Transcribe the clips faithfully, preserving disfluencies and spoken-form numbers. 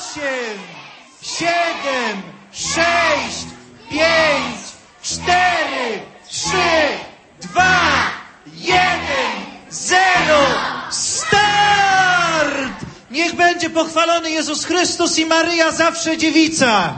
osiem, siedem, sześć, pięć, cztery, trzy, dwa, jeden, zero. Start! Niech będzie pochwalony Jezus Chrystus i Maryja zawsze dziewica.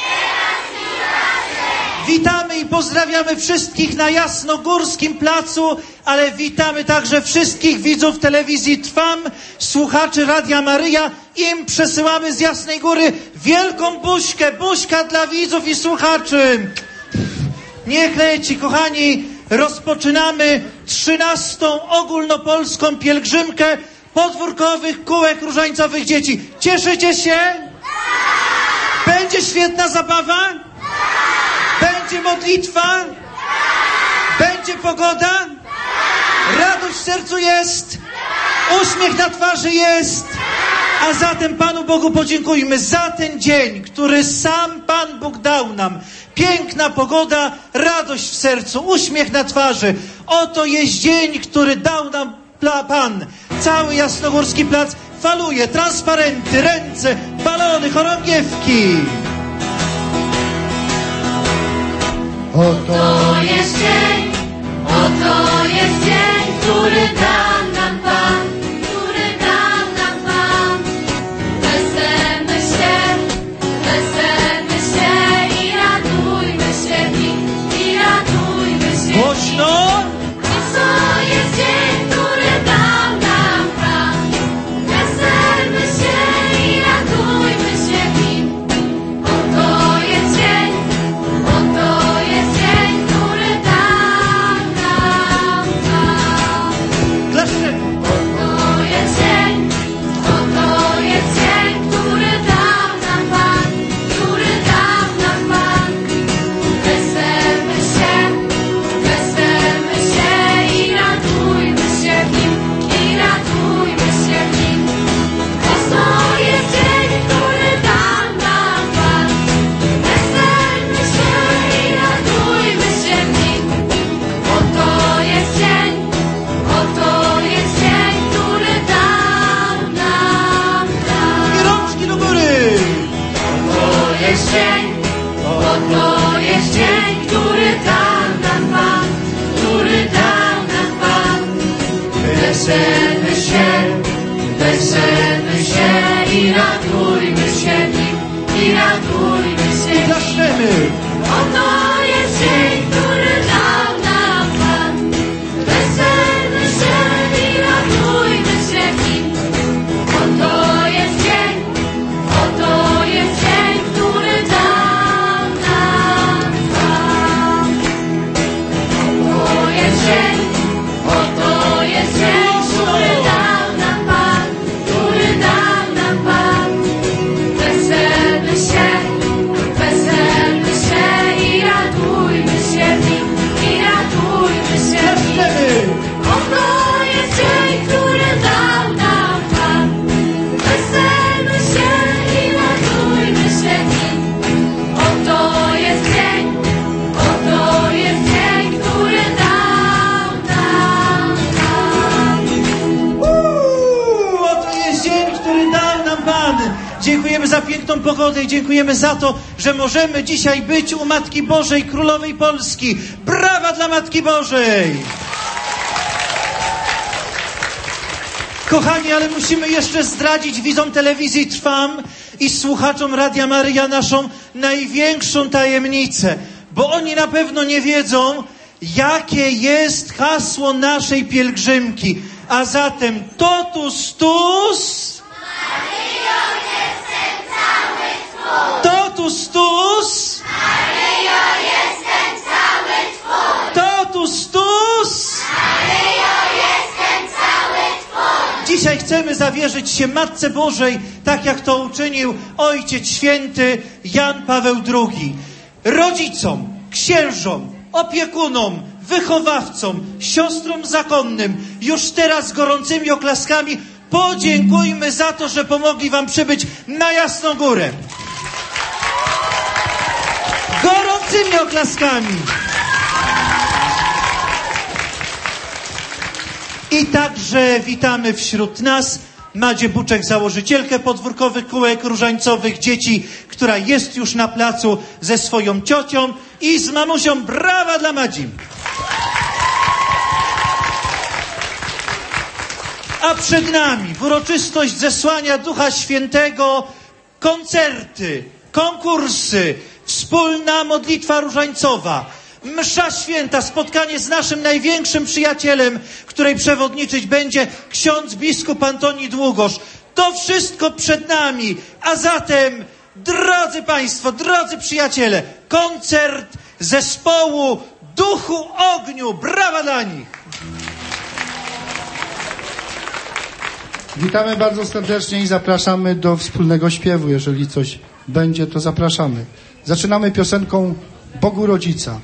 Witamy i pozdrawiamy wszystkich na Jasnogórskim Placu, ale witamy także wszystkich widzów telewizji Trwam, słuchaczy Radia Maryja. Im przesyłamy z Jasnej Góry wielką buźkę, buźka dla widzów i słuchaczy. Niech leci, kochani, rozpoczynamy trzynastą ogólnopolską pielgrzymkę podwórkowych kółek różańcowych dzieci. Cieszycie się? Będzie świetna zabawa? Będzie modlitwa? Będzie pogoda? Radość w sercu jest? Uśmiech na twarzy jest? A zatem Panu Bogu podziękujmy za ten dzień, który sam Pan Bóg dał nam. Piękna pogoda, radość w sercu, uśmiech na twarzy. Oto jest dzień, który dał nam Pan. Cały Jasnogórski Plac faluje, transparenty, ręce, balony, chorągiewki. Oto jest dzień, oto jest dzień, który dał nam Pan, który dał nam Pan. Weselmy się, weselmy się i radujmy się w nim, i radujmy się. Głośno! Oto jest dzień, który dał nam Pan. Weselmy się i radujmy się w nim. Oto jest dzień, oto jest dzień, który dał nam Pan. Dlaczego? Oto jest dzień, oto jest dzień, który dał nam Pan, który dał nam Pan. Weselmy się, weselmy się i radujmy się w nim, i radujmy się w nim. Oto jest dzień, który dał nam Pan. Weselmy się i radujmy się w nim. Oto jest dzień, oto jest dzień, który dał nam Pan. I rączki do góry! Oto jest dzień, oto jest dzień, który dał nam Pan, który dał nam Pan. Weselmy się, weselmy się i radujmy się w nim, i radujmy się w nim. Klaszczemy! Oto jest dzień, który dał nam Pan. Weselmy się i radujmy się w nim. Oto jest dzień, oto jest dzień, który dał nam Pan. Oto jest dzień, oto jest dzień, który dał nam Pan, który dał nam Pan. Weselmy się, weselmy się i radujmy się w nim, i radujmy się w nim. Klaszczemy! Oto jest dzień, który dał nam Pan. Weselmy się i radujmy się w nim. Oto jest dzień, oto jest dzień, który dał nam Pan. Uuu, oto jest dzień, który dał nam Pan. Dziękujemy za piękną pogodę i dziękujemy za to, że możemy dzisiaj być u Matki Bożej, Królowej Polski. Brawa dla Matki Bożej! Kochani, ale musimy jeszcze zdradzić widzom telewizji Trwam i słuchaczom Radia Maryja naszą największą tajemnicę, bo oni na pewno nie wiedzą, jakie jest hasło naszej pielgrzymki. A zatem totus tus, Maryjo, jestem cały Twój. totus tus, Maryjo, jestem cały Twój. totus tus. Maryjo, jestem cały Twój. Dzisiaj chcemy zawierzyć się Matce Bożej, tak jak to uczynił Ojciec Święty Jan Paweł drugi. Rodzicom, księżom, opiekunom, wychowawcom, siostrom zakonnym, już teraz gorącymi oklaskami podziękujmy za to, że pomogli wam przybyć na Jasną Górę. Gorącymi oklaskami. I także witamy wśród nas Madzie Buczek, założycielkę podwórkowych kółek różańcowych dzieci, która jest już na placu ze swoją ciocią i z mamusią. Brawa dla Madzi! A przed nami w uroczystość zesłania Ducha Świętego koncerty, konkursy, wspólna modlitwa różańcowa, msza święta, spotkanie z naszym największym przyjacielem, której przewodniczyć będzie ksiądz biskup Antoni Długosz. To wszystko przed nami, a zatem, drodzy Państwo, drodzy przyjaciele, koncert zespołu Duchu Ogniu. Brawa dla nich! Witamy bardzo serdecznie i zapraszamy do wspólnego śpiewu. Jeżeli coś będzie, to zapraszamy. Zaczynamy piosenką Bogu Rodzica.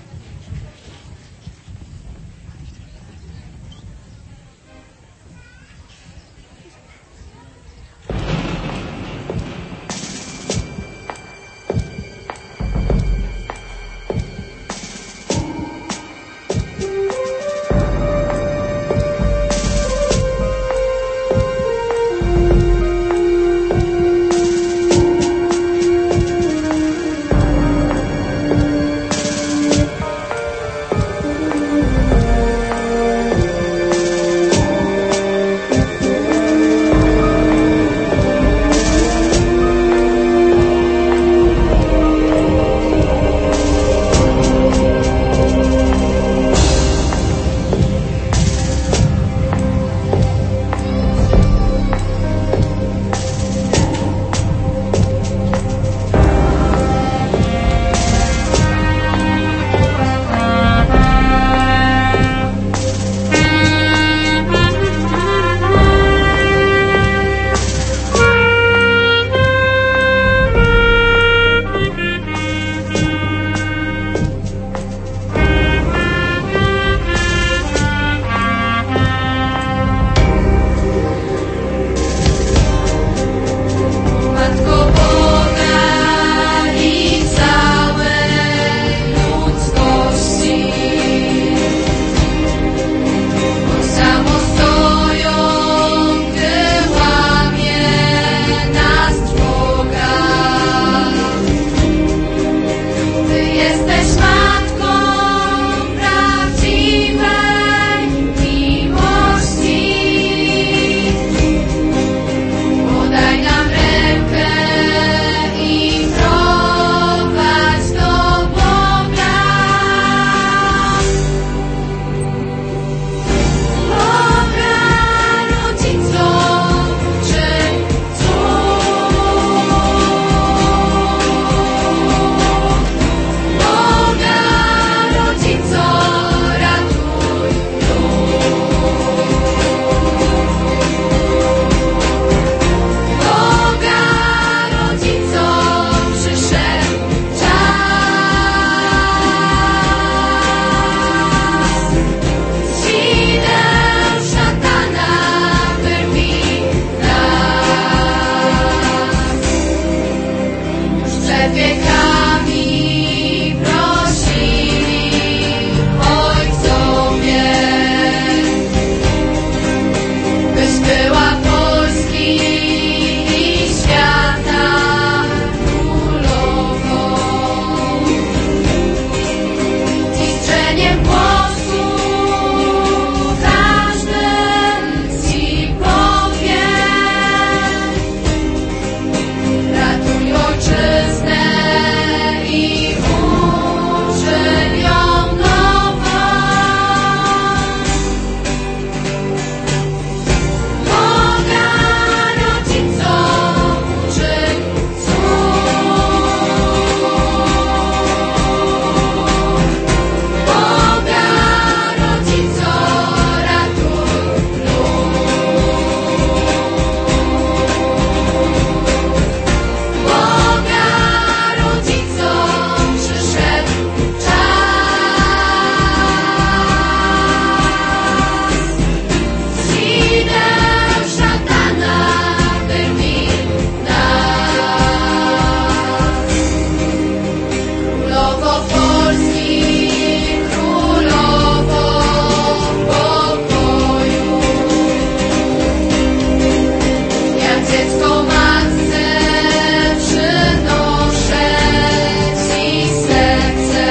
dziecko matce przynoszę Ci serce.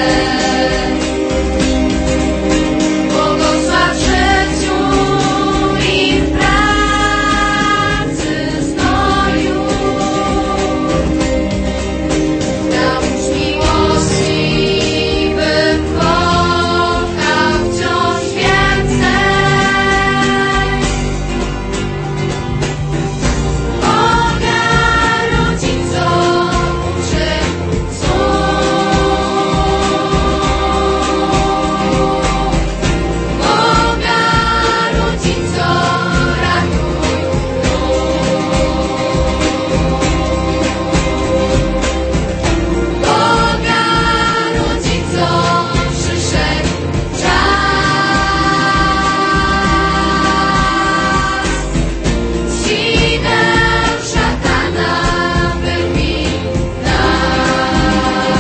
Błogosław w życiu i w pracy znoju. Naucz miłości, bym kochał wciąż więcej. Boga rodzicom uczy słów. Boga rodzicom ratuj Boga rodzicom przyszedł czas. Sideł szatana wybi nas.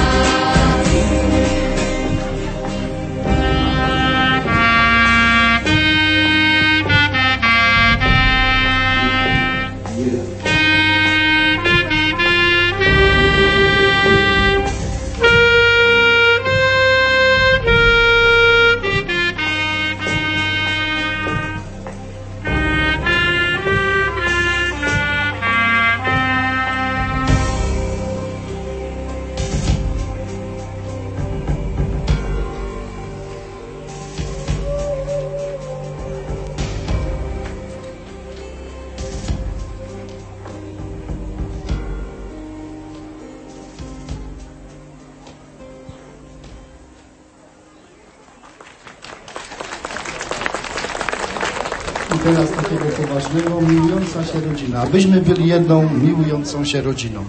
I teraz takiego poważnego, miłująca się rodzina. Abyśmy byli jedną miłującą się rodziną.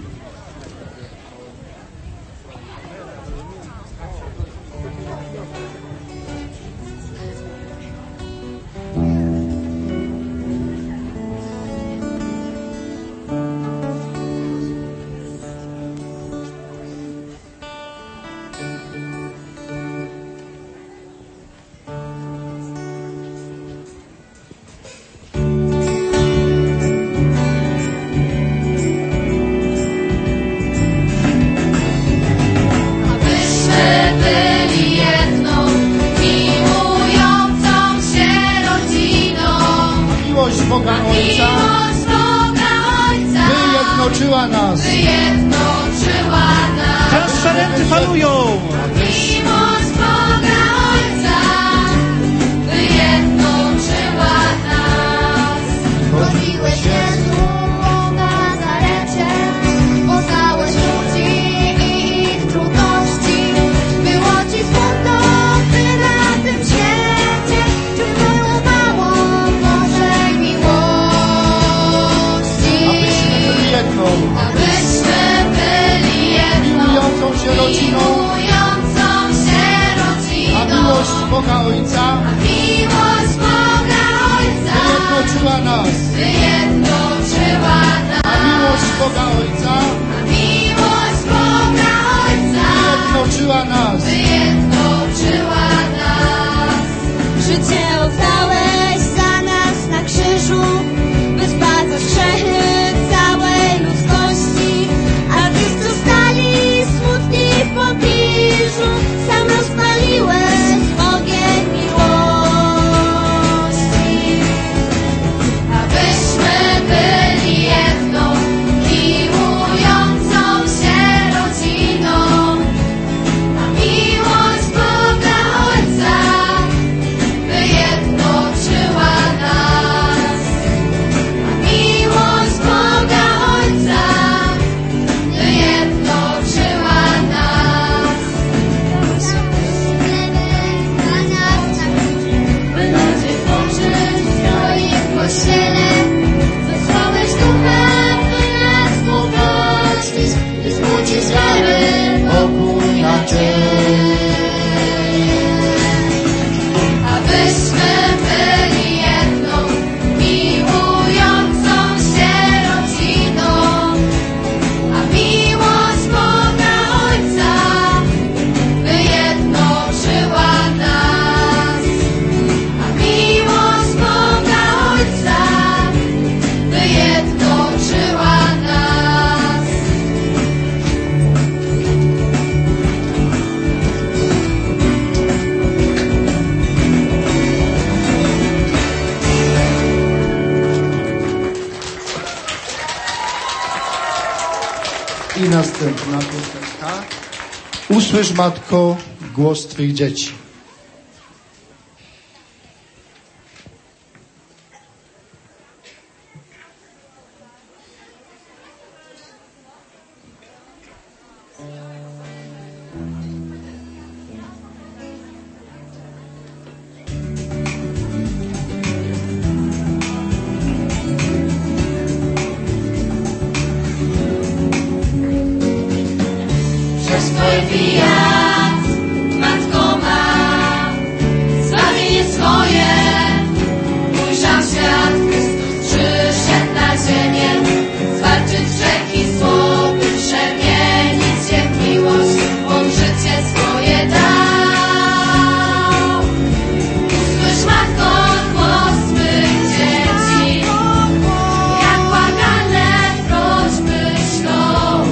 Abyśmy byli jedną miłującą się rodziną. Miłość Boga Ojca, Miłość Boga Ojca wyjednoczyła nas. wyjednoczyła nas. Transparenty falują! Miłość Boga Ojca wyjednoczyła nas. Modliłeś Jezu o Nazarecie, poznałeś ludzi i ich trudności. Było Ci smutno, gdy na tym świecie czuć moją małą Bożej miłości. Abyśmy byli jedną Abyśmy byli jedną miłującą się rodziną, miłującą się a rodziną. miłość Boga Ojca Miłość Boga Ojca wyjednoczyła nas. wyjednoczyła nas. A miłość Boga Ojca Miłość Boga Ojca wyjednoczyła nas. wyjednoczyła nas. Życie oddałeś za nas na krzyżu, by zbadać grzechy całej ludzkości. A gdy zostali smutni w pobliżu, sam rozpaliłeś ogień miłości. Abyśmy byli jedną miłującą I następna piosenka. Usłysz, Matko, głos Twych dzieci. Matko ma zbawienie swoje, ujrzał świat, Chrystus przyszedł na ziemię, zwalczyć grzech i zło, by przemienić się w miłość, On życie swoje dał. Usłysz, Matko, głos swych dzieci, jak błagalne prośby ślą.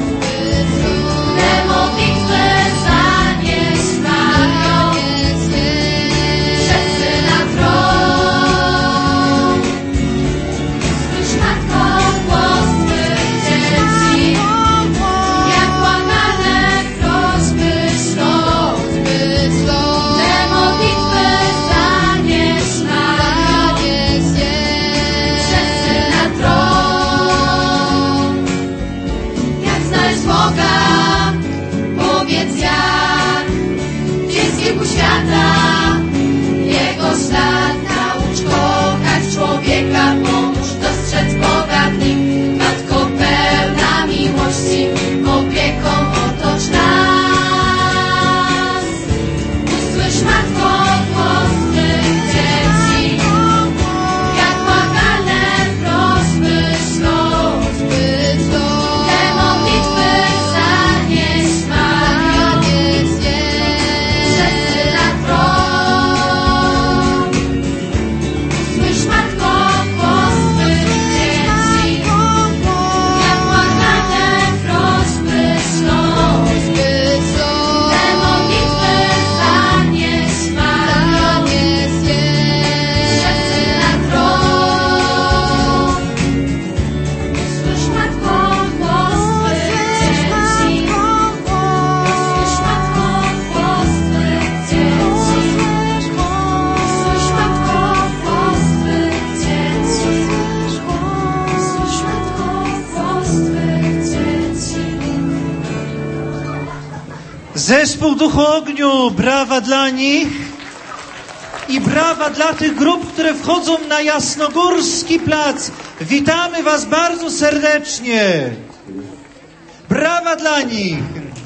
Zespół Duchu Ogniu, brawa dla nich i brawa dla tych grup, które wchodzą na Jasnogórski Plac. Witamy Was bardzo serdecznie. Brawa dla nich.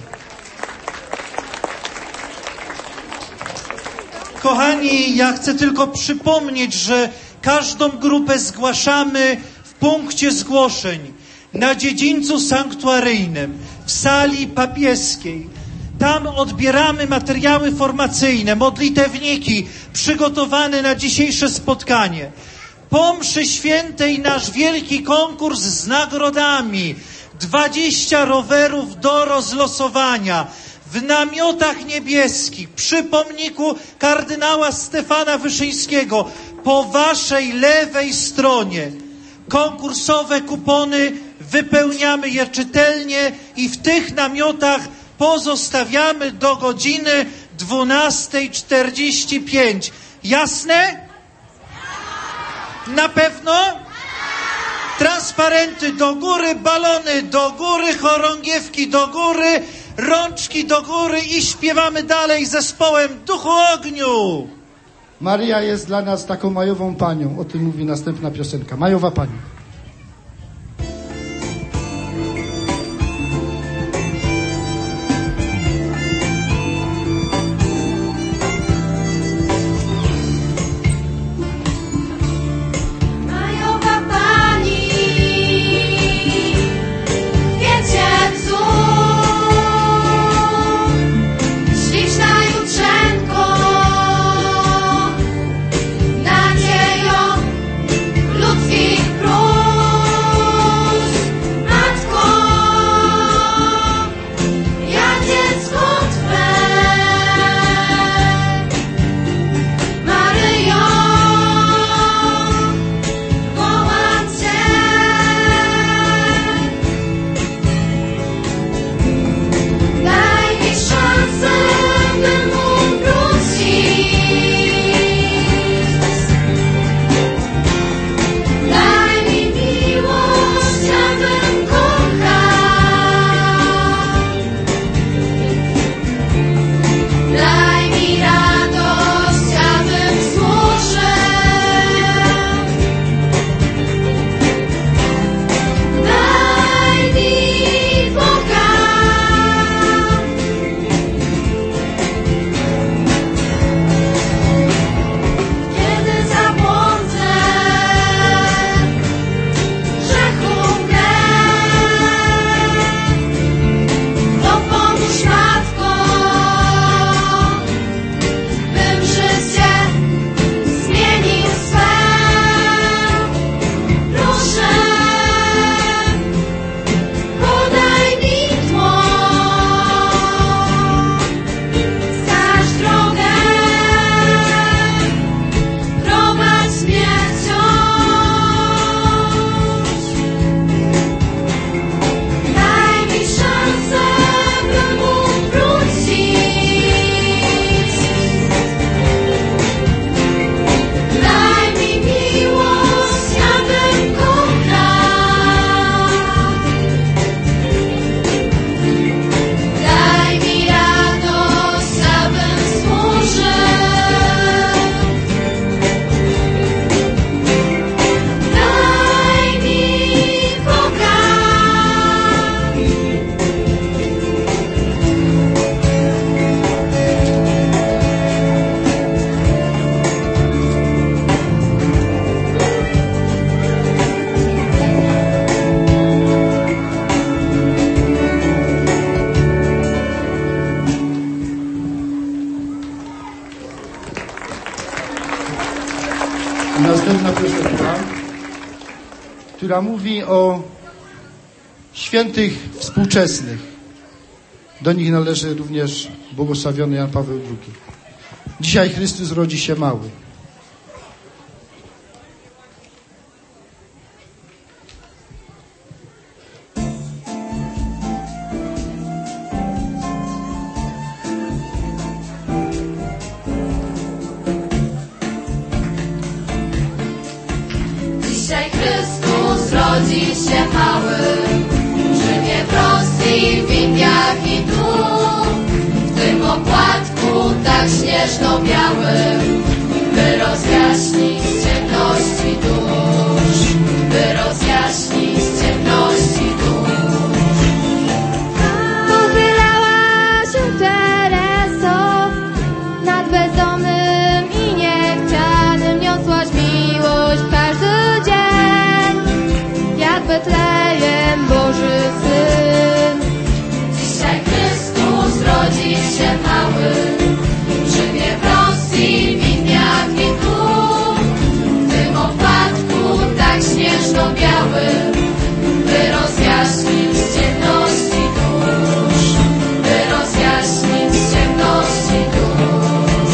Kochani, ja chcę tylko przypomnieć, że każdą grupę zgłaszamy w punkcie zgłoszeń na dziedzińcu sanktuaryjnym, w sali papieskiej. Tam odbieramy materiały formacyjne, modlitewniki przygotowane na dzisiejsze spotkanie. Po mszy świętej nasz wielki konkurs z nagrodami. dwadzieścia rowerów do rozlosowania w namiotach niebieskich przy pomniku kardynała Stefana Wyszyńskiego po waszej lewej stronie. Konkursowe kupony, wypełniamy je czytelnie i w tych namiotach pozostawiamy do godziny dwunastej czterdzieści pięć. Jasne? Na pewno? Transparenty do góry, balony do góry, chorągiewki do góry, rączki do góry i śpiewamy dalej zespołem Duchu Ogniu. Maria jest dla nas taką majową panią. O tym mówi następna piosenka. Majowa pani. Nadzieją ludzkich prób. która mówi o świętych współczesnych. Do nich należy również błogosławiony Jan Paweł drugi. Dzisiaj Chrystus rodzi się mały. Dzisiaj Chrystus rodzi się mały, w Rzymie, w Rosji, w Indiach i tu, w tym opłatku tak śnieżno-białym, by rozjaśnić ciemności dusz, by rozjaśnić ciemności dusz. Pochylała się Tereso nad bezdomnym i niechcianym, niosłaś miłość każdy dzień, jak Betlejem Boży Syn. Dzisiaj Chrystus rodzi się mały, w Rzymie, w Rosji, w Indiach i tu, w tym opłatku tak śnieżno-białym, by rozjaśnić ciemności dusz, by rozjaśnić ciemności dusz.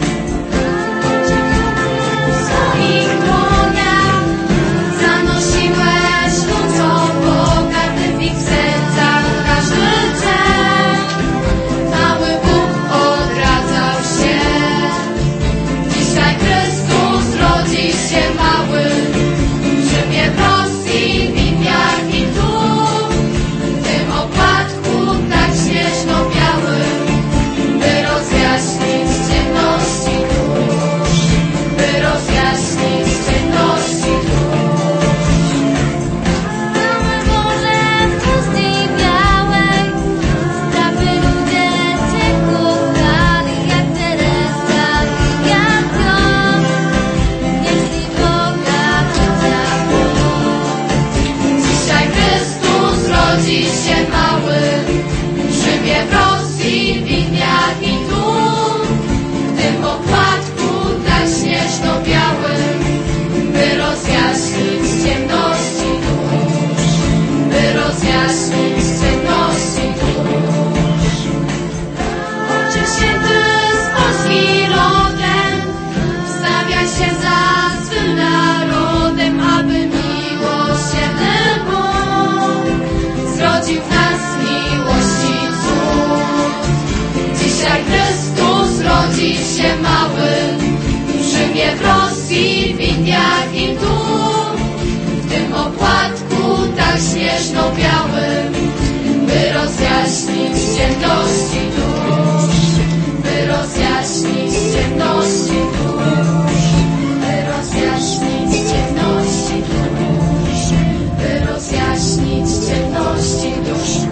W swoich dłoniach zanosiłeś ludziom Boga, gdy w ich sercach każdy dzień mały Bóg odradzał się. Dzisiaj Chrystus rodzi się mały, w Rzymie, w Rosji, w Indiach i tu, w tym opłatku tak śnieżno-białym, by rozjaśnić ciemności dusz, by rozjaśnić ciemności dusz. Cały morze w pustej białej, sprawy ludzie Cię kochali, jak Teresa i jak Jon, nieśli Boga życia Bóg. Dzisiaj Chrystus rodzi się mały, w Rzymie, w Rosji, w Indiach i tu, w tym opłatku tak śnieżno-białym, by rozjaśnić ciemności dusz, by rozjaśnić ciemności dusz. Ojciec Święty z Polski rodem, wstawia się za swym narodem, aby miłosierny Bóg zrodził w nas miłości cud. Dzisiaj Chrystus rodzi się mały, w Rzymie, w Rosji, w Indiach i tu, w tym opłatku tak śnieżno-białym, by rozjaśnić ciemności dusz, by rozjaśnić ciemności dusz, by rozjaśnić ciemności dusz, by rozjaśnić ciemności dusz.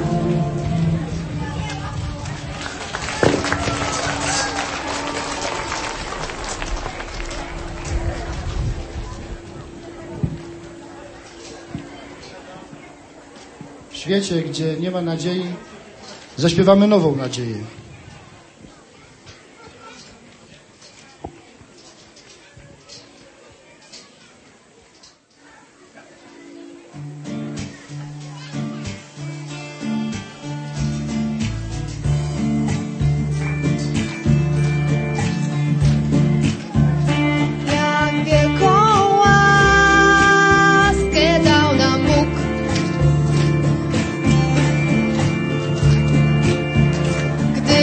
W świecie, gdzie nie ma nadziei, zaśpiewamy nową nadzieję. Jak wielką łaskę dał nam Bóg, gdy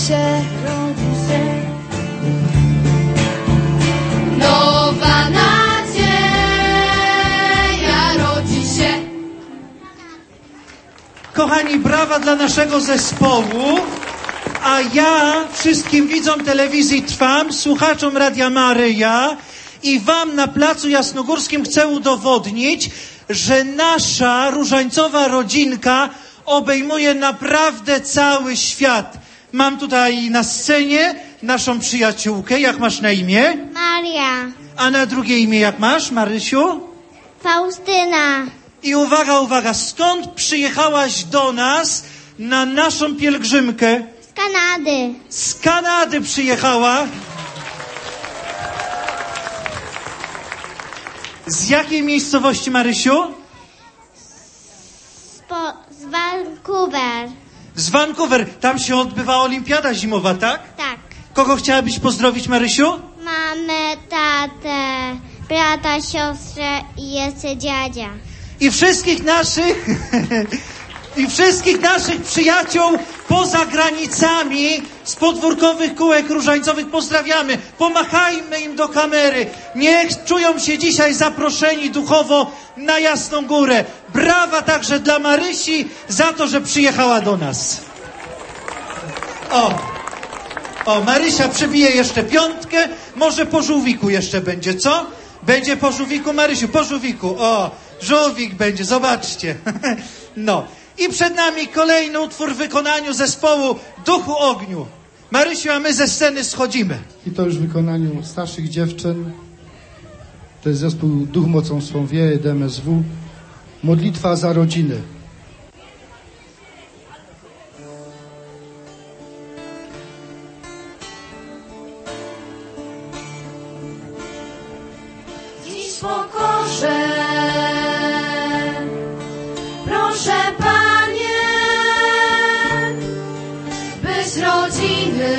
się, rodzi się nowa nadzieja, rodzi się. Kochani, brawa dla naszego zespołu, a ja wszystkim widzom telewizji Trwam, słuchaczom Radia Maryja i wam na Placu Jasnogórskim chcę udowodnić, że nasza różańcowa rodzinka obejmuje naprawdę cały świat. Mam tutaj na scenie naszą przyjaciółkę. Jak masz na imię? Maria, A na drugie imię jak masz, Marysiu? Faustyna, I uwaga, uwaga, skąd przyjechałaś do nas na naszą pielgrzymkę? z Kanady, Z Kanady przyjechała. Z jakiej miejscowości, Marysiu? z, po, z Vancouver. Z Vancouver. Tam się odbywa olimpiada zimowa, tak? Tak. Kogo chciałabyś pozdrowić, Marysiu? Mamy tatę, brata, siostrę i jeszcze dziadzia. I wszystkich naszych i wszystkich naszych przyjaciół poza granicami z podwórkowych kółek różańcowych pozdrawiamy. Pomachajmy im do kamery. Niech czują się dzisiaj zaproszeni duchowo na Jasną Górę. Brawa także dla Marysi za to, że przyjechała do nas. O, o, Marysia przebije jeszcze piątkę. Może po żółwiku jeszcze będzie, co? Będzie po żółwiku, Marysiu, po żółwiku. O, żółwik będzie, zobaczcie. No. I przed nami kolejny utwór w wykonaniu zespołu Duchu Ogniu. Marysiu, a my ze sceny schodzimy. I to już w wykonaniu starszych dziewczyn. To jest zespół Duch Mocą Swą Wieje, D M S W. Modlitwa za rodziny. Dziś w pokorze proszę, Panie, byś rodziny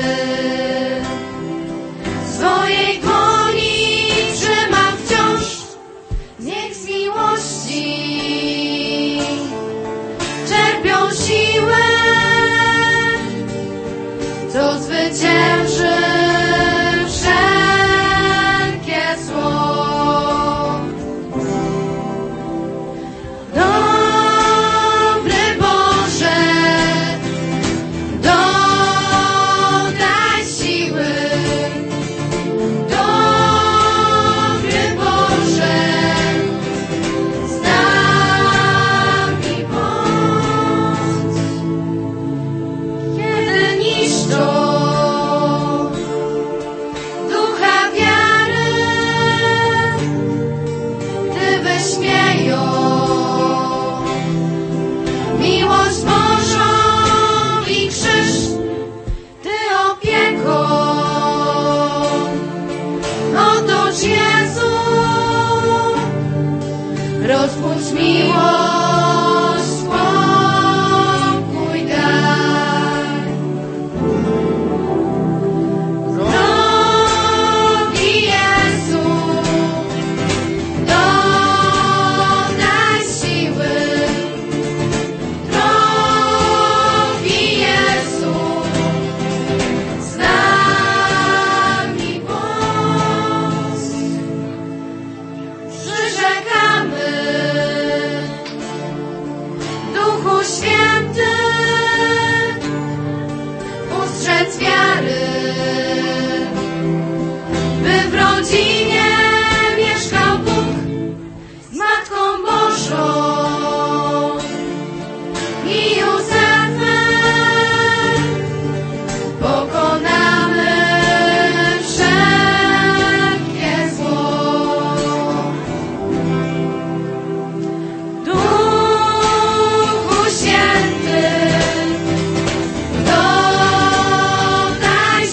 swojej dłoni trzymał wciąż. Niech z miłości czerpią siłę, co zwycięży wszelkie zło. Dobry Boże, dodaj siły. Dobry Boże, z nami bądź. Kiedy niszczą ducha wiary, Ty wyśmieją miłość Bożą i krzyż. Ty opieką otocz, Jezu, rozbudź miłość, spokój daj. Drogi Jezu, dodaj siły. Drogi Jezu, z nami bądź. Przyrzekamy, Duchu Święty, ustrzec wiary, by w rodzinie mieszkał Bóg z Matką Bożą i Józefem. Pokonamy wszelkie zło. Duchu Święty, dodaj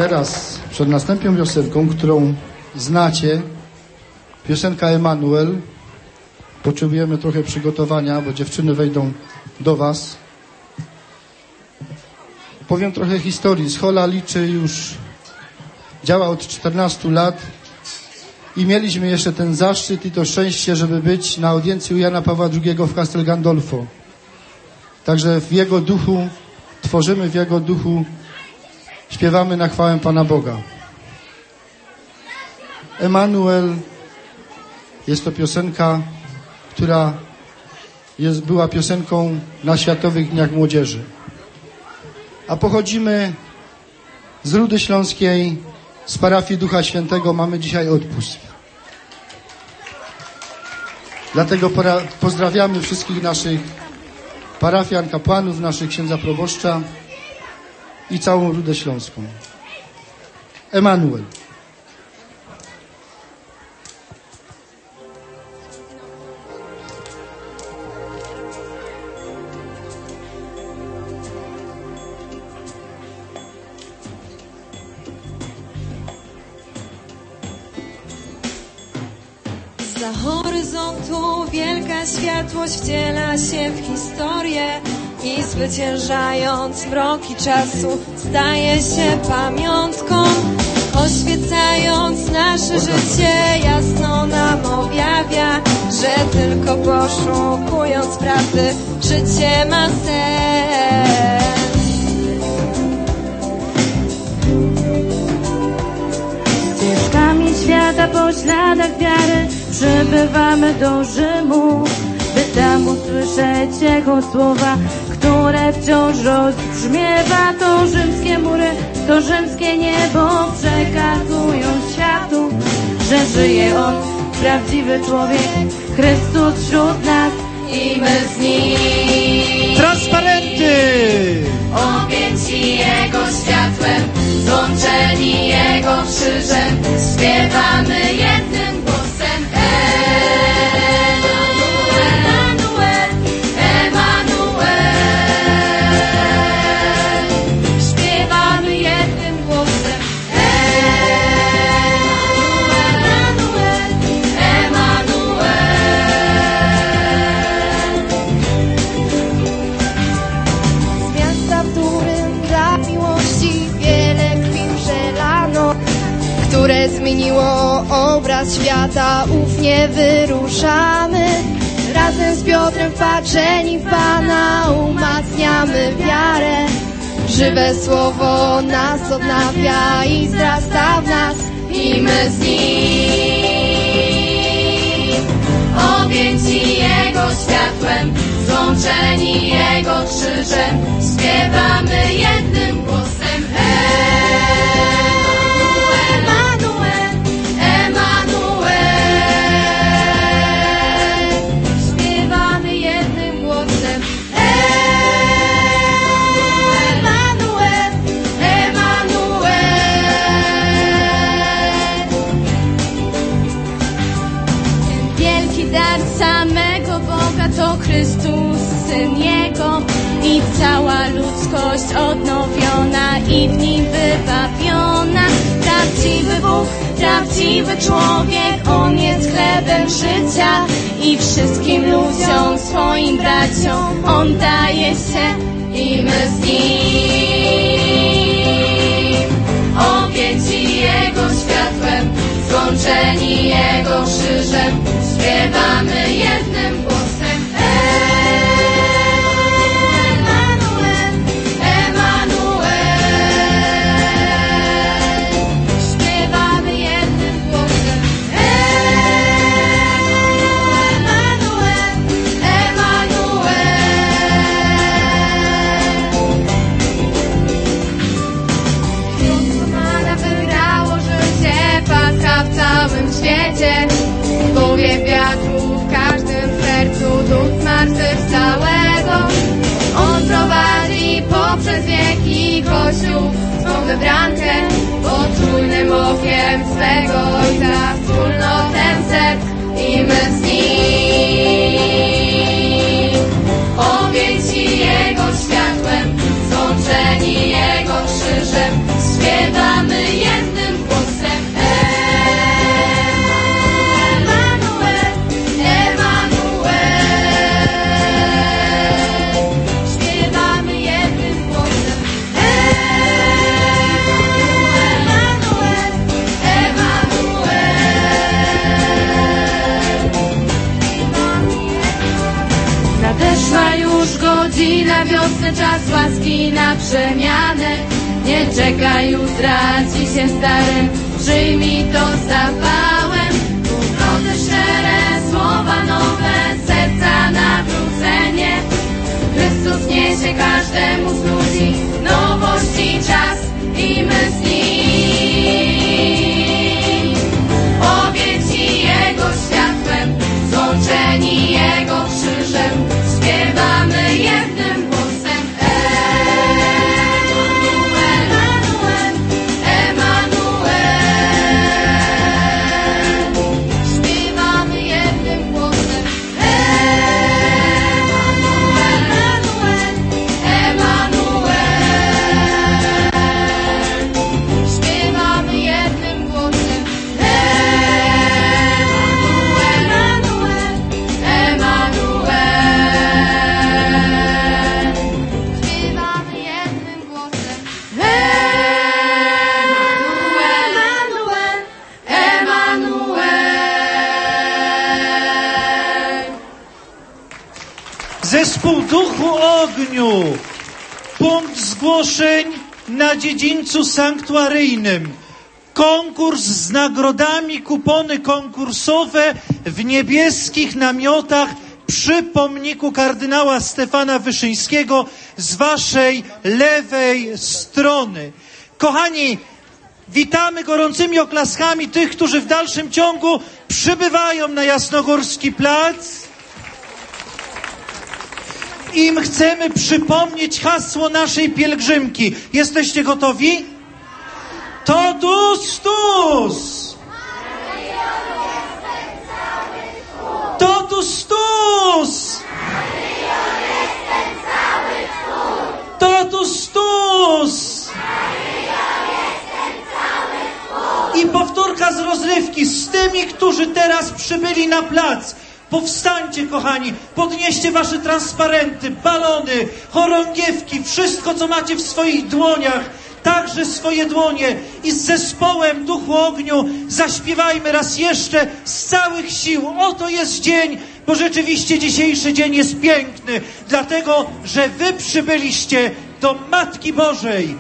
teraz przed następną piosenką, którą znacie, piosenka Emanuel. Potrzebujemy trochę przygotowania, bo dziewczyny wejdą do was. Powiem trochę historii. Schola liczy już, działa od czternastu lat i mieliśmy jeszcze ten zaszczyt i to szczęście, żeby być na audiencji u Jana Pawła drugiego w Castel Gandolfo. Także w Jego duchu, tworzymy w Jego duchu, śpiewamy na chwałę Pana Boga. Emanuel jest to piosenka, która jest, była piosenką na Światowych Dniach Młodzieży. A pochodzimy z Rudy Śląskiej, z parafii Ducha Świętego. Mamy dzisiaj odpust. Dlatego pora, pozdrawiamy wszystkich naszych parafian, kapłanów, naszych księdza proboszcza i całą Rudę Śląską. Emanuel. Za horyzontu wielka światłość wciela się w historię i zwyciężając mroki czasu staje się pamiątką, oświecając nasze życie jasno nam objawia, że tylko poszukując prawdy życie ma sens. Ścieżkami świata po śladach wiary przybywamy do Rzymu, by tam usłyszeć Jego słowa, które wciąż rozbrzmiewa. To rzymskie mury, to rzymskie niebo przekazują światu, że żyje On, prawdziwy człowiek, Chrystus wśród nas i my z Nim. Transparenty! Objęci Jego światłem, złączeni Jego krzyżem, śpiewamy jednym głosem. Emanuel, Emanuel, śpiewamy jednym głosem. Emanuel, Emanuel. Z miasta, w którym dla miłości wiele krwi przelano, które zmieniło obraz świata, ufnie wyruszamy. Razem z Piotrem wpatrzeni w Pana umacniamy wiarę. Żywe słowo nas odnawia i wzrasta w nas i my z Nim. Objęci Jego światłem, złączeni Jego krzyżem, śpiewamy jednym głosem. Emanuel, Emanuel, śpiewamy jednym głosem. Emanuel, Emanuel. Wielki dar samego Boga to Chrystus, Syn Jego, i cała ludzkość odnowiona i w Nim wybawiona. Prawdziwy Bóg, prawdziwy człowiek, On jest chlebem życia i wszystkim ludziom, swoim braciom On daje się i my z Nim. Objęci Jego światłem, złączeni Jego krzyżem, śpiewamy jednym głosem. Emanuel, Emanuel, śpiewamy jednym głosem. Emanuel, Emanuel. Księstwo Pana wygrało życie, Paska w całym świecie. Powiew wiatru w każdym sercu, duch zmartwychwstałego. On prowadzi poprzez wieki Kościół, swą wybrankę, pod czujnym okiem swego Ojca, wspólnotę serc i my z Nim. Objęci Jego światłem, złączeni Jego krzyżem, śpiewamy Dziś na wiosnę czas łaski na przemianę. Nie czekaj jutra, dziś się starym, przyjmij to z zapałem. Ku drodze szczere, słowa nowe, serca nawrócenie. Chrystus niesie każdemu z ludzi nowości czas i my z nim. Owieci Jego światłem, złączeni Jego krzyżem, śpiewamy jednym głosem. Emanuel, Emanuel, śpiewamy jednym głosem. Emanuel, Emanuel, śpiewamy jednym głosem. Zespół Duchu Ogniu. Punkt zgłoszeń na dziedzińcu sanktuaryjnym. Konkurs z nagrodami, kupony konkursowe w niebieskich namiotach przy pomniku kardynała Stefana Wyszyńskiego z waszej lewej strony. Kochani, witamy gorącymi oklaskami tych, którzy w dalszym ciągu przybywają na Jasnogórski Plac. Im chcemy przypomnieć hasło naszej pielgrzymki. Jesteście gotowi? Totus tus! Totus tus! Totus tus! I powtórka z rozrywki z tymi, którzy teraz przybyli na plac. Powstańcie, kochani, podnieście wasze transparenty, balony, chorągiewki, wszystko, co macie w swoich dłoniach, także swoje dłonie, i z zespołem Duchu Ogniu zaśpiewajmy raz jeszcze z całych sił. Oto jest dzień, bo rzeczywiście dzisiejszy dzień jest piękny, dlatego, że wy przybyliście do Matki Bożej.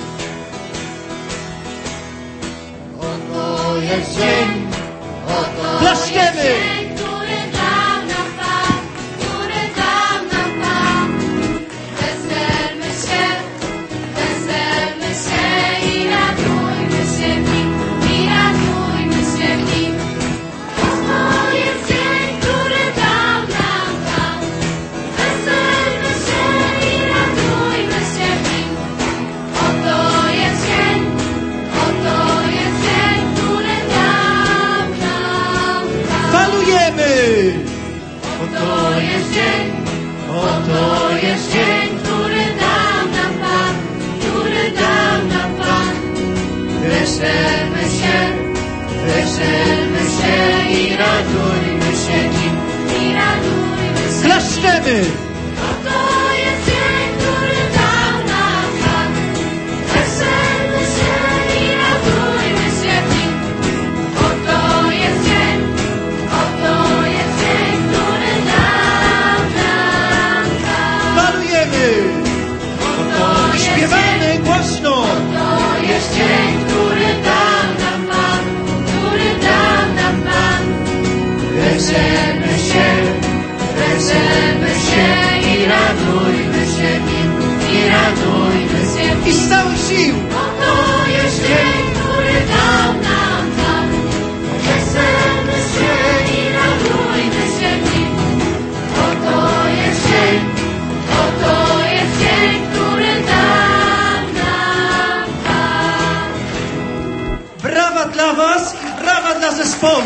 Oto jest dzień, oto Klaszczemy! jest dzień, który dał nam Pan, który dał nam Pan. Weselmy się, weselmy się i radujmy się w nim, i radujmy się w nim. Oto jest dzień, który dał nam Pan. Weselmy się i radujmy się w nim. Oto jest dzień, oto jest dzień, który dał nam Pan. Falujemy! Oto jest dzień, oto jest dzień, który dał nam Pan, który dał nam Pan. Weselmy się, weselmy się i radujmy się nim, i radujmy się. Klaszczemy! Oto jest dzień, który dał nam Pan. Weselmy się i radujmy się w nim. Oto jest dzień, oto jest dzień, który dał nam Pan. Falujemy! Oto jest Śpiewamy dzień, głośno! oto jest dzień, który dał nam Pan, który dał nam Pan. Weselmy się, weselmy się i radujmy się nim, i radujmy się w I nim. z całych sił! Oto jest dzień, który dał nam Pan. Weselmy się i radujmy się w nim. Oto jest dzień, oto jest dzień, który dał nam Pan. Brawa dla was i brawa dla zespołu!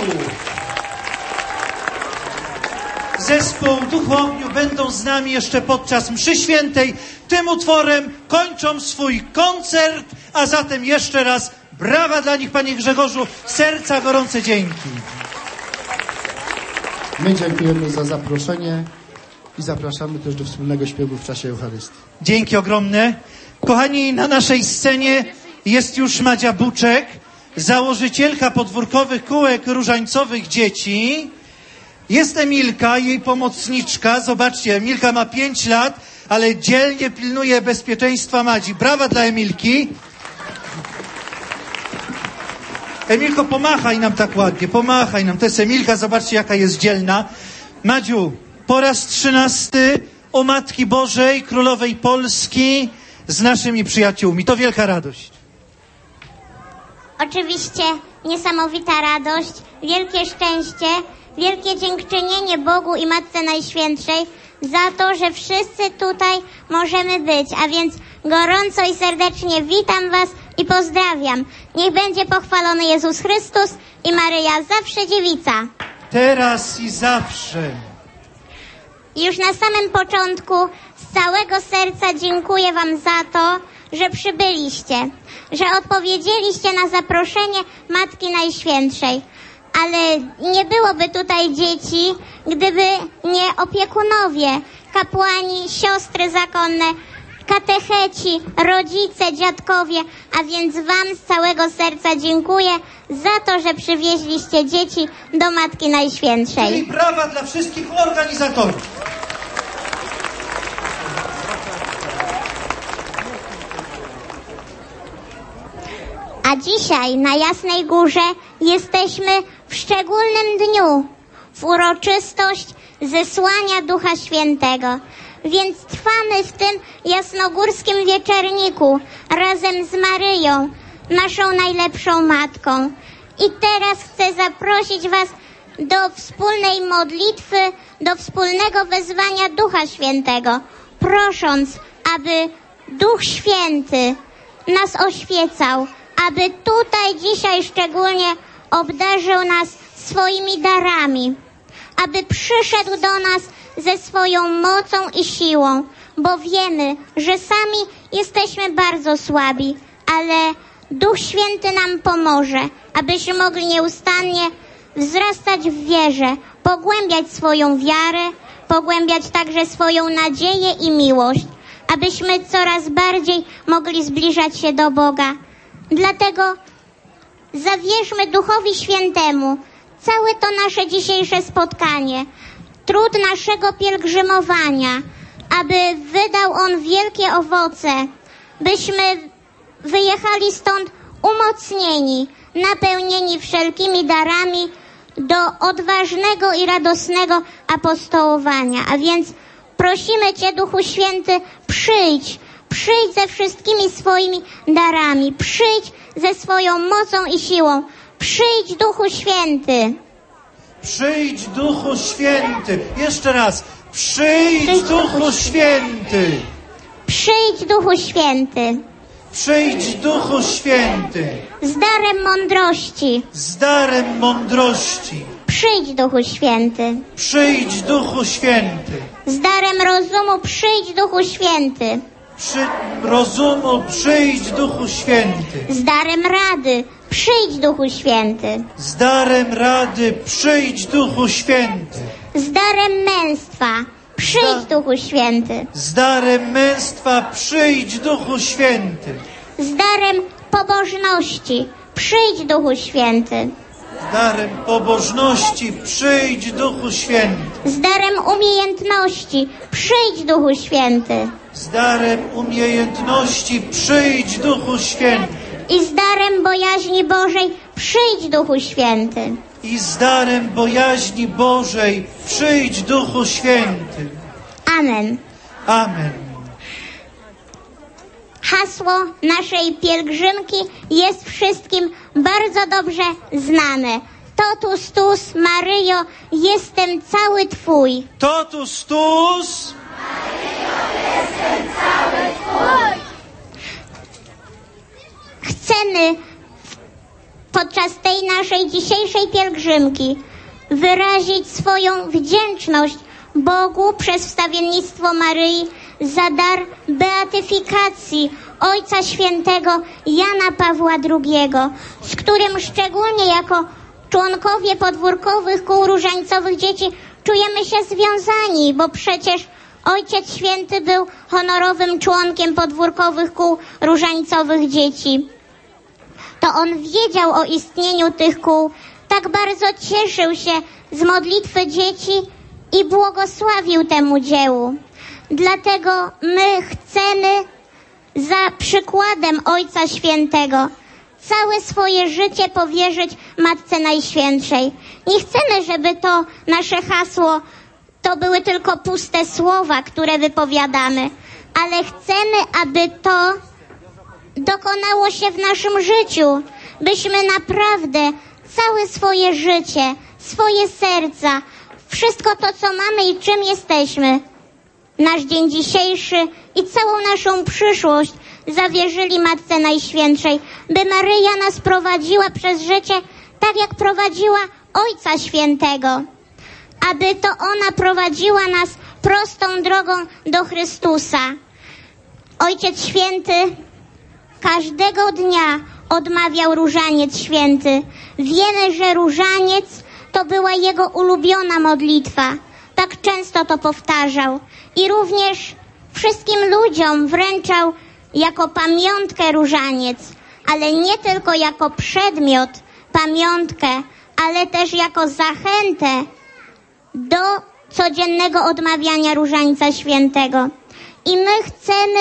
Zespół Duchu Ogniu będą z nami jeszcze podczas mszy świętej. Tym utworem kończą swój koncert, a zatem jeszcze raz brawa dla nich, panie Grzegorzu, serca gorące dzięki. My dziękujemy za zaproszenie i zapraszamy też do wspólnego śpiewu w czasie Eucharystii. Dzięki ogromne. Kochani, na naszej scenie jest już Madzia Buczek, założycielka podwórkowych kółek różańcowych dzieci. Jest Emilka, jej pomocniczka. Zobaczcie, Emilka ma pięć lat, ale dzielnie pilnuje bezpieczeństwa Madzi. Brawa dla Emilki. Emilko, pomachaj nam tak ładnie, pomachaj nam. To jest Emilka, zobaczcie jaka jest dzielna. Madziu, po raz trzynasty u Matki Bożej, Królowej Polski z naszymi przyjaciółmi. To wielka radość. Oczywiście niesamowita radość, wielkie szczęście, wielkie dziękczynienie Bogu i Matce Najświętszej za to, że wszyscy tutaj możemy być. A więc gorąco i serdecznie witam Was i pozdrawiam. Niech będzie pochwalony Jezus Chrystus i Maryja zawsze dziewica. Teraz i zawsze. Już na samym początku z całego serca dziękuję Wam za to, że przybyliście, że odpowiedzieliście na zaproszenie Matki Najświętszej. Ale nie byłoby tutaj dzieci, gdyby nie opiekunowie, kapłani, siostry zakonne, katecheci, rodzice, dziadkowie, a więc Wam z całego serca dziękuję za to, że przywieźliście dzieci do Matki Najświętszej. Czyli brawa dla wszystkich organizatorów. A dzisiaj na Jasnej Górze jesteśmy w szczególnym dniu, w uroczystość zesłania Ducha Świętego. Więc trwamy w tym jasnogórskim wieczerniku razem z Maryją, naszą najlepszą matką. I teraz chcę zaprosić Was do wspólnej modlitwy, do wspólnego wezwania Ducha Świętego, prosząc, aby Duch Święty nas oświecał, aby tutaj dzisiaj szczególnie obdarzył nas swoimi darami, aby przyszedł do nas ze swoją mocą i siłą, bo wiemy, że sami jesteśmy bardzo słabi, ale Duch Święty nam pomoże, abyśmy mogli nieustannie wzrastać w wierze, pogłębiać swoją wiarę, pogłębiać także swoją nadzieję i miłość, abyśmy coraz bardziej mogli zbliżać się do Boga. Dlatego zawierzmy Duchowi Świętemu całe to nasze dzisiejsze spotkanie, trud naszego pielgrzymowania, aby wydał on wielkie owoce, byśmy wyjechali stąd umocnieni, napełnieni wszelkimi darami do odważnego i radosnego apostołowania. A więc prosimy Cię, Duchu Święty, przyjdź, przyjdź ze wszystkimi swoimi darami, przyjdź ze swoją mocą i siłą, przyjdź, Duchu Święty. Przyjdź, Duchu Święty. Jeszcze raz. Przyjdź, Przyjdź, Duchu Duchu Święty. Przyjdź, Duchu Święty. Przyjdź, Duchu Święty. Z darem mądrości. Z darem mądrości. Przyjdź, Duchu Święty. Przyjdź, Duchu Święty. Z darem rozumu. Przyjdź, Duchu Święty. Przy rozumu przyjdź, Duchu Święty. Z darem rady. Przyjdź, Duchu Święty. Z darem rady przyjdź, Duchu Święty. Z darem męstwa. Przyjdź, Duchu Święty. Z darem męstwa przyjdź, Duchu Święty. Z darem pobożności. Przyjdź, Duchu Święty. Z darem pobożności przyjdź, Duchu Święty. Z darem umiejętności. Przyjdź, Duchu Święty. Z darem umiejętności przyjdź, Duchu Święty. I z darem bojaźni Bożej. Przyjdź, Duchu Święty. I z darem bojaźni Bożej przyjdź, Duchu Święty. Amen. Amen. Hasło naszej pielgrzymki jest wszystkim bardzo dobrze znane. Totus tus, Maryjo, jestem cały Twój. Totus tus. Chcemy podczas tej naszej dzisiejszej pielgrzymki wyrazić swoją wdzięczność Bogu przez wstawiennictwo Maryi za dar beatyfikacji Ojca Świętego Jana Pawła drugiego, z którym szczególnie jako członkowie podwórkowych kół różańcowych dzieci czujemy się związani, bo przecież Ojciec Święty był honorowym członkiem podwórkowych kół różańcowych dzieci. To on wiedział o istnieniu tych kół, tak bardzo cieszył się z modlitwy dzieci i błogosławił temu dziełu. Dlatego my chcemy za przykładem Ojca Świętego całe swoje życie powierzyć Matce Najświętszej. Nie chcemy, żeby to nasze hasło to były tylko puste słowa, które wypowiadamy, ale chcemy, aby to dokonało się w naszym życiu, byśmy naprawdę całe swoje życie, swoje serca, wszystko to, co mamy i czym jesteśmy, nasz dzień dzisiejszy i całą naszą przyszłość zawierzyli Matce Najświętszej, by Maryja nas prowadziła przez życie tak, jak prowadziła Ojca Świętego, aby to ona prowadziła nas prostą drogą do Chrystusa. Ojciec Święty każdego dnia odmawiał Różaniec Święty. Wiemy, że Różaniec to była jego ulubiona modlitwa. Tak często to powtarzał. I również wszystkim ludziom wręczał jako pamiątkę różaniec, ale nie tylko jako przedmiot, pamiątkę, ale też jako zachętę do codziennego odmawiania Różańca Świętego. I my chcemy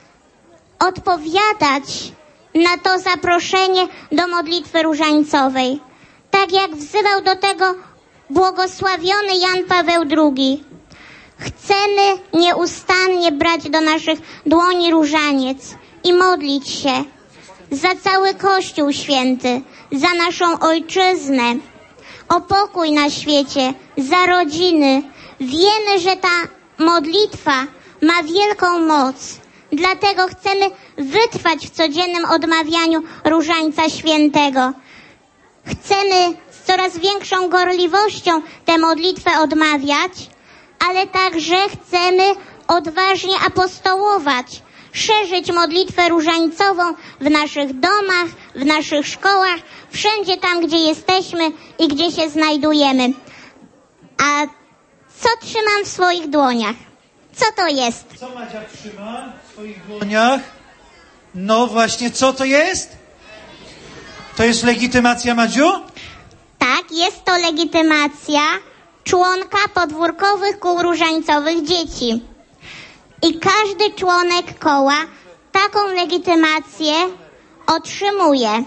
odpowiadać na to zaproszenie do modlitwy różańcowej. Tak jak wzywał do tego błogosławiony Jan Paweł drugi. Chcemy nieustannie brać do naszych dłoni różaniec i modlić się za cały Kościół Święty, za naszą Ojczyznę, o pokój na świecie, za rodziny. Wiemy, że ta modlitwa ma wielką moc. Dlatego chcemy wytrwać w codziennym odmawianiu Różańca Świętego. Chcemy z coraz większą gorliwością tę modlitwę odmawiać, ale także chcemy odważnie apostołować, szerzyć modlitwę różańcową w naszych domach, w naszych szkołach, wszędzie tam, gdzie jesteśmy i gdzie się znajdujemy. A co trzymam w swoich dłoniach? Co to jest? Co Madzia trzyma w swoich dłoniach? No właśnie, co to jest? To jest legitymacja, Madziu? Tak, jest to legitymacja członka podwórkowych kół różańcowych dzieci. I każdy członek koła taką legitymację otrzymuje.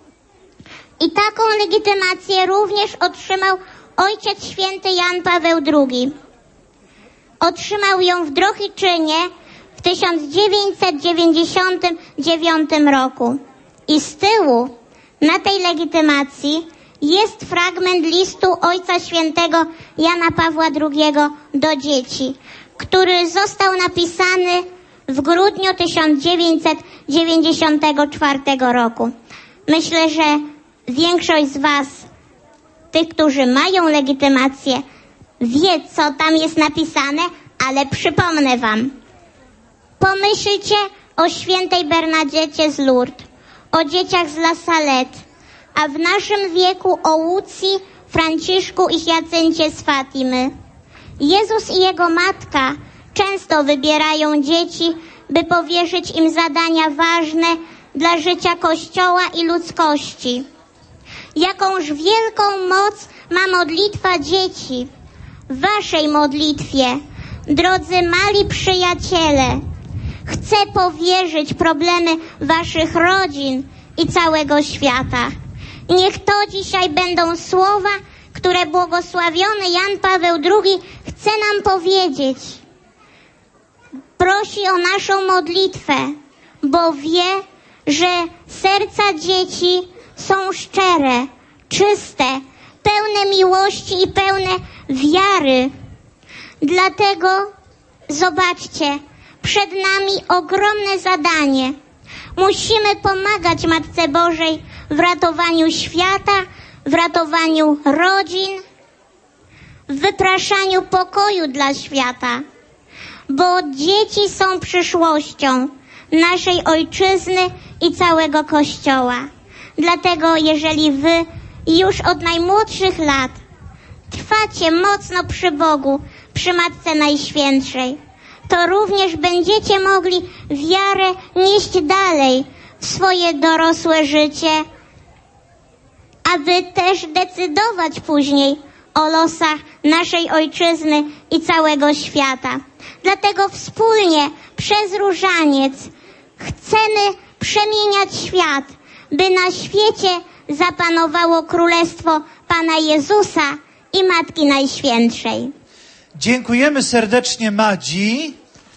I taką legitymację również otrzymał Ojciec Święty Jan Paweł drugi. Otrzymał ją w Drohiczynie w tysiąc dziewięćset dziewięćdziesiątym dziewiątym roku. I z tyłu na tej legitymacji jest fragment listu Ojca Świętego Jana Pawła drugiego do dzieci, który został napisany w grudniu tysiąc dziewięćset dziewięćdziesiątego czwartego roku. Myślę, że większość z was, tych, którzy mają legitymację, wie, co tam jest napisane, ale przypomnę wam. Pomyślcie o świętej Bernadecie z Lourdes, o dzieciach z La Salette, a w naszym wieku o Łucji, Franciszku i Hiacyncie z Fatimy. Jezus i Jego Matka często wybierają dzieci, by powierzyć im zadania ważne dla życia Kościoła i ludzkości. Jakąż wielką moc ma modlitwa dzieci. W waszej modlitwie, drodzy mali przyjaciele, chcę powierzyć problemy waszych rodzin i całego świata. Niech to dzisiaj będą słowa, które błogosławiony Jan Paweł drugi chce nam powiedzieć. Prosi o naszą modlitwę, bo wie, że serca dzieci są szczere, czyste, pełne miłości i pełne wiary. Dlatego zobaczcie, przed nami ogromne zadanie. Musimy pomagać Matce Bożej w ratowaniu świata, w ratowaniu rodzin, w wypraszaniu pokoju dla świata, bo dzieci są przyszłością naszej Ojczyzny i całego Kościoła. Dlatego jeżeli wy już od najmłodszych lat trwacie mocno przy Bogu, przy Matce Najświętszej, to również będziecie mogli wiarę nieść dalej w swoje dorosłe życie, aby też decydować później o losach naszej Ojczyzny i całego świata. Dlatego wspólnie przez różaniec chcemy przemieniać świat, by na świecie zapanowało Królestwo Pana Jezusa i Matki Najświętszej. Dziękujemy serdecznie Madzi.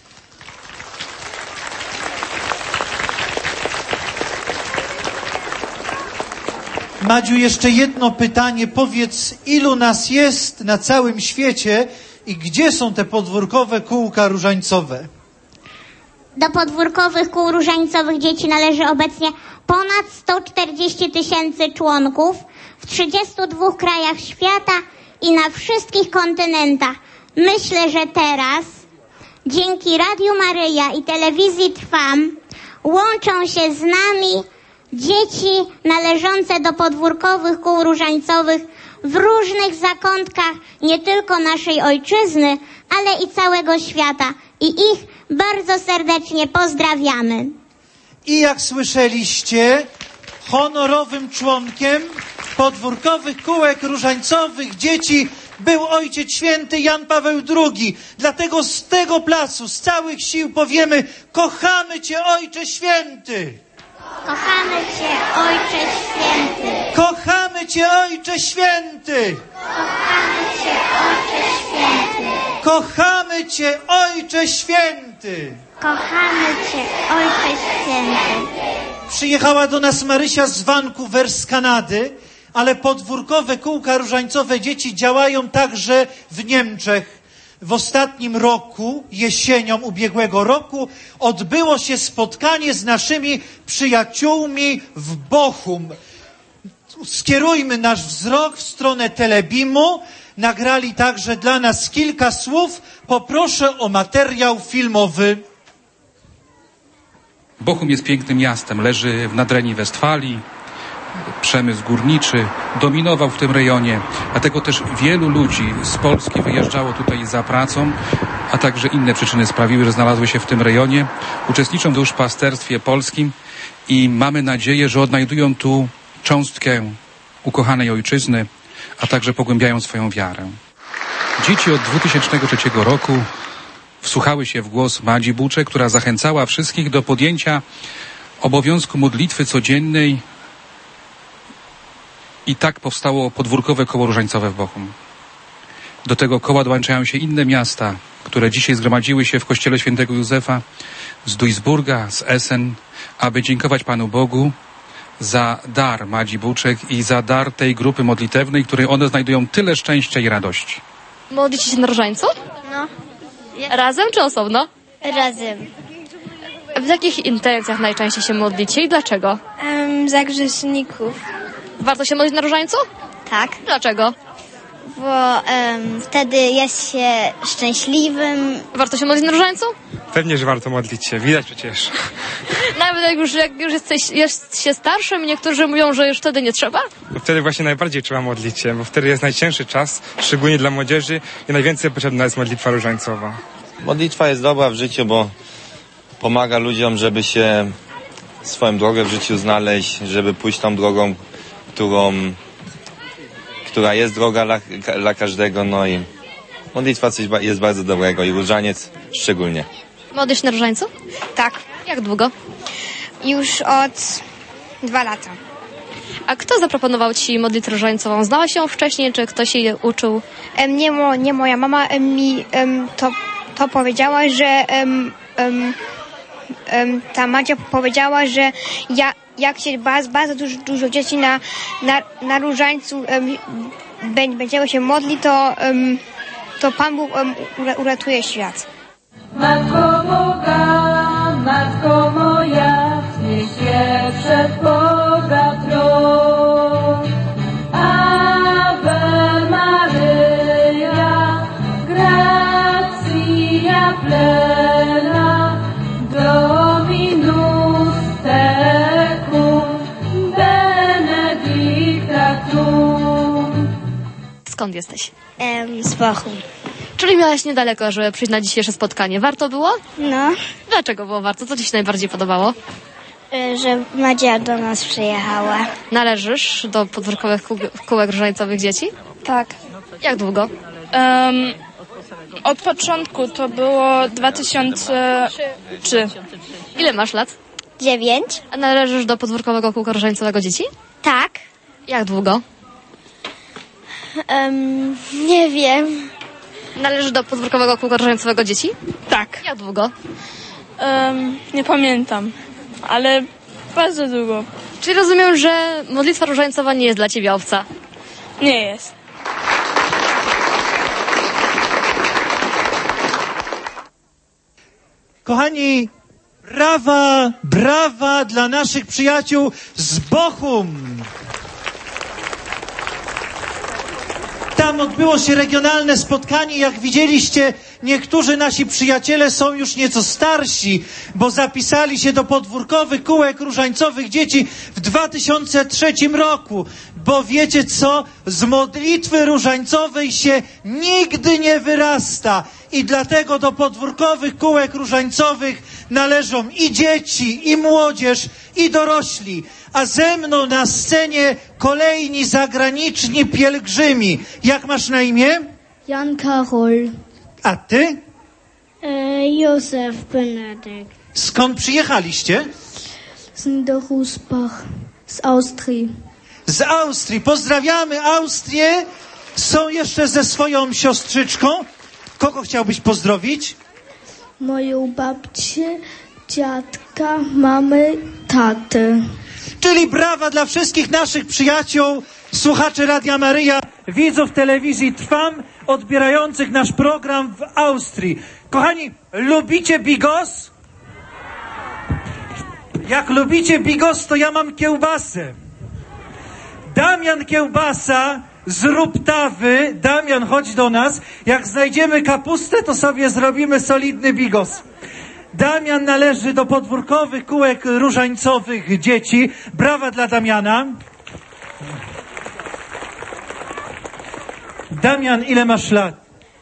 Madziu, jeszcze jedno pytanie. Powiedz, ilu nas jest na całym świecie i gdzie są te podwórkowe kółka różańcowe? Do podwórkowych kół różańcowych dzieci należy obecnie ponad sto czterdzieści tysięcy członków w trzydziestu dwóch krajach świata i na wszystkich kontynentach. Myślę, że teraz dzięki Radiu Maryja i Telewizji Trwam łączą się z nami dzieci należące do podwórkowych kół różańcowych w różnych zakątkach nie tylko naszej ojczyzny, ale i całego świata. I ich bardzo serdecznie pozdrawiamy. I jak słyszeliście, honorowym członkiem podwórkowych kółek różańcowych dzieci był Ojciec Święty Jan Paweł drugi. Dlatego z tego placu, z całych sił powiemy: kochamy Cię, Ojcze Święty! Kochamy Cię, Ojcze Święty! Kochamy Cię, Ojcze Święty! Kochamy Cię, Ojcze Święty! Kochamy Cię, Ojcze Święty! Kochamy Cię, Ojcze Święty! Przyjechała do nas Marysia z Vancouver z Kanady, ale podwórkowe kółka różańcowe dzieci działają także w Niemczech. W ostatnim roku, jesienią ubiegłego roku, odbyło się spotkanie z naszymi przyjaciółmi w Bochum. Skierujmy nasz wzrok w stronę Telebimu. Nagrali także dla nas kilka słów. Poproszę o materiał filmowy. Bochum jest pięknym miastem, leży w nadrenii Westfalii. Przemysł górniczy dominował w tym rejonie, dlatego też wielu ludzi z Polski wyjeżdżało tutaj za pracą, a także inne przyczyny sprawiły, że znalazły się w tym rejonie. Uczestniczą w duszpasterstwie polskim i mamy nadzieję, że odnajdują tu cząstkę ukochanej ojczyzny, a także pogłębiają swoją wiarę. Dzieci od dwa tysiące trzeciego roku wsłuchały się w głos Madzi Buczek, która zachęcała wszystkich do podjęcia obowiązku modlitwy codziennej. I tak powstało podwórkowe koło różańcowe w Bochum. Do tego koła dołączają się inne miasta, które dzisiaj zgromadziły się w kościele świętego Józefa z Duisburga, z Essen, aby dziękować Panu Bogu za dar Madzi Buczek i za dar tej grupy modlitewnej, której one znajdują tyle szczęścia i radości. Modlicie się na różańcu? No. Razem czy osobno? Razem. W jakich intencjach najczęściej się modlicie i dlaczego? Um, za grzeszników. Warto się modlić na różańcu? Tak. Dlaczego? Bo um, wtedy jest się szczęśliwym. Warto się modlić na różańcu? Pewnie, że warto modlić się. Widać przecież. Nawet jak już, jak już jesteś, jest się starszym, niektórzy mówią, że już wtedy nie trzeba? Bo wtedy właśnie najbardziej trzeba modlić się, bo wtedy jest najcięższy czas, szczególnie dla młodzieży i najwięcej potrzebna jest modlitwa różańcowa. Modlitwa jest dobra w życiu, bo pomaga ludziom, żeby się swoją drogę w życiu znaleźć, żeby pójść tą drogą, którą, która jest droga dla, dla każdego, no i modlitwa coś jest bardzo dobrego i różaniec szczególnie. Modlisz się na różańcu? Tak. Jak długo? Już od dwa lata. A kto zaproponował ci modlitwę różańcową? Znałaś ją wcześniej, czy ktoś jej uczył? Um, nie, mo, nie moja mama um, mi um, to, to powiedziała, że um, um, um, ta Madzia powiedziała, że ja, jak się bardzo, bardzo dużo, dużo dzieci na, na, na różańcu um, będziemy się modlić, to, um, to Pan Bóg um, uratuje świat. Matko Boga, Matko moja, wznieś się przed Boga tron. Ave Maryja, gratia plena, Dominus tecum, benedicta tu. Skąd jesteś? Um, z Bochum. Czyli miałaś niedaleko, żeby przyjść na dzisiejsze spotkanie. Warto było? No, Dlaczego było warto? Co ci się najbardziej podobało? że Madzia do nas przyjechała. Należysz do podwórkowych kół, kółek różańcowych dzieci? Tak. Jak długo? Um, Od początku to było dwa tysiące trzy. Ile masz lat? Dziewięć. A należysz do podwórkowego kółka różańcowego dzieci? Tak. Jak długo? Um, nie wiem. Należysz do podwórkowego kółka różańcowego dzieci? Tak. Jak długo? Um, nie pamiętam, ale bardzo długo. Czyli rozumiem, że modlitwa różańcowa nie jest dla ciebie obca? Nie jest. Kochani, brawa, brawa dla naszych przyjaciół z Bochum. Tam odbyło się regionalne spotkanie. Jak widzieliście, niektórzy nasi przyjaciele są już nieco starsi, bo zapisali się do podwórkowych kółek różańcowych dzieci w dwa tysiące trzecim roku. Bo wiecie co? Z modlitwy różańcowej się nigdy nie wyrasta. I dlatego do podwórkowych kółek różańcowych należą i dzieci, i młodzież, i dorośli. A ze mną na scenie kolejni zagraniczni pielgrzymi. Jak masz na imię? Jan Karol. A ty? E, Józef Benedykt. Skąd przyjechaliście? Z Niederusbach, z Austrii. Z Austrii. Pozdrawiamy Austrię. Są jeszcze ze swoją siostrzyczką. Kogo chciałbyś pozdrowić? Moją babcię, dziadka, mamy, taty. Czyli brawa dla wszystkich naszych przyjaciół, słuchaczy Radia Maryja, widzów telewizji Trwam, odbierających nasz program w Austrii. Kochani, lubicie bigos? Jak lubicie bigos, to ja mam kiełbasę. Damian Kiełbasa z Ruptawy. Damian, chodź do nas. Jak znajdziemy kapustę, to sobie zrobimy solidny bigos. Damian należy do podwórkowych kółek różańcowych dzieci. Brawa dla Damiana. Damian, ile masz lat?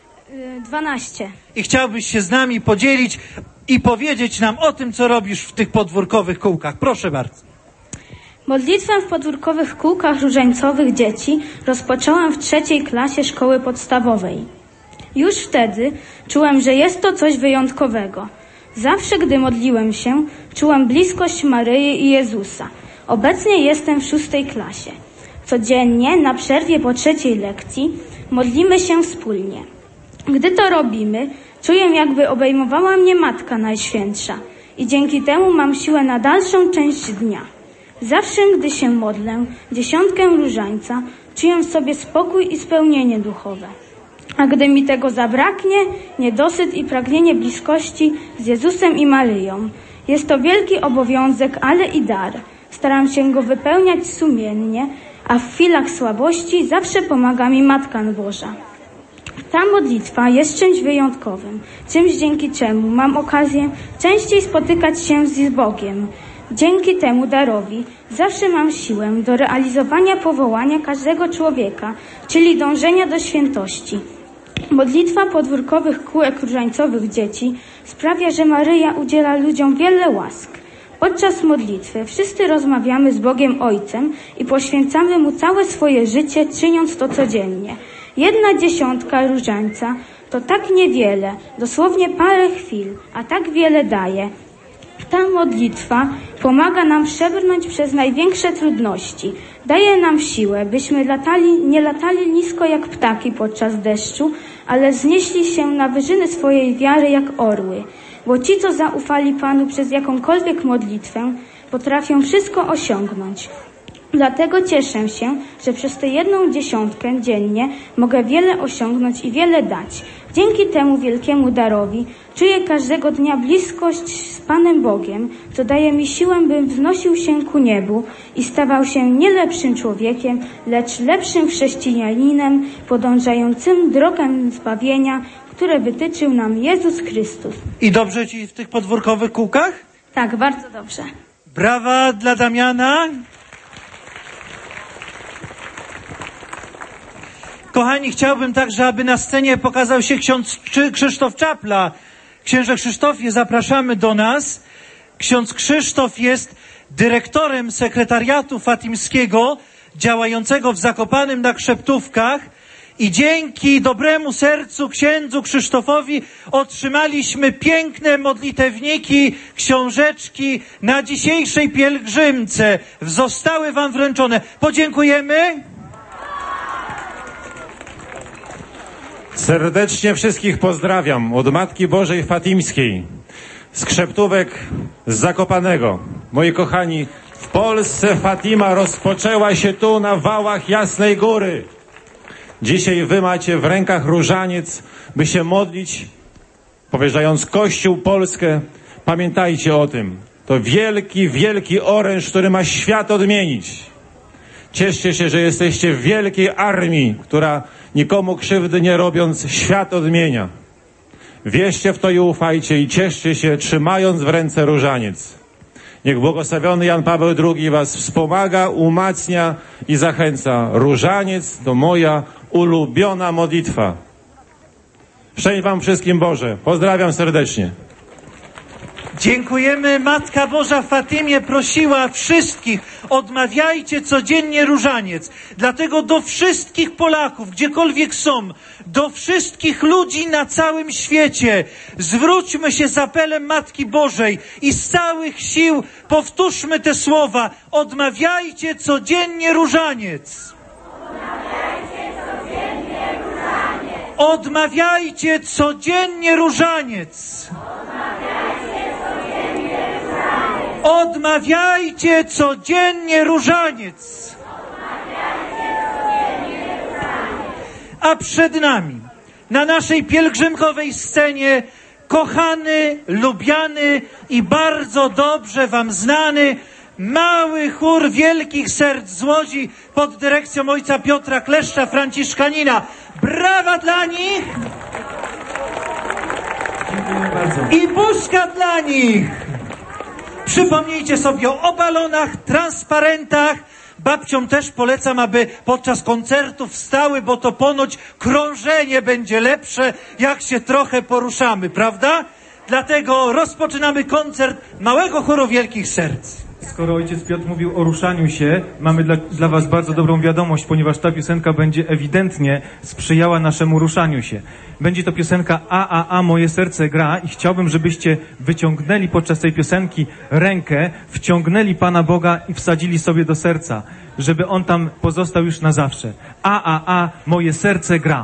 Dwanaście. I chciałbyś się z nami podzielić i powiedzieć nam o tym, co robisz w tych podwórkowych kółkach. Proszę bardzo. Modlitwę w podwórkowych kółkach różańcowych dzieci rozpoczęłam w trzeciej klasie szkoły podstawowej. Już wtedy czułem, że jest to coś wyjątkowego. Zawsze, gdy modliłem się, czułem bliskość Maryi i Jezusa. Obecnie jestem w szóstej klasie. Codziennie, na przerwie po trzeciej lekcji, modlimy się wspólnie. Gdy to robimy, czuję, jakby obejmowała mnie Matka Najświętsza i dzięki temu mam siłę na dalszą część dnia. Zawsze, gdy się modlę dziesiątkę różańca, czuję w sobie spokój i spełnienie duchowe. A gdy mi tego zabraknie, niedosyt i pragnienie bliskości z Jezusem i Maryją. Jest to wielki obowiązek, ale i dar. Staram się go wypełniać sumiennie, a w chwilach słabości zawsze pomaga mi Matka Boża. Ta modlitwa jest czymś wyjątkowym, czymś dzięki czemu mam okazję częściej spotykać się z Bogiem. Dzięki temu darowi zawsze mam siłę do realizowania powołania każdego człowieka, czyli dążenia do świętości. Modlitwa podwórkowych kółek różańcowych dzieci sprawia, że Maryja udziela ludziom wiele łask. Podczas modlitwy wszyscy rozmawiamy z Bogiem Ojcem i poświęcamy Mu całe swoje życie, czyniąc to codziennie. Jedna dziesiątka różańca to tak niewiele, dosłownie parę chwil, a tak wiele daje. Ta modlitwa pomaga nam przebrnąć przez największe trudności. Daje nam siłę, byśmy latali, nie latali nisko jak ptaki podczas deszczu, ale znieśli się na wyżyny swojej wiary jak orły. Bo ci, co zaufali Panu przez jakąkolwiek modlitwę, potrafią wszystko osiągnąć. Dlatego cieszę się, że przez tę jedną dziesiątkę dziennie mogę wiele osiągnąć i wiele dać. Dzięki temu wielkiemu darowi czuję każdego dnia bliskość z Panem Bogiem, co daje mi siłę, bym wznosił się ku niebu i stawał się nie lepszym człowiekiem, lecz lepszym chrześcijaninem, podążającym drogę zbawienia, które wytyczył nam Jezus Chrystus. I dobrze ci w tych podwórkowych kółkach? Tak, bardzo dobrze. Brawa dla Damiana. Kochani, chciałbym także, aby na scenie pokazał się ksiądz Krzysztof Czapla. Księże Krzysztofie, zapraszamy do nas. Ksiądz Krzysztof jest dyrektorem sekretariatu fatimskiego działającego w Zakopanem na Krzeptówkach I dzięki dobremu sercu księdzu Krzysztofowi otrzymaliśmy piękne modlitewniki, książeczki na dzisiejszej pielgrzymce. Zostały wam wręczone. Podziękujemy. Serdecznie wszystkich pozdrawiam od Matki Bożej Fatimskiej, z Krzeptówek, z Zakopanego. Moi kochani, w Polsce Fatima rozpoczęła się tu na wałach Jasnej Góry. Dzisiaj wy macie w rękach różaniec, by się modlić, powierzając Kościół, Polskę. Pamiętajcie o tym. To wielki, wielki oręż, który ma świat odmienić. Cieszcie się, że jesteście w wielkiej armii, która nikomu krzywdy nie robiąc, świat odmienia. Wierzcie w to i ufajcie i cieszcie się, trzymając w ręce różaniec. Niech błogosławiony Jan Paweł drugi was wspomaga, umacnia i zachęca. Różaniec to moja ulubiona modlitwa. Szczęść wam wszystkim Boże. Pozdrawiam serdecznie. Dziękujemy. Matka Boża w Fatimie prosiła wszystkich, odmawiajcie codziennie różaniec. Dlatego do wszystkich Polaków, gdziekolwiek są, do wszystkich ludzi na całym świecie, zwróćmy się z apelem Matki Bożej i z całych sił powtórzmy te słowa. Odmawiajcie codziennie różaniec. Odmawiajcie codziennie różaniec. Odmawiajcie codziennie różaniec. A przed nami, na naszej pielgrzymkowej scenie, kochany, lubiany i bardzo dobrze wam znany mały chór Wielkich Serc z Łodzi pod dyrekcją ojca Piotra Kleszcza, Franciszkanina. Brawa dla nich! Dziękuję bardzo. I buźka dla nich! Przypomnijcie sobie o balonach, transparentach. Babciom też polecam, aby podczas koncertów wstały, bo to ponoć krążenie będzie lepsze, jak się trochę poruszamy, prawda? Dlatego rozpoczynamy koncert Małego Chóru Wielkich Serc. Skoro ojciec Piotr mówił o ruszaniu się, mamy dla, dla was bardzo dobrą wiadomość, ponieważ ta piosenka będzie ewidentnie sprzyjała naszemu ruszaniu się. Będzie to piosenka A, A, A, moje serce gra i chciałbym, żebyście wyciągnęli podczas tej piosenki rękę, wciągnęli Pana Boga i wsadzili sobie do serca, żeby On tam pozostał już na zawsze. A, A, A, moje serce gra.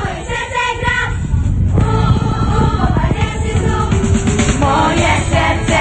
Moje serce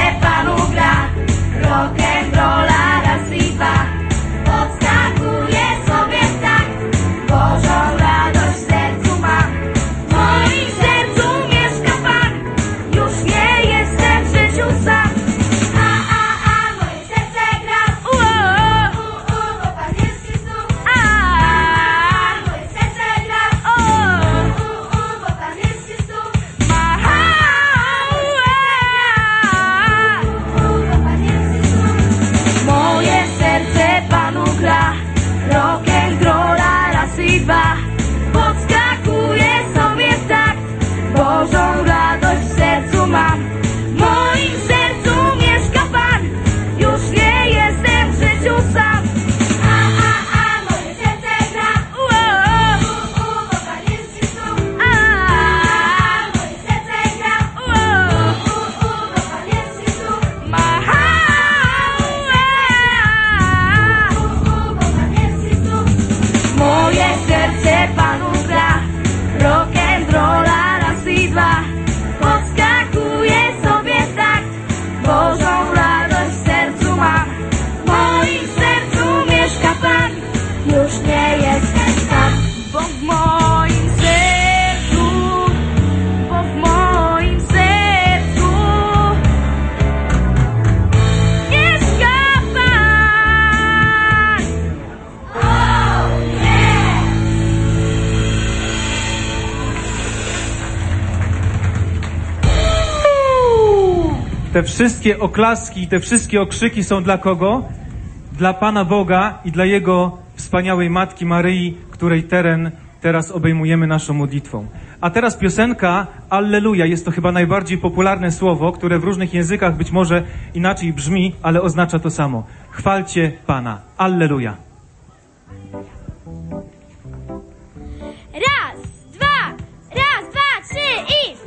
Te wszystkie oklaski i te wszystkie okrzyki są dla kogo? Dla Pana Boga i dla Jego wspaniałej Matki Maryi, której teren teraz obejmujemy naszą modlitwą. A teraz piosenka Alleluja. Jest to chyba najbardziej popularne słowo, które w różnych językach być może inaczej brzmi, ale oznacza to samo. Chwalcie Pana. Alleluja. Raz, dwa, raz, dwa, trzy i...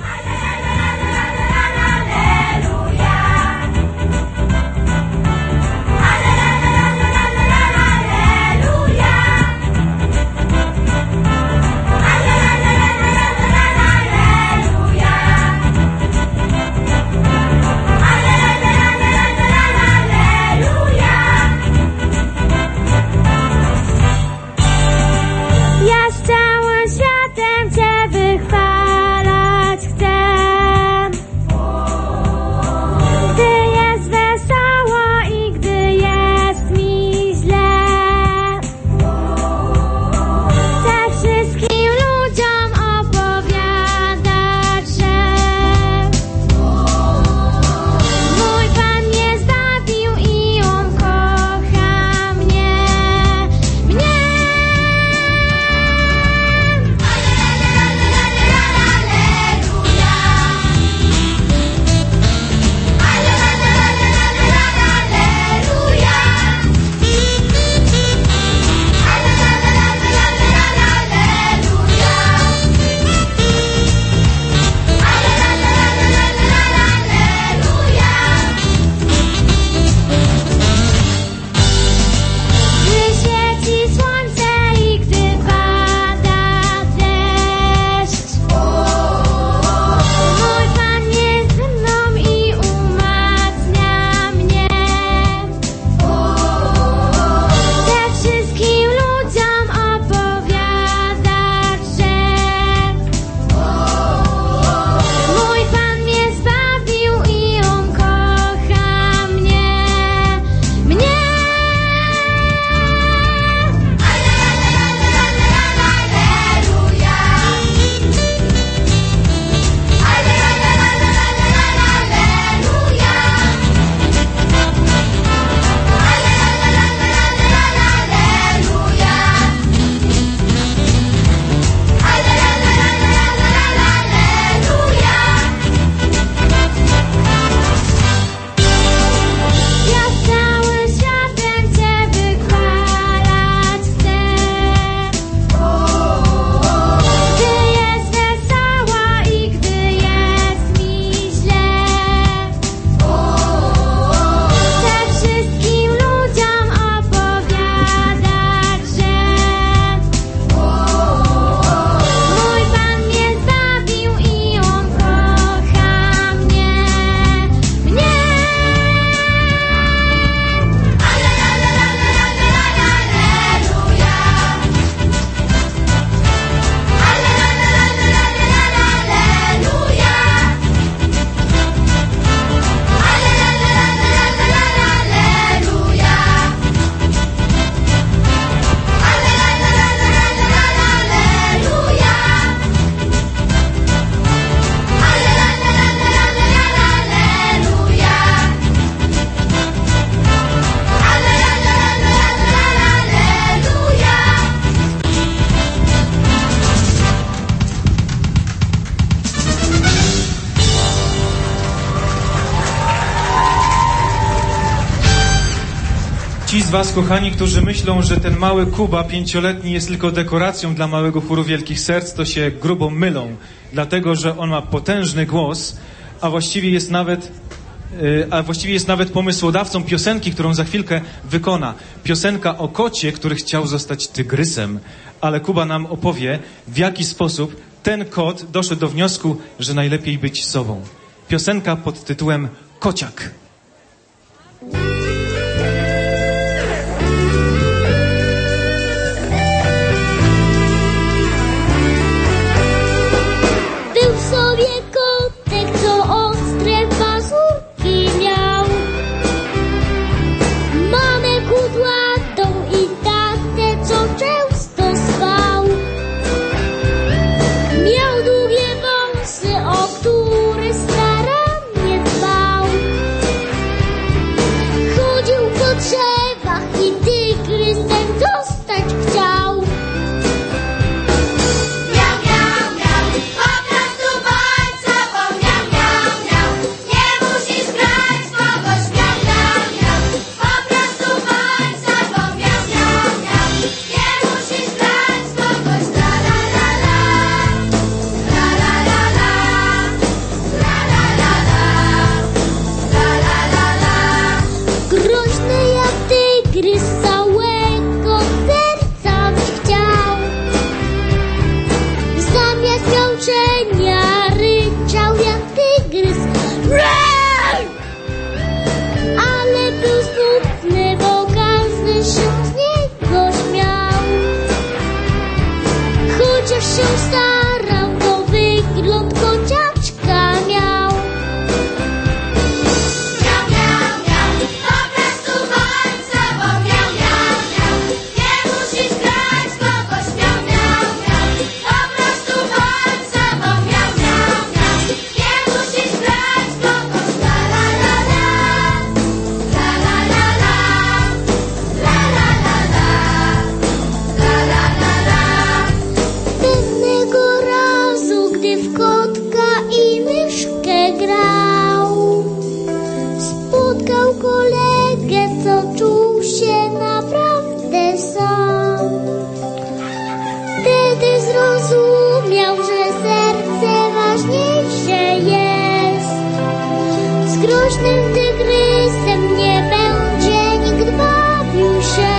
Ci z was, kochani, którzy myślą, że ten mały Kuba pięcioletni jest tylko dekoracją dla małego chóru Wielkich Serc, to się grubo mylą, dlatego że on ma potężny głos, a właściwie jest nawet, yy, a właściwie jest nawet pomysłodawcą piosenki, którą za chwilkę wykona. Piosenka o kocie, który chciał zostać tygrysem, ale Kuba nam opowie, w jaki sposób ten kot doszedł do wniosku, że najlepiej być sobą. Piosenka pod tytułem Kociak. Miał długie wąsy, o które starannie dbał. drzewach i tygrysem zostać chciał. Miau, miau, miau, po prostu bądź sobą. Miau, miau, miau, nie musisz grać kogoś. Miau, miau, miau, po prostu bądź sobą. Miau, miau, miau, nie musisz grać kogoś. La, la, la, la, la, la, la, la, la, la, la, la, la, la, la. Groźny jak tygrys, całego serca byś chciał. Zamiast miauczenia ryczał jak tygrys. Roar! Ale był smutny, bo każdy się z niego śmiał. Chociaż się starał, to wygląd kociaczka miał. Miau, miau, miau, po prostu bądź sobą. Miau, miau, miau, nie musisz grać kogoś. Miau, miau, miau, po prostu bądź sobą. Miau, miau, miau, nie musisz grać kogoś. La, la, la, la, la, la, la, la, la, la, la, la, la, la, la. Pewnego razu, gdy w kotka i myszkę grał, spotkał kolegę, co czuł się naprawdę sam. Wtedy zrozumiał, że serce ważniejsze jest. Z groźnym tygrysem nie będzie nikt bawił się.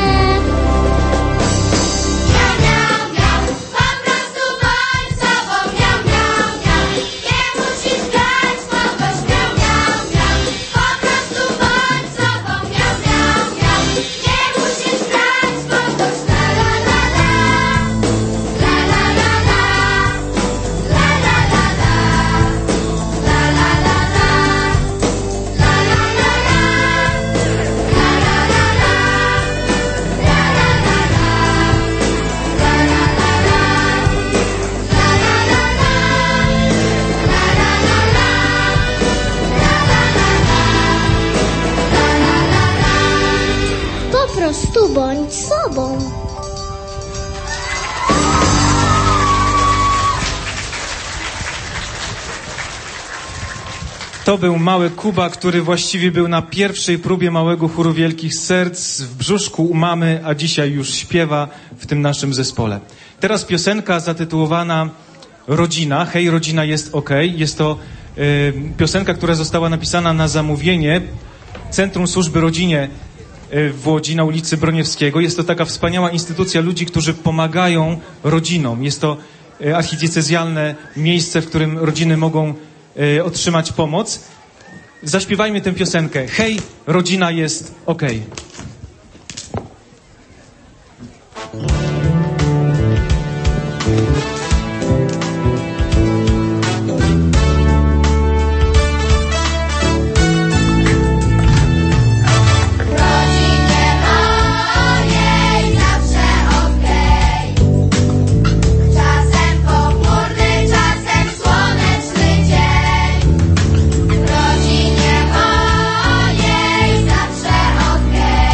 Miau, miau, miau, po prostu bądź sobą. Miau, miau, miau, nie musisz grać kogoś. Miau, miau, miau, po prostu bądź sobą. Miau, miau, miau, nie musisz grać kogoś. La, la, la, la, la, la, la, la, la, la, la, la, la, la, la, la, la, la, la, la, po prostu bądź sobą. To był mały Kuba, który właściwie był na pierwszej próbie małego chóru Wielkich Serc w brzuszku u mamy, a dzisiaj już śpiewa w tym naszym zespole. Teraz piosenka zatytułowana Rodzina. Hej, rodzina jest okej. Jest to y, piosenka, która została napisana na zamówienie Centrum Służby Rodzinie y, w Łodzi na ulicy Broniewskiego. Jest to taka wspaniała instytucja ludzi, którzy pomagają rodzinom. Jest to y, archidiecezjalne miejsce, w którym rodziny mogą y, otrzymać pomoc. Zaśpiewajmy tę piosenkę. Hej, rodzina jest okej. Rodzinie mojej zawsze okej. Czasem pochmurny, czasem słoneczny dzień. Rodzinie mojej zawsze okej.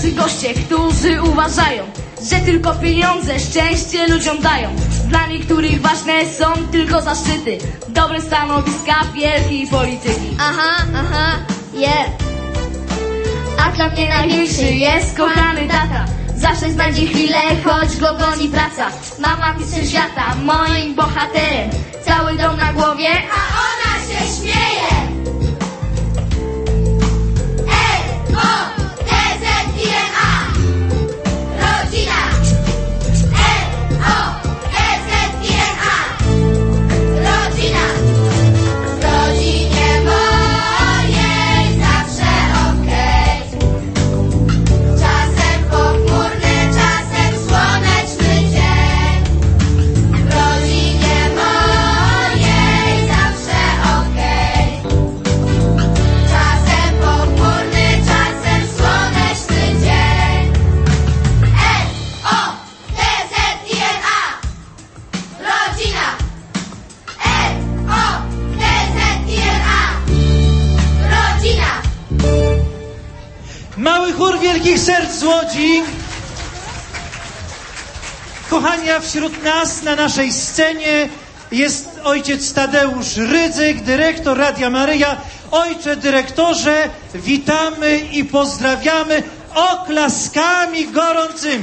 tacy goście, którzy uważają, że tylko pieniądze szczęście ludziom dają. Dla niektórych ważne są tylko zaszczyty, dobre stanowiska, wielkiej polityki. Aha, aha, yeah. A dla mnie największy jest kochany tata. Zawsze spędzi chwilę, choć go goni praca. Mama mistrz świata, moim bohaterem. Cały dom na głowie, a ona się śmieje. L O T Z I N A. Rodzina. L O T Z I N A. Rodzina. W rodzinie mojej zawsze okej. Czasem pochmurny, czasem słoneczny dzień. W rodzinie mojej zawsze okej. Czasem pochmurny, czasem słoneczny dzień. L O T Z I N A. Rodzina. L O T Z I N A. Rodzina. Mały chór wielkich serc z Łodzi. Kochani, a wśród nas na naszej scenie jest ojciec Tadeusz Rydzyk, dyrektor Radia Maryja. Ojcze dyrektorze, witamy i pozdrawiamy oklaskami gorącymi.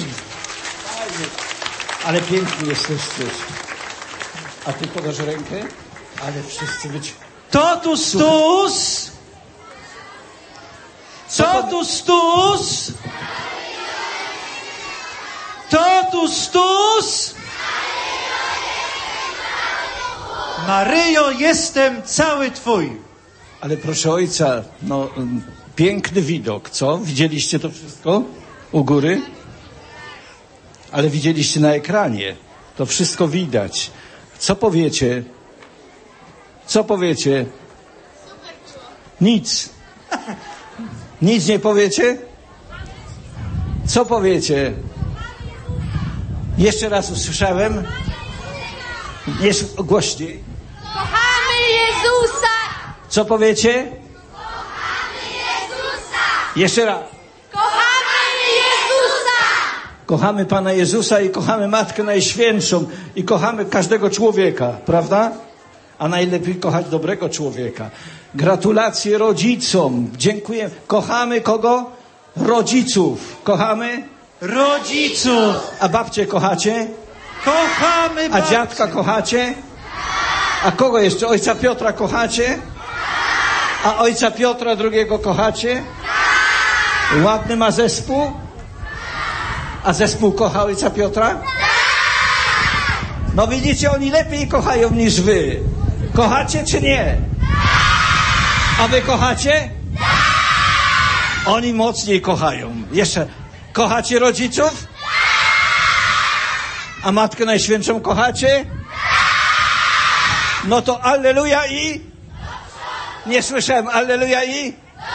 Ale piękni jesteście. A ty podasz rękę? Ale wszyscy być... Totus tus! Totus tus! Totus tus! Maryjo, jestem cały Twój. Ale proszę ojca, no mm, piękny widok, co? Widzieliście to wszystko u góry? Ale widzieliście na ekranie. To wszystko widać. Co powiecie? Co powiecie? Nic. Nic nie powiecie? Co powiecie? Jeszcze raz usłyszałem. Jeszcze głośniej. Kochamy Jezusa! Co powiecie? Kochamy Jezusa! Jeszcze raz. Kochamy Jezusa! Kochamy Pana Jezusa i kochamy Matkę Najświętszą i kochamy każdego człowieka, prawda? A najlepiej kochać dobrego człowieka. Gratulacje rodzicom. Dziękuję. Kochamy kogo? Rodziców. Kochamy? Rodziców. A babcię kochacie? Kochamy A babcię. dziadka kochacie? A kogo jeszcze? Ojca Piotra kochacie? A ojca Piotra drugiego kochacie? Ładny ma zespół? A zespół kocha ojca Piotra? No widzicie, oni lepiej kochają niż wy. Kochacie czy nie? A wy kochacie? Oni mocniej kochają. Jeszcze. Kochacie rodziców? A Matkę Najświętszą kochacie? No to alleluja i? Nie słyszałem. Alleluja i?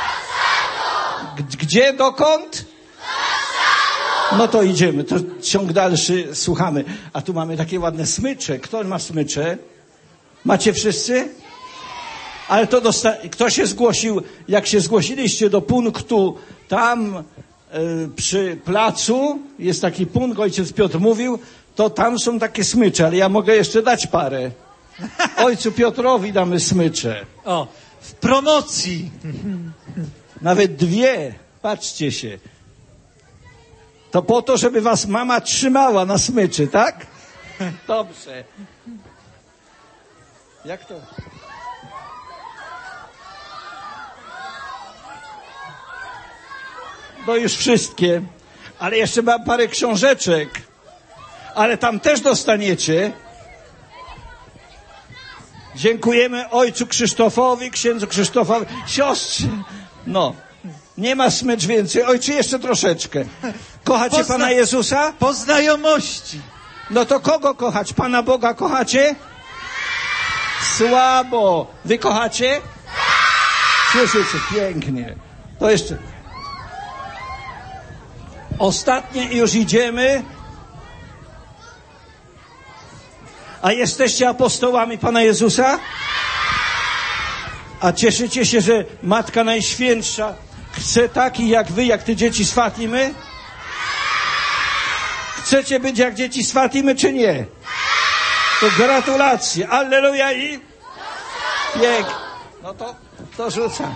G- Gdzie, dokąd? No to idziemy. To ciąg dalszy słuchamy. A tu mamy takie ładne smycze. Kto ma smycze? Macie wszyscy? Ale to dosta- kto się zgłosił? Jak się zgłosiliście do punktu tam y, przy placu, jest taki punkt, ojciec Piotr mówił, to tam są takie smycze, ale ja mogę jeszcze dać parę. Ojcu Piotrowi damy smycze. O, w promocji. Nawet dwie. Patrzcie się. To po to, żeby was mama trzymała na smyczy, tak? Dobrze. Jak to? No już wszystkie. Ale jeszcze mam parę książeczek. Ale tam też dostaniecie. Dziękujemy ojcu Krzysztofowi, księdzu Krzysztofowi, siostrze. No. Nie ma smycz więcej. Ojcze, jeszcze troszeczkę. Kochacie Pozna- Pana Jezusa? Po znajomości. No to kogo kochać? Pana Boga kochacie? Słabo. Wy kochacie? Słyszycie? Pięknie. To jeszcze. Ostatnie i już idziemy. A jesteście apostołami Pana Jezusa? A cieszycie się, że Matka Najświętsza chce taki jak wy, jak te dzieci z Fatimy? Chcecie być jak dzieci z Fatimy, czy nie? To gratulacje. Alleluja i... Pięknie. No to, to rzucam.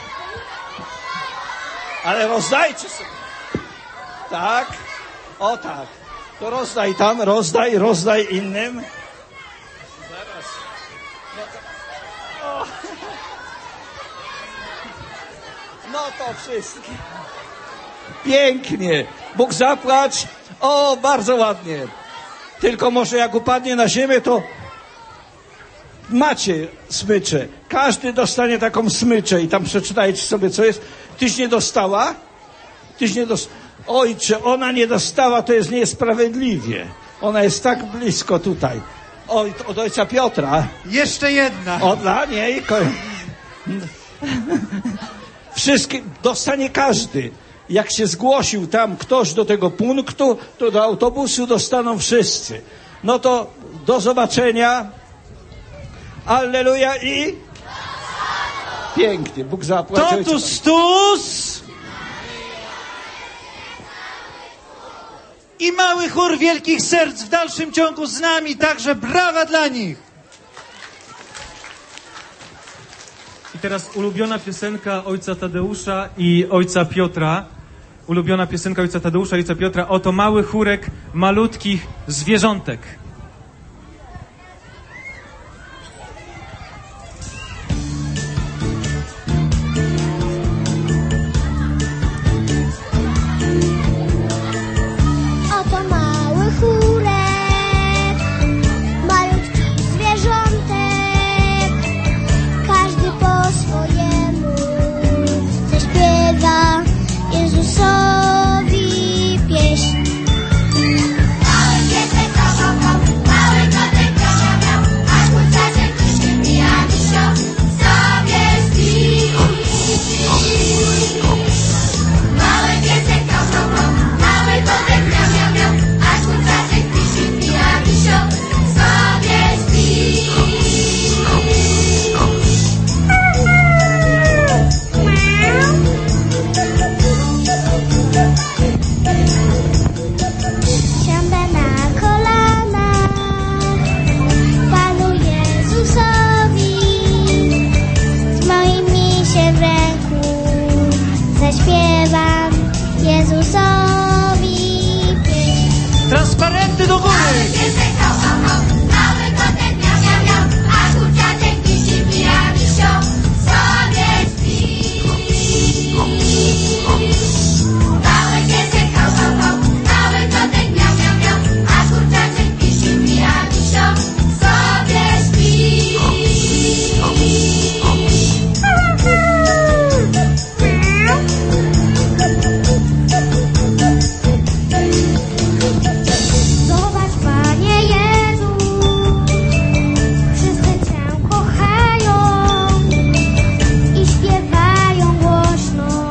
Ale rozdajcie sobie. Tak. O tak. To rozdaj tam, rozdaj, rozdaj innym. Zaraz. No to... O. No to wszystkie. Pięknie. Bóg zapłać. O, bardzo ładnie. Tylko może jak upadnie na ziemię, to macie smycze. Każdy dostanie taką smyczę i tam przeczytajcie sobie, co jest. Tyś nie dostała? Tyś nie dostała. Ojcze, ona nie dostała, to jest niesprawiedliwie. Ona jest tak blisko tutaj. Oj, od ojca Piotra. Jeszcze jedna. O, dla niej. Wszystkie dostanie każdy. Jak się zgłosił tam ktoś do tego punktu, to do autobusu dostaną wszyscy. No to do zobaczenia. Alleluja i... Pięknie, Bóg zapłać. Totus tus! I mały chór wielkich serc w dalszym ciągu z nami, także brawa dla nich. I teraz ulubiona piosenka ojca Tadeusza i ojca Piotra. Ulubiona piosenka ojca Tadeusza i ojca Piotra. Oto mały chórek malutkich zwierzątek. Oto mały chórek malutkich zwierzątek, każdy po swojemu zaśpiewa Jezusowi pieśń. Mały piesek koło, mały kotek miał, miał, a kurczaczek kiszki pija misio sobie śpi. Mały piesek koło, mały kotek miał, miał, miał, a kurczaczek kiszki pija misio sobie śpi. Siądę na kolanach Panu Jezusowi, z moim misiem w ręku zaśpiewam Jezusowi pieśń. Transparenty do góry! Mały piesek hał, hał, hał, mały kotek miał, miał, miał, a kurczaczek kici pija misio sobie śpi. Mały piesek hał, hał, hał, mały kotek miał, miał, miał, a kurczaczek kici pija misio sobie śpi. Zobacz, Panie Jezu, wszyscy Cię kochają i śpiewają głośno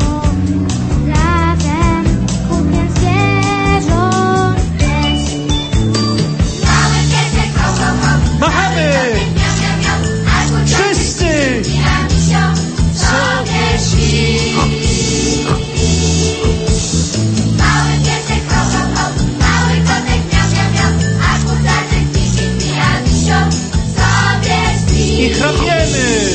razem chórkiem zwierząt pieśń. Mały piesek hał, hał, hał, Machamy! miał, miał, miał, a kurczaczek Wszyscy! pija misio sobie śpi. Mały piesek hał, hał, hał, mały kotek miał, miał, miał, a kurczaczek kici pija misio sobie śpi. I chrapiemy!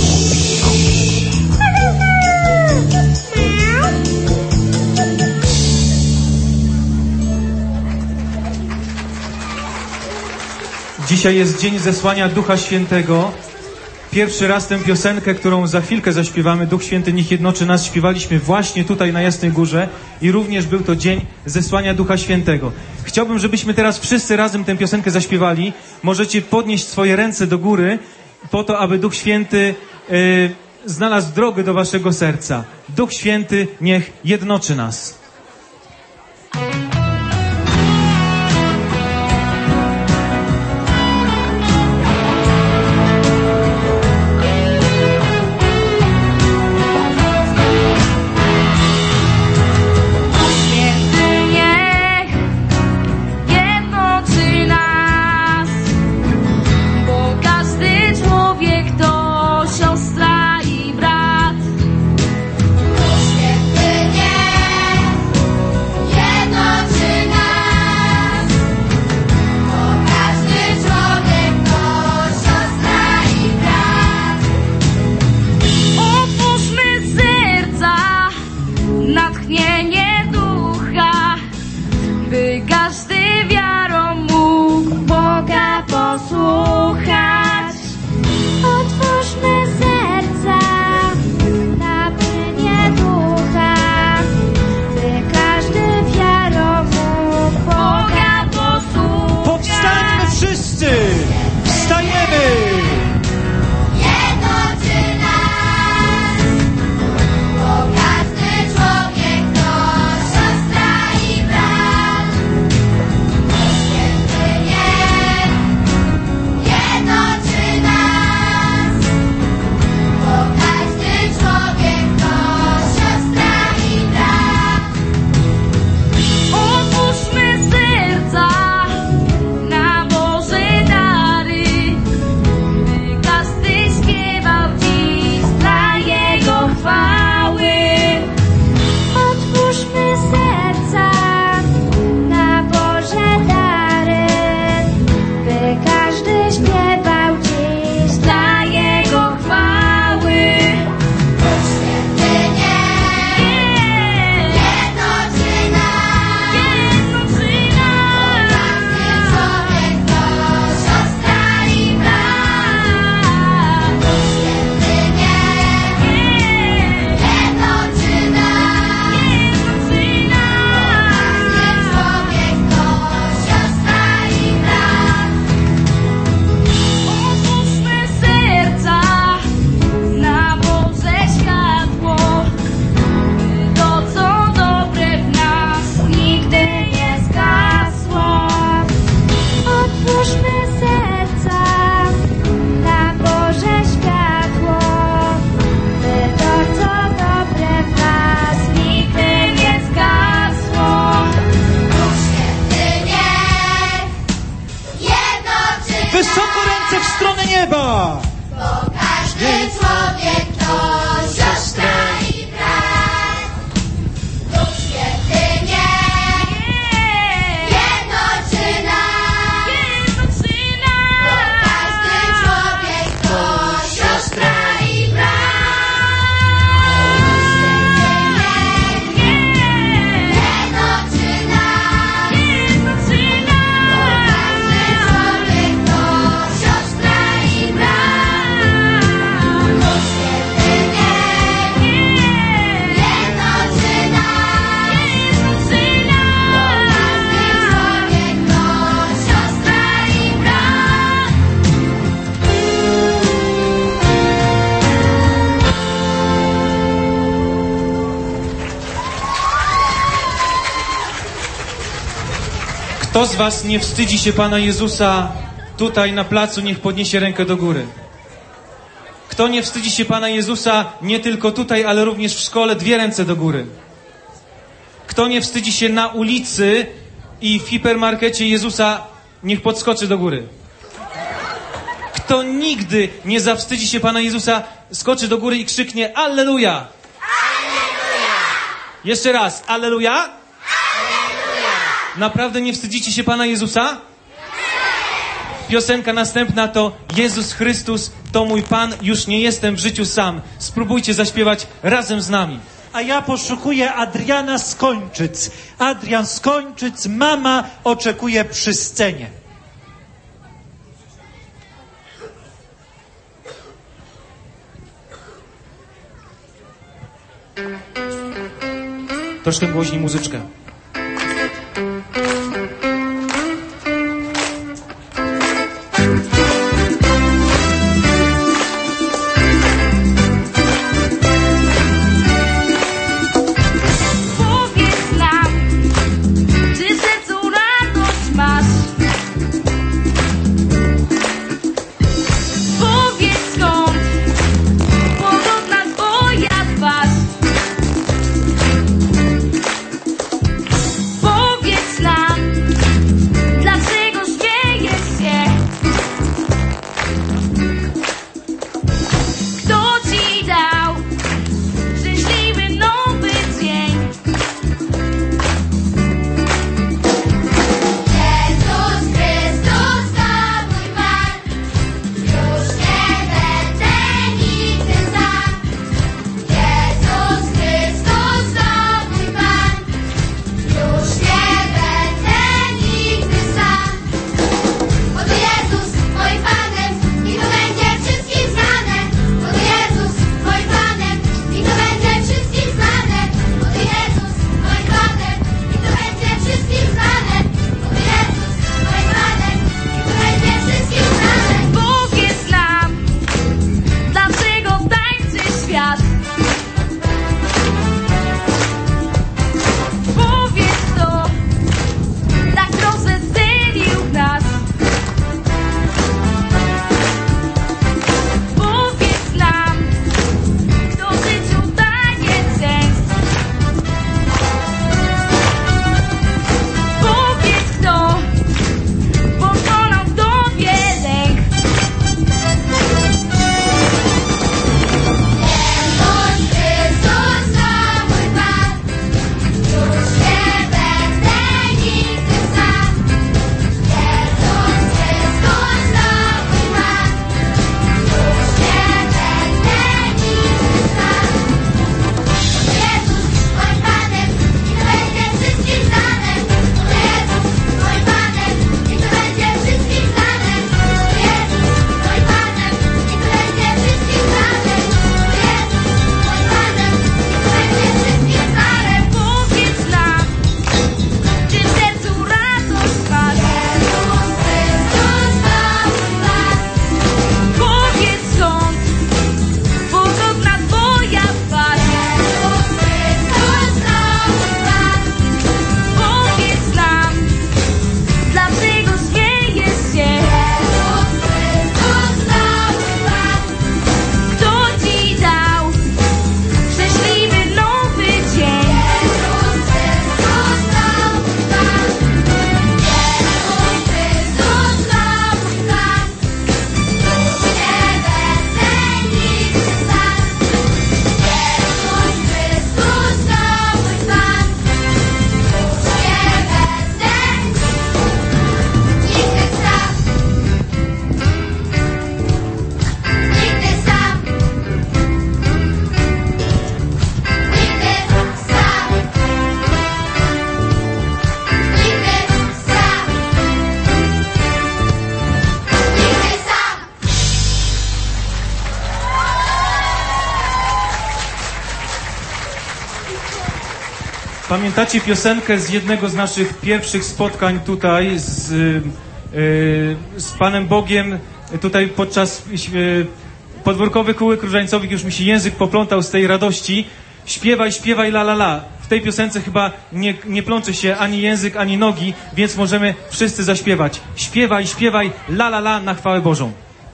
Dzisiaj jest dzień zesłania Ducha Świętego. Pierwszy raz tę piosenkę, którą za chwilkę zaśpiewamy, Duch Święty niech jednoczy nas, śpiewaliśmy właśnie tutaj na Jasnej Górze i również był to dzień zesłania Ducha Świętego. Chciałbym, żebyśmy teraz wszyscy razem tę piosenkę zaśpiewali. Możecie podnieść swoje ręce do góry po to, aby Duch Święty y, znalazł drogę do waszego serca. Duch Święty niech jednoczy nas. Święty niech jednoczy nas, bo każdy człowiek to siostra i brat. natchnienie ducha, by każdy wiarą mógł Boga posłuchać. Otwórzmy serca na płynie ducha, by każdy wiarą mógł Boga posłuchać. Powstańmy wszyscy! Wstajemy! Jednoczy nas, bo każdy człowiek to siostra i brat. Świętynie jednoczy nas, bo każdy człowiek to siostra i brat. Otwórzmy serca na Boże dary, by każdy śpiewał dziś dla Jego chwały. Otwórzmy serca na Boże dary, by każdy śpiewał dziś Dla Jego chwały. Świętynie jednoczy nas, Jednoczy nas. każdy człowiek to siostra i brat. Świętynie jednoczy nas, Jednoczy nas. każdy człowiek to siostra i brat. Otwórzmy serca na Boże światło, by to, co dobre w nas, nigdy nie zgasło. Otwórzmy serca na Boże światło, by to, co dobre w nas Nigdy nie zgasło. Duch Święty niech jednoczy Wysoko ręce w stronę nieba! bo każdy człowiek to siostra i brat. Duch Święty niech jednoczy nas, Jednoczy bo nas. każdy człowiek to siostra i brat. Duch Święty niech jednoczy nas, Jednoczy bo nas. każdy człowiek to siostra i brat. Duch Święty niech jednoczy nas, Jednoczy bo każdy człowiek to siostra i brat. Kto z was nie wstydzi się Pana Jezusa tutaj na placu, niech podniesie rękę do góry. Kto nie wstydzi się Pana Jezusa nie tylko tutaj, ale również w szkole, dwie ręce do góry. Kto nie wstydzi się na ulicy i w hipermarkecie Jezusa, niech podskoczy do góry. Kto nigdy nie zawstydzi się Pana Jezusa, skoczy do góry i krzyknie Alleluja! Jeszcze raz, Alleluja! Naprawdę nie wstydzicie się Pana Jezusa? Piosenka następna to Jezus Chrystus to mój Pan, już nie jestem w życiu sam. Spróbujcie zaśpiewać razem z nami. A ja poszukuję Adriana Skończyc. Adrian Skończyc, mama oczekuje przy scenie. Troszkę głośniej muzyczkę. Powiedz nam, czy w sercu radość masz? Powiedz skąd podobna twoja twarz. Pamiętacie piosenkę z jednego z naszych pierwszych spotkań tutaj z, yy, z Panem Bogiem, tutaj podczas yy, podwórkowych kółek różańcowych już mi się język poplątał z tej radości. Śpiewaj, śpiewaj, la la la. W tej piosence chyba nie, nie plącze się ani język, ani nogi, więc możemy wszyscy zaśpiewać. Śpiewaj, śpiewaj, la la la na chwałę Bożą.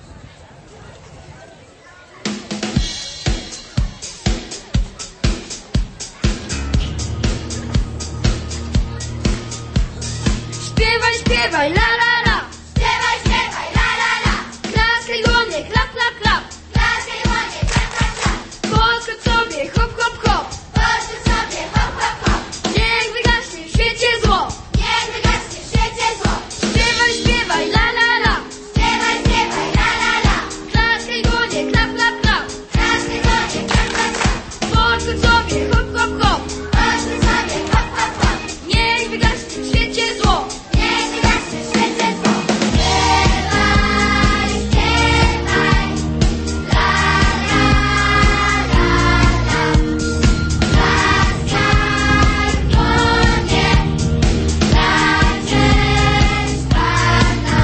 Śpiewaj, śpiewaj, la la la. Śpiewaj, śpiewaj, la la la. Klaskaj dłonie, klap, klap, klap. Klaskaj dłonie, klap, klap, klap. Podskocz sobie, hop, hop, hop. Podskocz sobie, hop, hop, hop. Niech wygaśnie w świecie zło. Niech wygaśnie w świecie zło. Śpiewaj, śpiewaj, la la la. Śpiewaj, śpiewaj, la la la. Klaskaj dłonie, klap, klap, klap. Klaskaj dłonie, klap, klap, klap. Podskocz sobie, hop, hop, hop. Podskocz sobie, hop, hop, hop. Niech wygaśnie w świecie zło. Niech wygaśnie w świecie zło. Śpiewaj, śpiewaj, la la la la. Klaskaj dłonie na cześć Pana.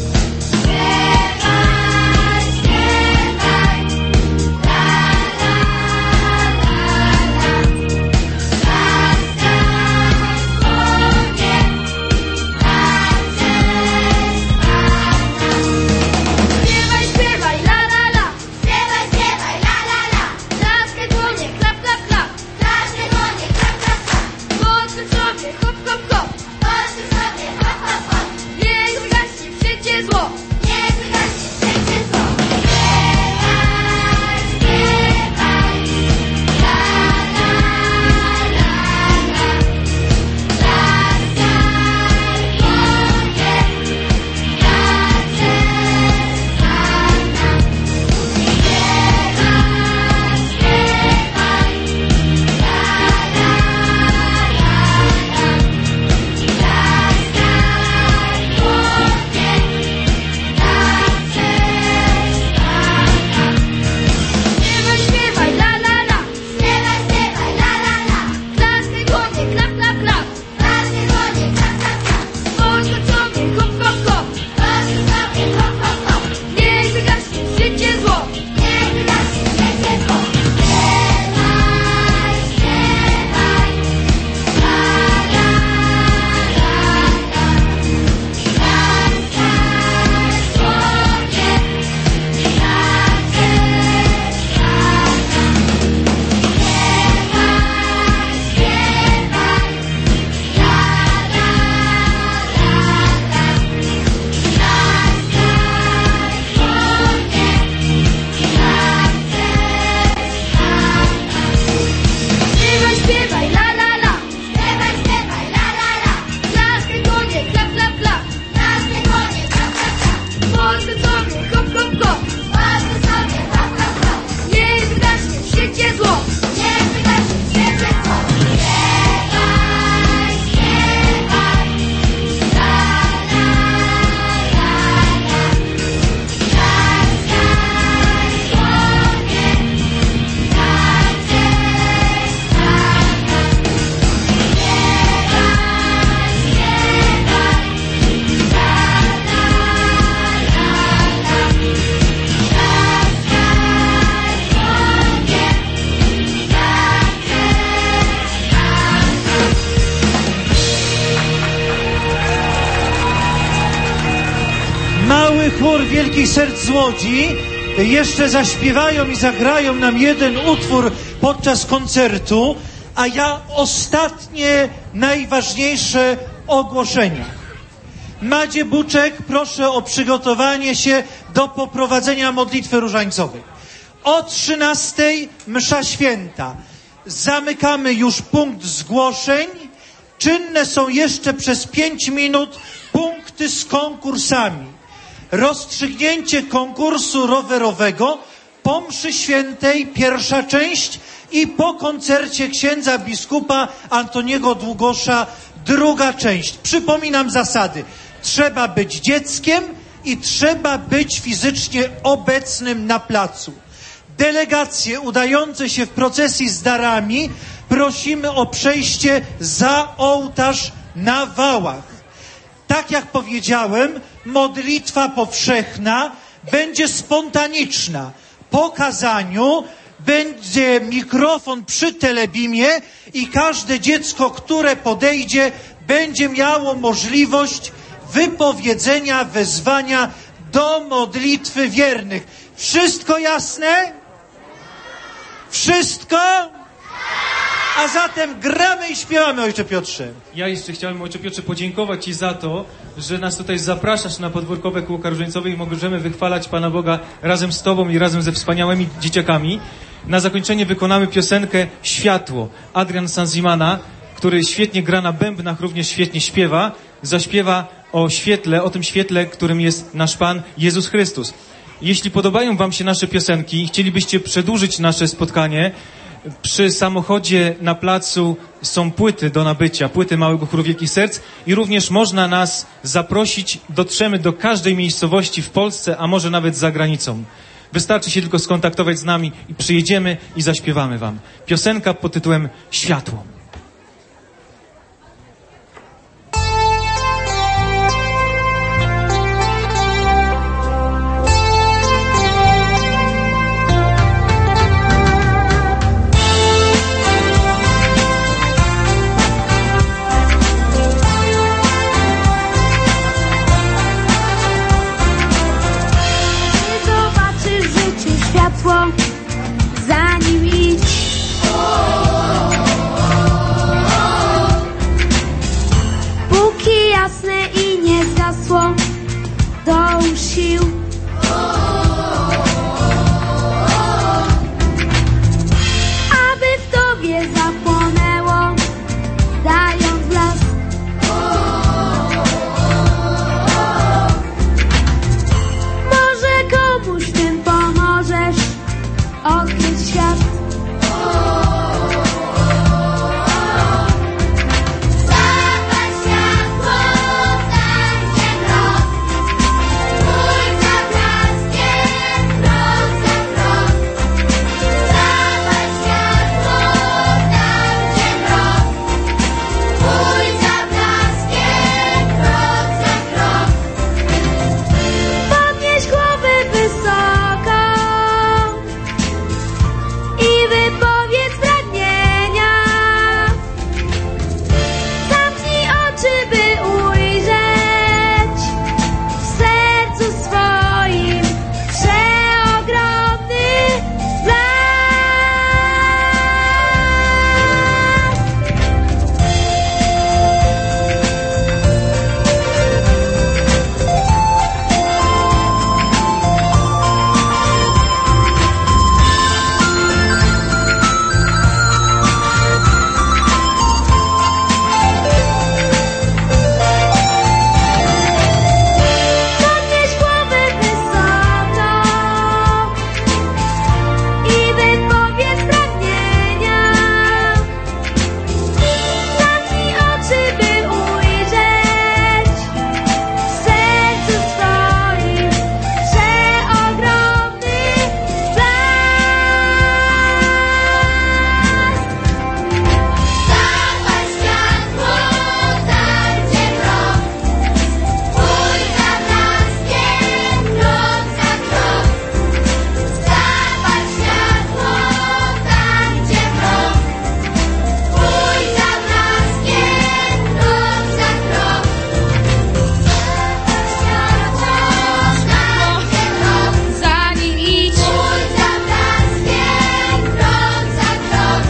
Śpiewaj, śpiewaj, la la la la. Klaskaj dłonie na cześć Pana. Śpiewaj, śpiewaj, la la la. Śpiewaj, śpiewaj, la la la. Klaskaj dłonie, klap, klap, klap. Klaskaj dłonie, klap, klap, klap. Podskocz sobie, hop, hop, hop. Podskocz sobie, hop, hop, hop. Niech wygaśnie w świecie zło. Niech wygaśnie w świecie zło. Śpiewaj, śpiewaj, la la la la. Klaskaj dłonie na cześć Pana. Śpiewaj, śpiewaj, la la la. Śpiewaj, śpiewaj, la la la. Klaskaj dłonie, klap, klap, klap. Klaskaj dłonie, klap, klap, klap. Podskocz sobie, hop, hop, hop. Podskocz sobie, hop, hop, hop. Niech wygaśnie w świecie zło. Niech wygaśnie w świecie zło. Śpiewaj, śpiewaj, la la la la. Klaskaj dłonie na cześć Pana. Śpiewaj, śpiewaj, la la la. Śpiewaj, śpiewaj, la la la. Klaskaj dłonie, klap, klap, klap. Klaskaj dłonie, klap, klap, klap. Podskocz sobie, hop, hop, hop. Podskocz sobie, hop, hop, hop. Niech wygaśnie w świecie zło. Niech wygaśnie w świecie zło. Śpiewaj, śpiewaj, la la la la. Klaskaj dłonie na cześć Pana. Mały chór Wielkich Serc z Łodzi jeszcze zaśpiewają i zagrają nam jeden utwór podczas koncertu, a ja ostatnie, najważniejsze ogłoszenia. Madzie Buczek, proszę o przygotowanie się do poprowadzenia modlitwy różańcowej. O trzynastej msza święta. Zamykamy już punkt zgłoszeń. Czynne są jeszcze przez pięć minut punkty z konkursami. Rozstrzygnięcie konkursu rowerowego po mszy świętej, pierwsza część, i po koncercie księdza biskupa Antoniego Długosza, druga część. Przypominam zasady. Trzeba być dzieckiem i trzeba być fizycznie obecnym na placu. Delegacje udające się w procesji z darami prosimy o przejście za ołtarz na Wałach. Tak jak powiedziałem, modlitwa powszechna będzie spontaniczna. Po kazaniu będzie mikrofon przy telebimie i każde dziecko, które podejdzie, będzie miało możliwość wypowiedzenia wezwania do modlitwy wiernych. Wszystko jasne? Wszystko? A zatem gramy i śpiewamy, Ojcze Piotrze. Ja jeszcze chciałem, Ojcze Piotrze, podziękować Ci za to, że nas tutaj zapraszasz na podwórkowe kółka różańcowe i możemy wychwalać Pana Boga razem z Tobą i razem ze wspaniałymi dzieciakami. Na zakończenie wykonamy piosenkę Światło. Adrian Sanzimana, który świetnie gra na bębnach, również świetnie śpiewa, zaśpiewa o świetle, o tym świetle, którym jest nasz Pan Jezus Chrystus. Jeśli podobają Wam się nasze piosenki i chcielibyście przedłużyć nasze spotkanie, przy samochodzie na placu są płyty do nabycia, płyty Małego Chóru Wielkich Serc i również można nas zaprosić, dotrzemy do każdej miejscowości w Polsce, a może nawet za granicą. Wystarczy się tylko skontaktować z nami i przyjedziemy i zaśpiewamy Wam. Piosenka pod tytułem Światło. Za nim idź. Póki jasne i nie zgasło, dołóż sił. Aby w tobie zapłonęło, dając blask. Może komuś tym pomożesz odkryć świat. Zapal światło tam, gdzie mrok, pójdź za blaskiem, krok za krok. Zapal światło tam, gdzie mrok, pójdź za blaskiem, krok za krok. Podnieś głowę wysoko i wypowiedz pragnienia. Zamknij oczy, by ujrzeć w sercu swoim przeogromny Podnieś głowę wysoko i wypowiedz pragnienia. Zamknij oczy, by ujrzeć w sercu swoim przeogromny blask. Zapal światło tam, gdzie mrok, pójdź za blaskiem, krok za krok. Zapal światło tam, gdzie mrok, pójdź za blaskiem, krok za krok. Za nim idź. Pójdź za blaskiem, krok za krok.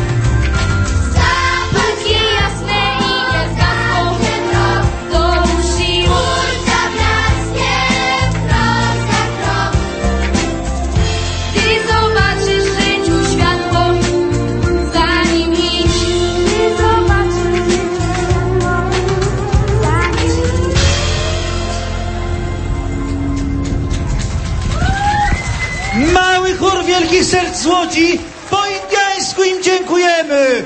Póki jasne i nie zgasło, dołóż sił. Pójdź za blaskiem, krok za krok. Ty zobaczysz w życiu światło, za nim idź. Ty zobaczysz w życiu światło, za nim idź. Mały Chór Wielkich Serc z Łodzi, po indiańsku im dziękujemy.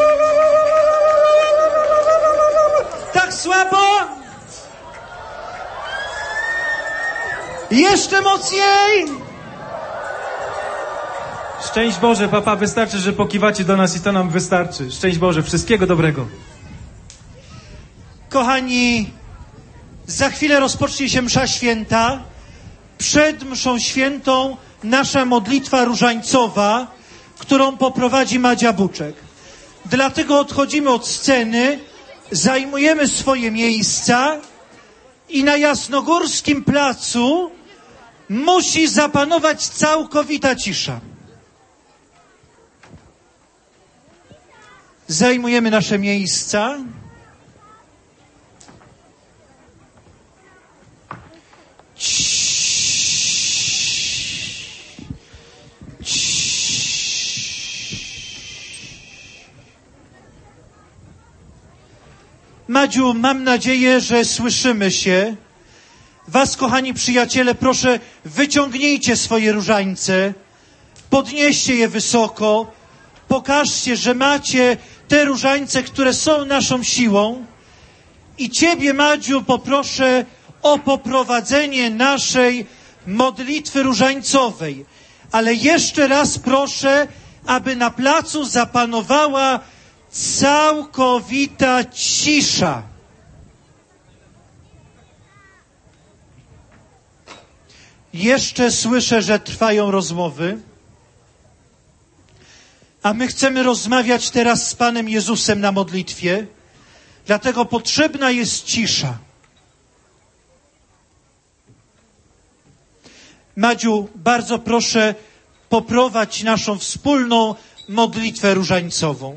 Tak słabo? Jeszcze mocniej? Szczęść Boże, papa, wystarczy, że pokiwacie do nas i to nam wystarczy. Szczęść Boże, wszystkiego dobrego. Kochani, za chwilę rozpocznie się msza święta. Przed mszą świętą nasza modlitwa różańcowa, którą poprowadzi Madzia Buczek. Dlatego odchodzimy od sceny, zajmujemy swoje miejsca i na Jasnogórskim Placu musi zapanować całkowita cisza. Zajmujemy nasze miejsca. Madziu, mam nadzieję, że słyszymy się. Was, kochani przyjaciele, proszę, wyciągnijcie swoje różańce, podnieście je wysoko, pokażcie, że macie te różańce, które są naszą siłą. I Ciebie, Madziu, poproszę o poprowadzenie naszej modlitwy różańcowej. Ale jeszcze raz proszę, aby na placu zapanowała całkowita cisza. Jeszcze słyszę, że trwają rozmowy, a my chcemy rozmawiać teraz z Panem Jezusem na modlitwie, dlatego potrzebna jest cisza. Madziu, bardzo proszę, poprowadź naszą wspólną modlitwę różańcową.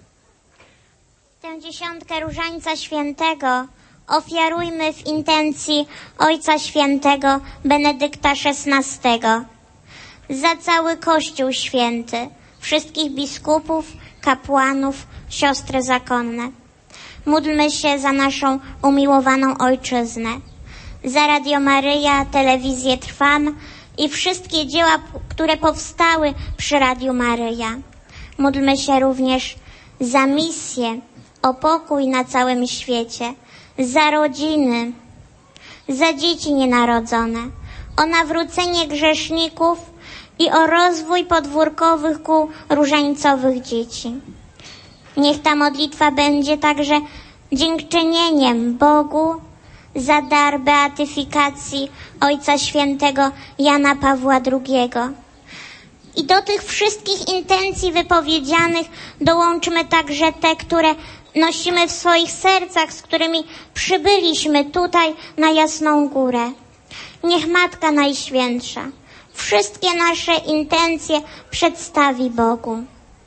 Tę dziesiątkę Różańca Świętego ofiarujmy w intencji Ojca Świętego Benedykta szesnastego. Za cały Kościół Święty, wszystkich biskupów, kapłanów, siostry zakonne. Módlmy się za naszą umiłowaną Ojczyznę, za Radio Maryja, Telewizję Trwam i wszystkie dzieła, które powstały przy Radiu Maryja. Módlmy się również za misję, o pokój na całym świecie, za rodziny, za dzieci nienarodzone, o nawrócenie grzeszników i o rozwój podwórkowych kół różańcowych dzieci. Niech ta modlitwa będzie także dziękczynieniem Bogu za dar beatyfikacji Ojca Świętego Jana Pawła drugiego. I do tych wszystkich intencji wypowiedzianych dołączmy także te, które nosimy w swoich sercach, z którymi przybyliśmy tutaj na Jasną Górę. Niech Matka Najświętsza wszystkie nasze intencje przedstawi Bogu.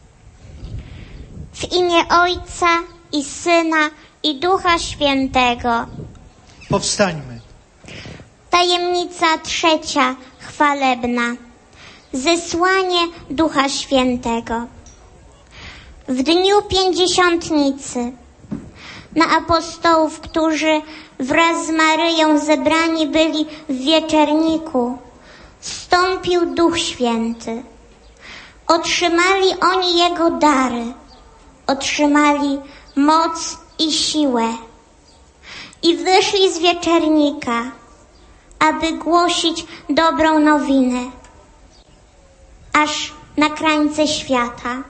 W imię Ojca i Syna i Ducha Świętego. Powstańmy. Tajemnica trzecia, chwalebna. Zesłanie Ducha Świętego. W dniu Pięćdziesiątnicy na apostołów, którzy wraz z Maryją zebrani byli w wieczerniku, stąpił Duch Święty. Otrzymali oni Jego dary, otrzymali moc i siłę i wyszli z wieczernika, aby głosić dobrą nowinę, aż na krańce świata.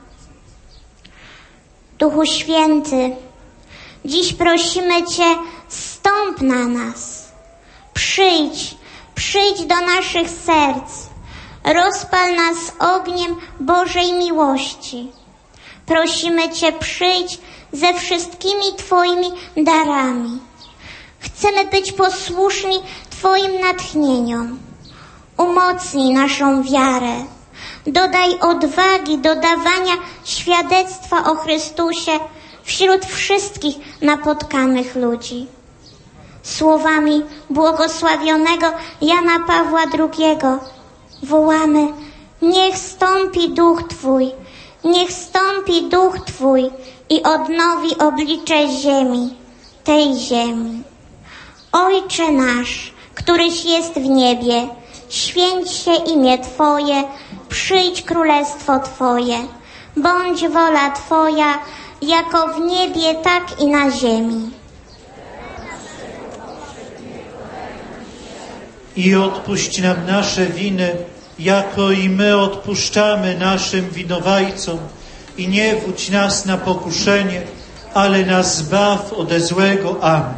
Duchu Święty, dziś prosimy Cię, stąp na nas. Przyjdź, przyjdź do naszych serc. Rozpal nas ogniem Bożej miłości. Prosimy Cię, przyjdź ze wszystkimi Twoimi darami. Chcemy być posłuszni Twoim natchnieniom. Umocnij naszą wiarę. Dodaj odwagi do dawania świadectwa o Chrystusie wśród wszystkich napotkanych ludzi. Słowami błogosławionego Jana Pawła drugiego wołamy: niech stąpi Duch Twój, niech stąpi Duch Twój i odnowi oblicze ziemi, tej ziemi. Ojcze nasz, któryś jest w niebie, święć się imię Twoje, przyjdź królestwo Twoje, bądź wola Twoja, jako w niebie, tak i na ziemi. I odpuść nam nasze winy, jako i my odpuszczamy naszym winowajcom i nie wódź nas na pokuszenie, ale nas zbaw ode złego. Amen.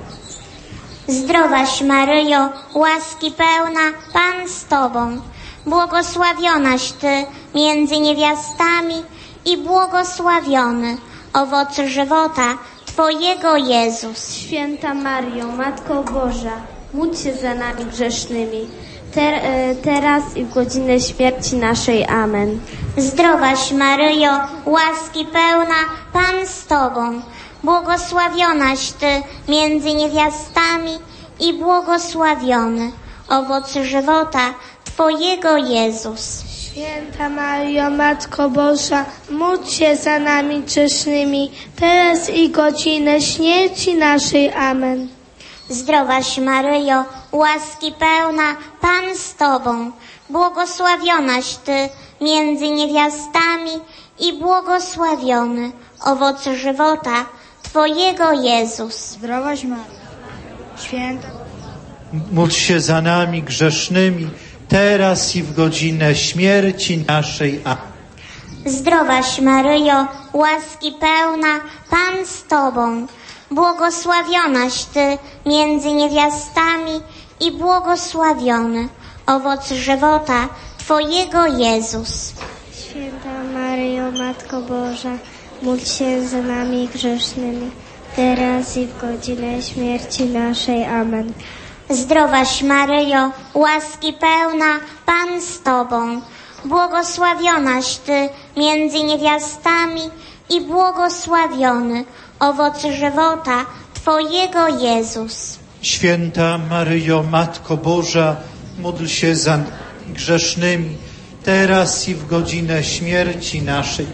Zdrowaś Maryjo, łaski pełna, Pan z Tobą, błogosławionaś Ty między niewiastami i błogosławiony owoc żywota Twojego Jezus. Święta Maryjo, Matko Boża, módl się za nami grzesznymi, ter, teraz i w godzinę śmierci naszej. Amen. Zdrowaś Maryjo, łaski pełna, Pan z Tobą, błogosławionaś Ty między niewiastami i błogosławiony owoc żywota Twojego Jezus. Święta Maryjo, Matko Boża, módl się za nami grzesznymi, teraz i godzinę śmierci naszej. Amen. Zdrowaś Maryjo, łaski pełna, Pan z Tobą, błogosławionaś Ty między niewiastami i błogosławiony owoc żywota Twojego Jezus. Zdrowaś Maryjo, święta. Módl się za nami grzesznymi, teraz i w godzinę śmierci naszej. Amen. Zdrowaś Maryjo, łaski pełna, Pan z Tobą, błogosławionaś Ty między niewiastami i błogosławiony owoc żywota Twojego Jezus. Święta Maryjo, Matko Boża, módl się za nami grzesznymi, teraz i w godzinę śmierci naszej. Amen. Zdrowaś Maryjo, łaski pełna, Pan z Tobą, błogosławionaś Ty między niewiastami i błogosławiony owoc żywota Twojego Jezus. Święta Maryjo, Matko Boża, módl się za grzesznymi, teraz i w godzinę śmierci naszej.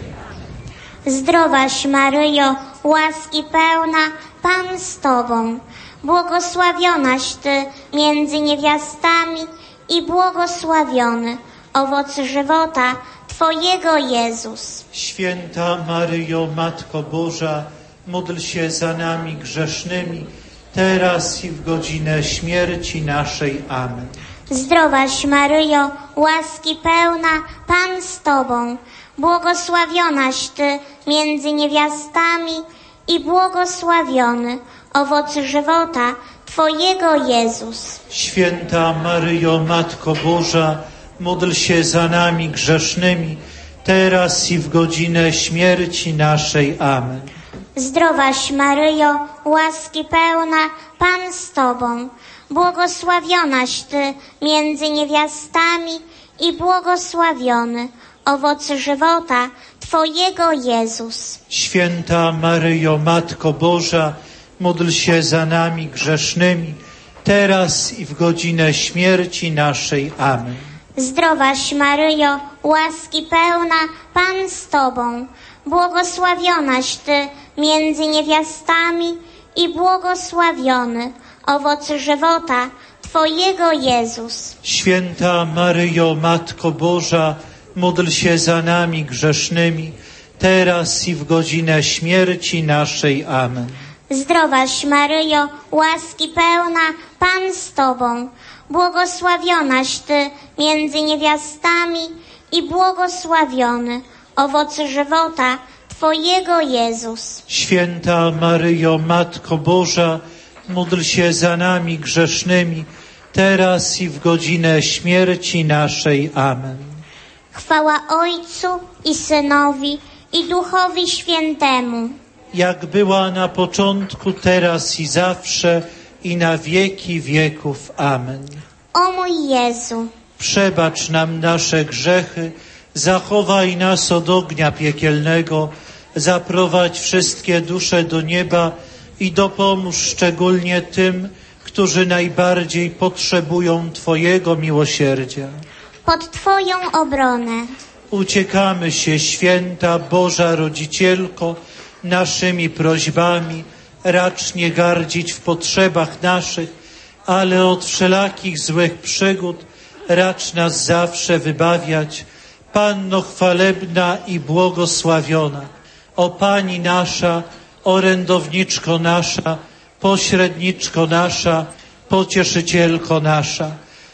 Zdrowaś Maryjo, łaski pełna, Pan z Tobą, błogosławionaś Ty między niewiastami i błogosławiony owoc żywota Twojego Jezus. Święta Maryjo, Matko Boża, módl się za nami grzesznymi, teraz i w godzinę śmierci naszej. Amen. Zdrowaś Maryjo, łaski pełna, Pan z Tobą, błogosławionaś Ty między niewiastami i błogosławiony owoc żywota Twojego Jezus. Święta Maryjo, Matko Boża, módl się za nami grzesznymi, teraz i w godzinę śmierci naszej. Amen. Zdrowaś Maryjo, łaski pełna, Pan z Tobą, błogosławionaś Ty między niewiastami i błogosławiony owoc żywota Twojego Jezus. Święta Maryjo, Matko Boża, módl się za nami grzesznymi, teraz i w godzinę śmierci naszej. Amen. Zdrowaś Maryjo, łaski pełna, Pan z Tobą, błogosławionaś Ty między niewiastami i błogosławiony owoc żywota Twojego Jezus. Święta Maryjo, Matko Boża, módl się za nami grzesznymi, teraz i w godzinę śmierci naszej. Amen. Zdrowaś Maryjo, łaski pełna, Pan z Tobą, błogosławionaś Ty między niewiastami i błogosławiony owoc żywota Twojego Jezus. Święta Maryjo, Matko Boża, módl się za nami grzesznymi, teraz i w godzinę śmierci naszej. Amen. Chwała Ojcu i Synowi i Duchowi Świętemu, jak była na początku, teraz i zawsze, i na wieki wieków. Amen. O mój Jezu, przebacz nam nasze grzechy, zachowaj nas od ognia piekielnego, zaprowadź wszystkie dusze do nieba i dopomóż szczególnie tym, którzy najbardziej potrzebują Twojego miłosierdzia. Pod Twoją obronę uciekamy się, święta Boża Rodzicielko, naszymi prośbami, racz nie gardzić w potrzebach naszych, ale od wszelakich złych przygód racz nas zawsze wybawiać. Panno chwalebna i błogosławiona, o Pani nasza, orędowniczko nasza, pośredniczko nasza, pocieszycielko nasza,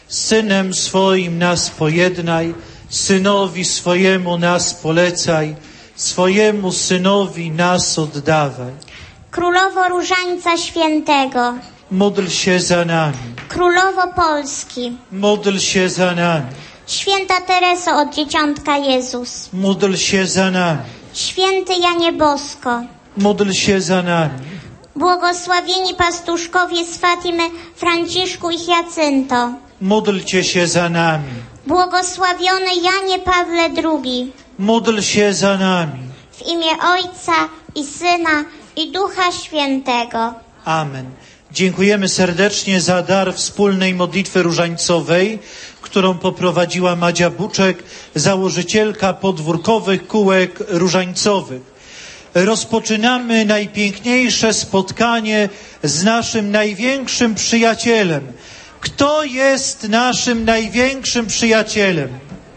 Synem swoim nas pojednaj, Synowi swojemu nas polecaj, swojemu Synowi nas oddawaj. Królowo Różańca Świętego, Módl się za nami. Królowo Polski, Módl się za nami. Święta Tereso od Dzieciątka Jezus, Módl się za nami. Święty Janie Bosko, Módl się za nami. błogosławieni pastuszkowie z Fatimy Franciszku i Hiacynto, Módlcie się za nami. błogosławiony Janie Pawle drugi, Módl się za nami. w imię Ojca i Syna i Ducha Świętego. Amen. Dziękujemy serdecznie za dar wspólnej modlitwy różańcowej, którą poprowadziła Madzia Buczek, założycielka podwórkowych kółek różańcowych. Rozpoczynamy najpiękniejsze spotkanie z naszym największym przyjacielem. Kto jest naszym największym przyjacielem?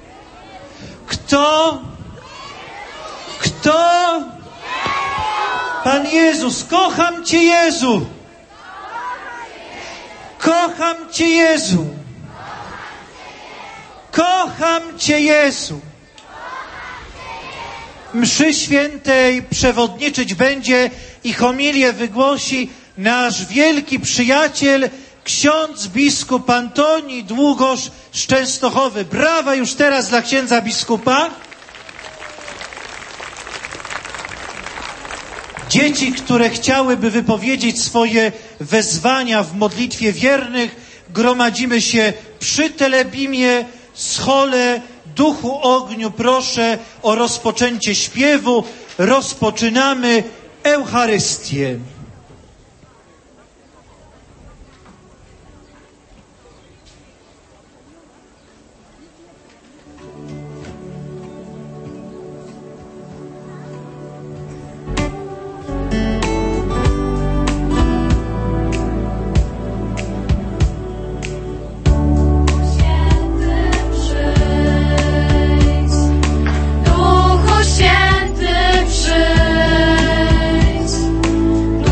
Kto? Kto? Pan Jezus. Kocham Cię, Jezu. Kocham Cię, Jezu. Kocham Cię, Jezu. Mszy świętej przewodniczyć będzie i homilię wygłosi nasz wielki przyjaciel, ksiądz biskup Antoni Długosz z Częstochowy. Brawa już teraz dla księdza biskupa. Dzieci, które chciałyby wypowiedzieć swoje wezwania w modlitwie wiernych, gromadzimy się przy telebimie, schole, duchu ogniu. Proszę o rozpoczęcie śpiewu. Rozpoczynamy Eucharystię. Duchu Święty przyjdź,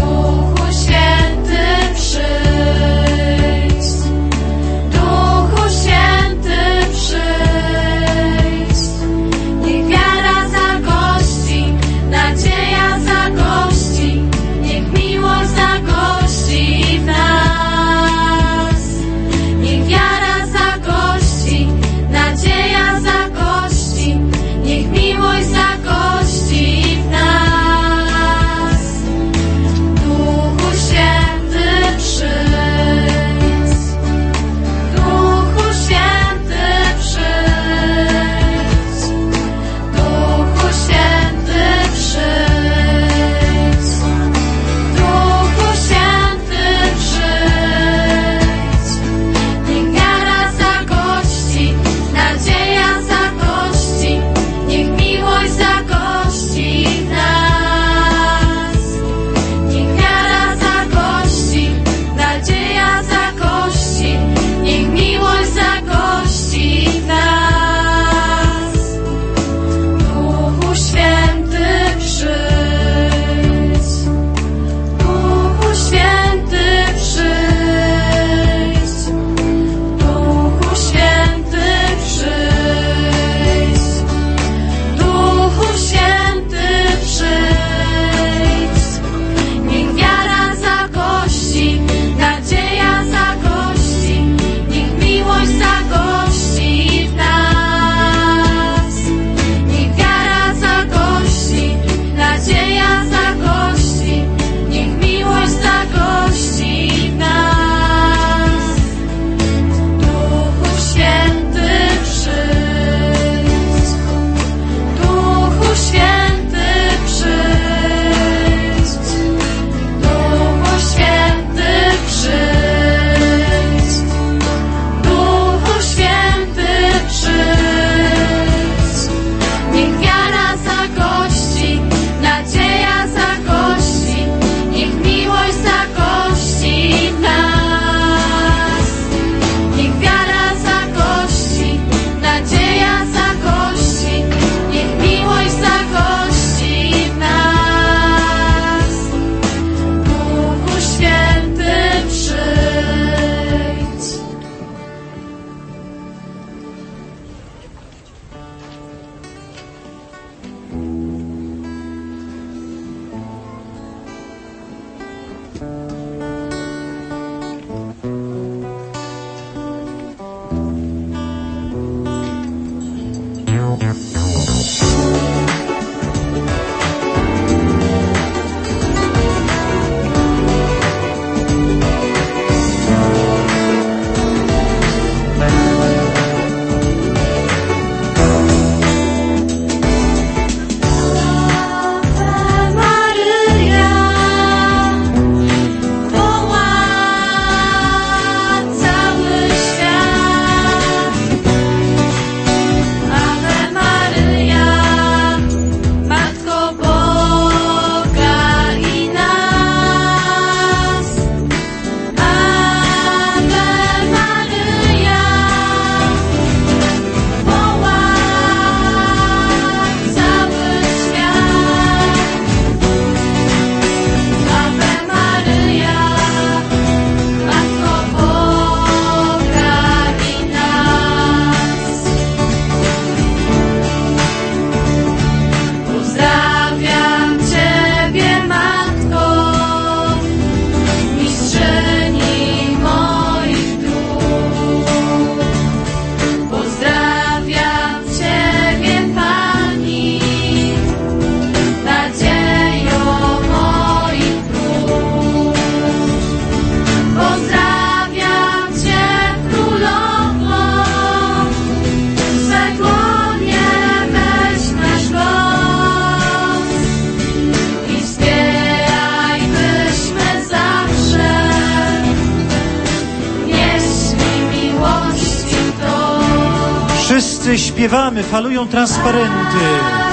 Wszyscy śpiewamy, falują transparenty,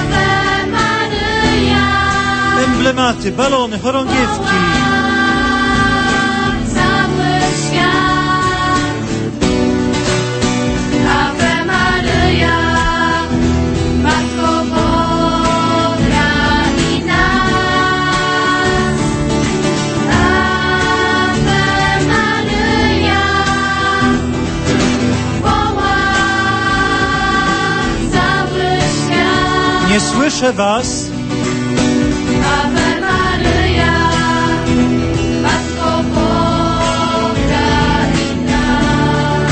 emblematy, balony, chorągiewki. Nie słyszę was. Ave Maryja, Matko Boga i nas.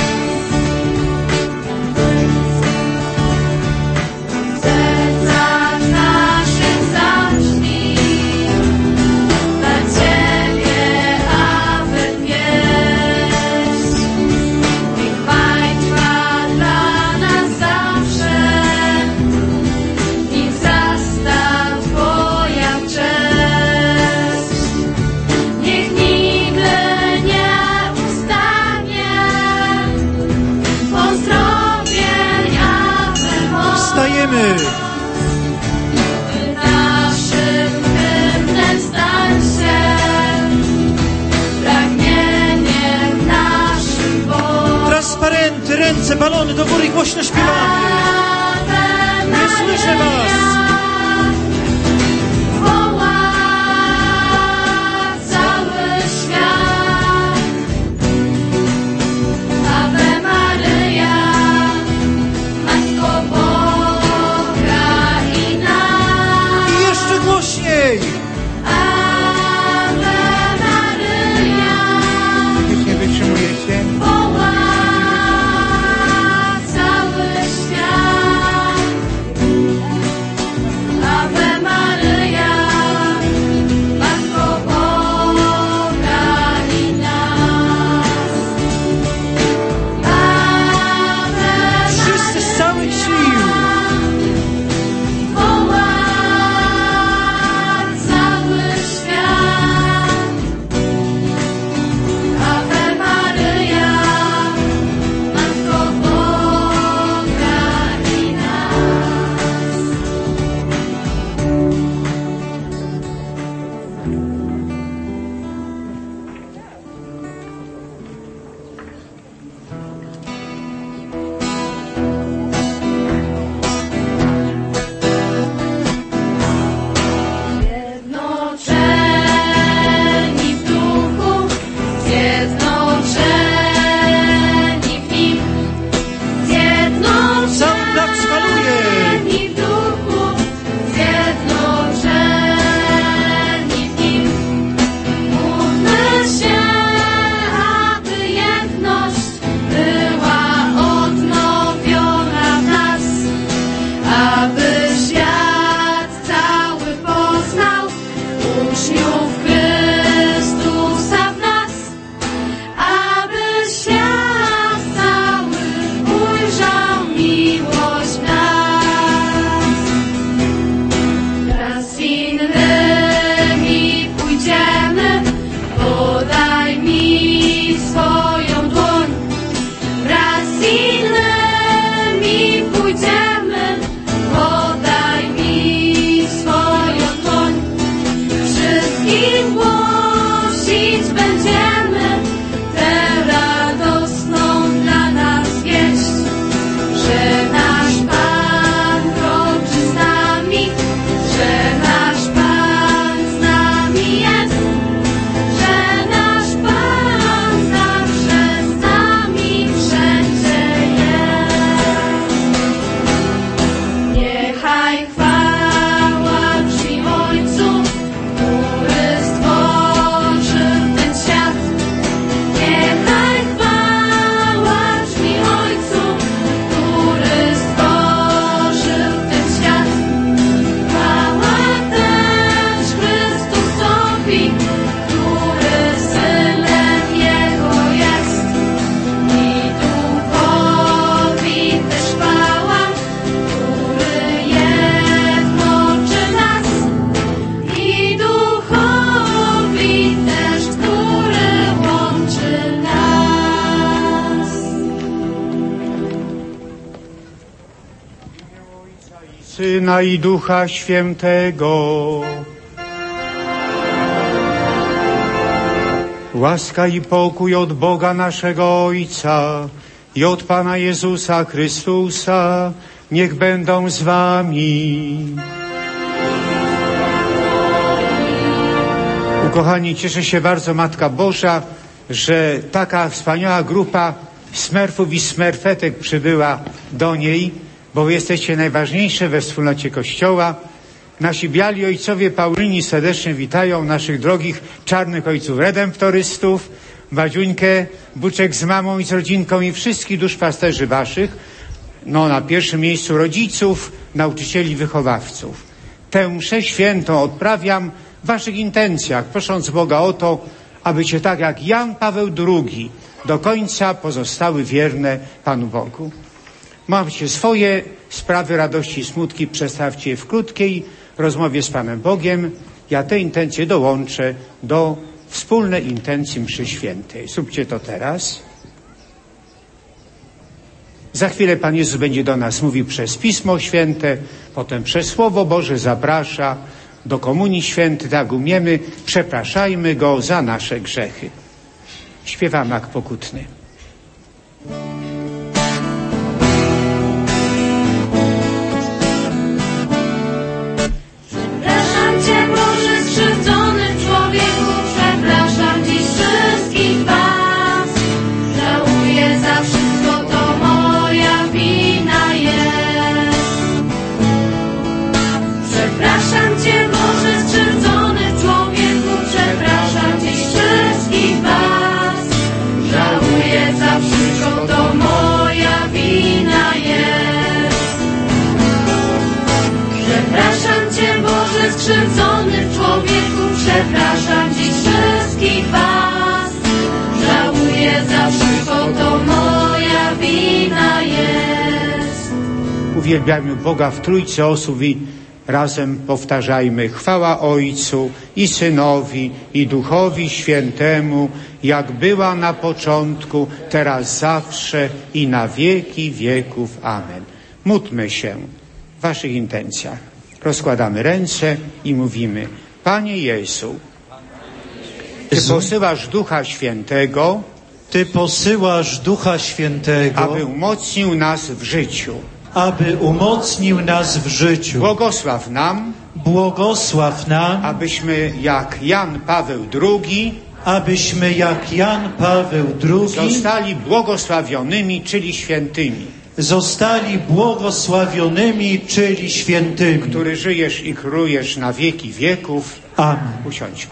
W sercach naszych zabrzmi dla Ciebie, Ave pieśń. Niech Państwa dla nas zawsze. Wstajemy! Naszym hymnem stań się, pragnieniem naszym Boga. Transparenty, ręce, balony do góry, głośno śpiewamy. Nie słyszę was. Woła cały świat. Ave Maryja, Matko Boga i nas. I jeszcze głośniej. Ave Maryja. Już nie wytrzymujecie? Woła cały świat. Syna i Ducha Świętego. Łaska i pokój od Boga naszego Ojca i od Pana Jezusa Chrystusa niech będą z wami. Ukochani, cieszę się bardzo, Matka Boża, że taka wspaniała grupa smerfów i smerfetek przybyła do niej, bo wy jesteście najważniejsze we wspólnocie Kościoła. Nasi biali ojcowie Paulini serdecznie witają naszych drogich czarnych ojców redemptorystów, Wadziuńkę, Buczek z mamą i z rodzinką i wszystkich duszpasterzy waszych, no na pierwszym miejscu rodziców, nauczycieli, wychowawców. Tę mszę świętą odprawiam w waszych intencjach, prosząc Boga o to, abyście tak jak Jan Paweł drugi do końca pozostały wierne Panu Bogu. Macie swoje sprawy, radości i smutki, przestawcie je w krótkiej rozmowie z Panem Bogiem. Ja te intencje dołączę do wspólnej intencji mszy świętej. Zróbcie to teraz. Za chwilę Pan Jezus będzie do nas mówił przez Pismo Święte, potem przez Słowo Boże zaprasza do Komunii Świętej, tak umiemy. Przepraszajmy Go za nasze grzechy. Śpiewamy jak pokutny. Przepraszam Cię, Boże, skrzywdzony człowieku, przepraszam Dziś wszystkich Was. Żałuję za wszystko, to moja wina jest. Przepraszam Cię, Boże, skrzywdzony człowieku, przepraszam Dziś wszystkich Was. Żałuję za wszystko, to moja wina jest. Przepraszam Cię, Boże, skrzywdzony człowieku, przepraszam Dziś wszystkich Was. Żałuję za wszystko, to moja wina jest. Uwielbiajmy Boga w Trójcy osób i razem powtarzajmy: chwała Ojcu i Synowi i Duchowi Świętemu, jak była na początku, teraz zawsze i na wieki wieków. Amen. Módlmy się w waszych intencjach. Rozkładamy ręce i mówimy: Panie Jezu, Ty posyłasz Ducha Świętego, Ty posyłasz Ducha Świętego, aby umocnił nas w życiu. aby umocnił nas w życiu. Błogosław nam, Błogosław nam, abyśmy jak Jan Paweł drugi, abyśmy jak Jan Paweł drugi zostali błogosławionymi, czyli świętymi. Zostali błogosławionymi, czyli świętymi. Który żyjesz i królujesz na wieki wieków. Amen. Usiądźmy.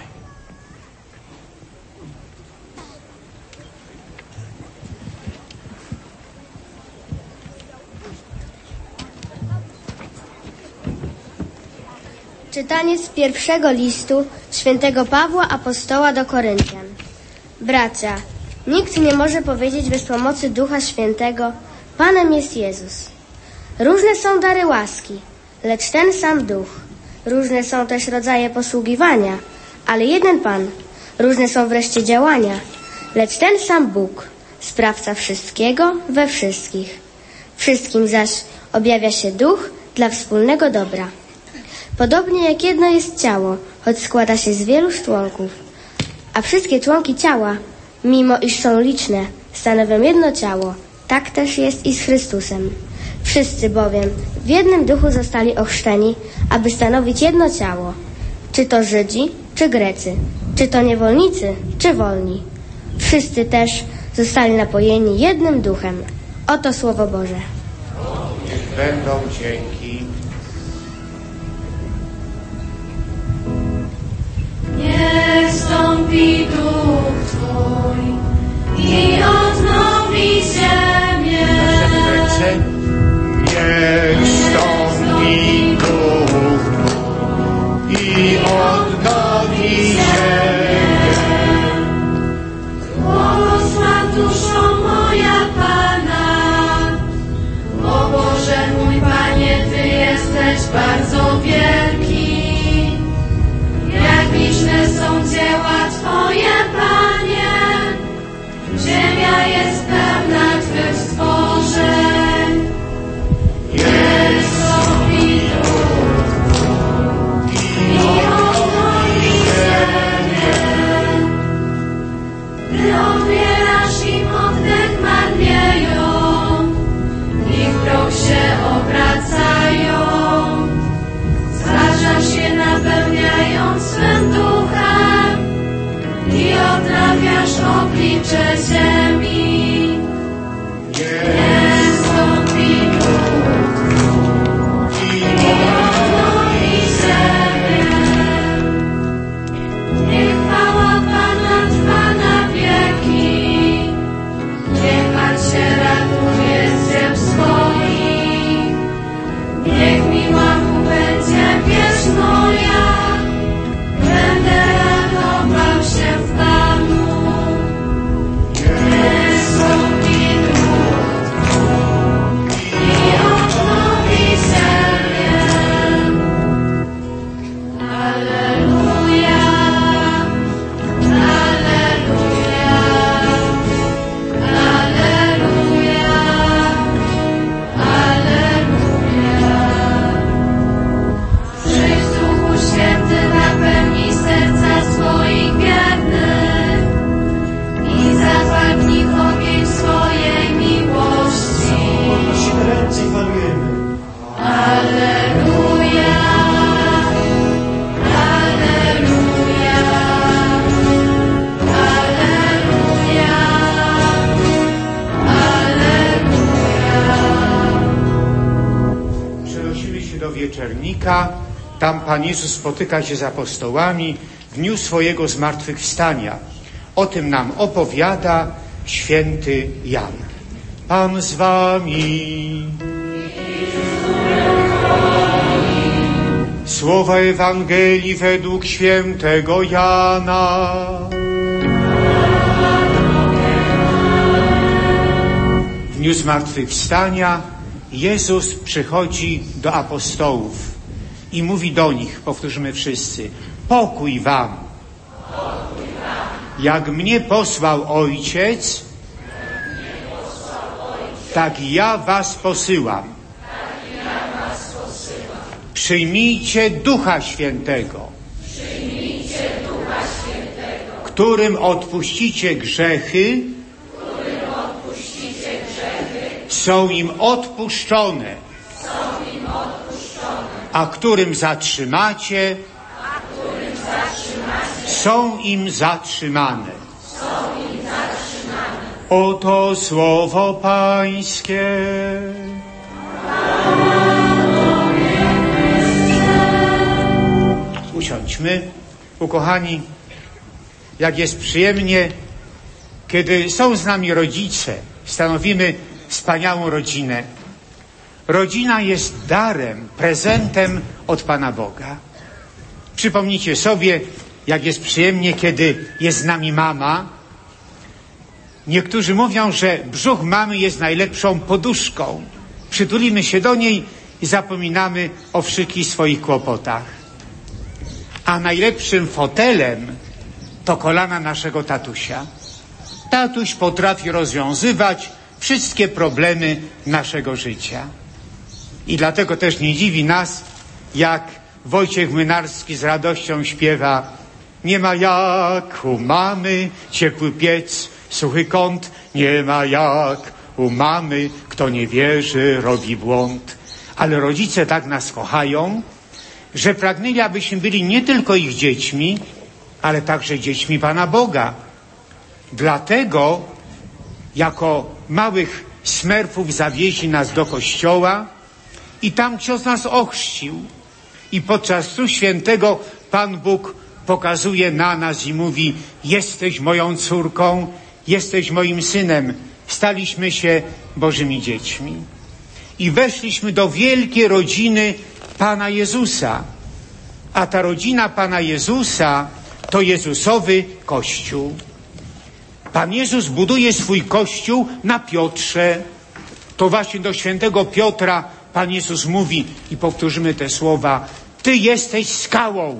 Czytanie z pierwszego listu świętego Pawła Apostoła do Koryntian. Bracia, nikt nie może powiedzieć bez pomocy Ducha Świętego: Panem jest Jezus. Różne są dary łaski, lecz ten sam Duch. Różne są też rodzaje posługiwania, ale jeden Pan. Różne są wreszcie działania, lecz ten sam Bóg, sprawca wszystkiego we wszystkich. Wszystkim zaś objawia się Duch dla wspólnego dobra. Podobnie jak jedno jest ciało, choć składa się z wielu członków, a wszystkie członki ciała, mimo iż są liczne, stanowią jedno ciało, tak też jest i z Chrystusem. Wszyscy bowiem w jednym duchu zostali ochrzczeni, aby stanowić jedno ciało, czy to Żydzi, czy Grecy, czy to niewolnicy, czy wolni. Wszyscy też zostali napojeni jednym duchem. Oto Słowo Boże. Niech będą dzięki. Niech wstąpi Duch Twój i odnowi ziemię. Niech wstąpi Duch Twój i odnowi ziemię. Błogosław duszo moja Pana, o Boże mój Panie, Ty jesteś bardzo wielki. Jak liczne są dzieła Twoje, Panie, ziemia jest pełna Twych stworzeń. Niech wstąpi Ty odbierasz im oddech, marnieją i w proch się obracają. Stwarzasz się, napełniając swym duchem i odnawiasz oblicze ziemi. Nie stąpi duch i odnowi ziemię. Niech chwała Pana trwa na wieki, niech Pan się raduje z ziem swoich. Niech miła Mu będzie pieśń moja, będę radował się w Panu. Niech stąpi duch i odnowi ziemię. Alleluja, alleluja, alleluja, alleluja. Przyjdź, Duchu Święty, napełnij serca swoich wiernych i zapadnij w ogień swojej miłości. Podnosimy ręce i chwalujemy. Alleluja, alleluja, alleluja, alleluja. Przenosimy się do Wieczernika. Tam Pan Jezus spotyka się z apostołami w dniu swojego zmartwychwstania. O tym nam opowiada święty Jan. Pan z wami. Słowa Ewangelii według świętego Jana. W dniu zmartwychwstania Jezus przychodzi do apostołów i mówi do nich, powtórzymy wszyscy, pokój wam. Jak mnie posłał Ojciec, tak ja was posyłam. Przyjmijcie Ducha Świętego, którym odpuścicie grzechy, są im odpuszczone, a którym zatrzymacie, są im zatrzymane. Oto słowo Pańskie. Usiądźmy. Ukochani, jak jest przyjemnie, kiedy są z nami rodzice, stanowimy wspaniałą rodzinę. Rodzina jest darem, prezentem od Pana Boga. Przypomnijcie sobie, jak jest przyjemnie, kiedy jest z nami mama. Niektórzy mówią, że brzuch mamy jest najlepszą poduszką. Przytulimy się do niej i zapominamy o wszystkich swoich kłopotach. A najlepszym fotelem to kolana naszego tatusia. Tatuś potrafi rozwiązywać wszystkie problemy naszego życia. I dlatego też nie dziwi nas, jak Wojciech Młynarski z radością śpiewa: nie ma jak u mamy ciepły piec, suchy kąt, nie ma jak u mamy, kto nie wierzy, robi błąd. Ale rodzice tak nas kochają, że pragnęli, abyśmy byli nie tylko ich dziećmi, ale także dziećmi Pana Boga. Dlatego jako małych smerfów zawieźli nas do kościoła i tam ksiądz nas ochrzcił. I podczas chrztu świętego Pan Bóg pokazuje na nas i mówi: jesteś moją córką, jesteś moim synem. Staliśmy się Bożymi dziećmi. I weszliśmy do wielkiej rodziny Pana Jezusa. A ta rodzina Pana Jezusa to Jezusowy Kościół. Pan Jezus buduje swój Kościół na Piotrze. To właśnie do świętego Piotra Pan Jezus mówi, i powtórzymy te słowa: Ty jesteś skałą.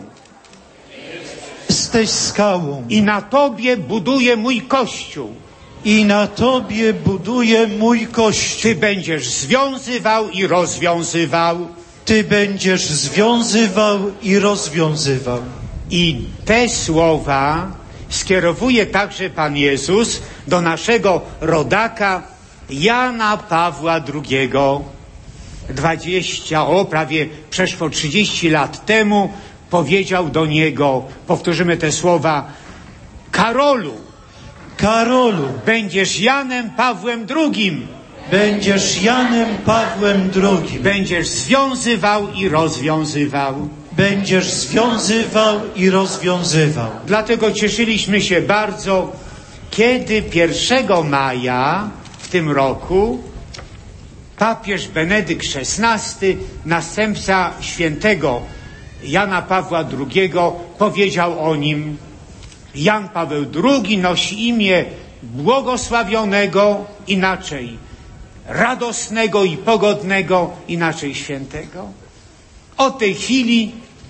Jesteś skałą. I na Tobie buduję mój Kościół. I na Tobie buduję mój Kościół. Ty będziesz związywał i rozwiązywał. Ty będziesz związywał i rozwiązywał. I te słowa skierowuje także Pan Jezus do naszego rodaka Jana Pawła drugiego. Dwadzieścia, o prawie przeszło trzydzieści lat temu powiedział do niego, powtórzymy te słowa: Karolu, Karolu, będziesz Janem Pawłem drugim. Będziesz Janem Pawłem drugim. Będziesz związywał i rozwiązywał. Będziesz związywał i rozwiązywał. Dlatego cieszyliśmy się bardzo, kiedy pierwszego maja w tym roku papież Benedykt szesnasty, następca świętego Jana Pawła drugiego, powiedział o nim: Jan Paweł drugi nosi imię błogosławionego, inaczej radosnego i pogodnego, inaczej świętego. Od tej chwili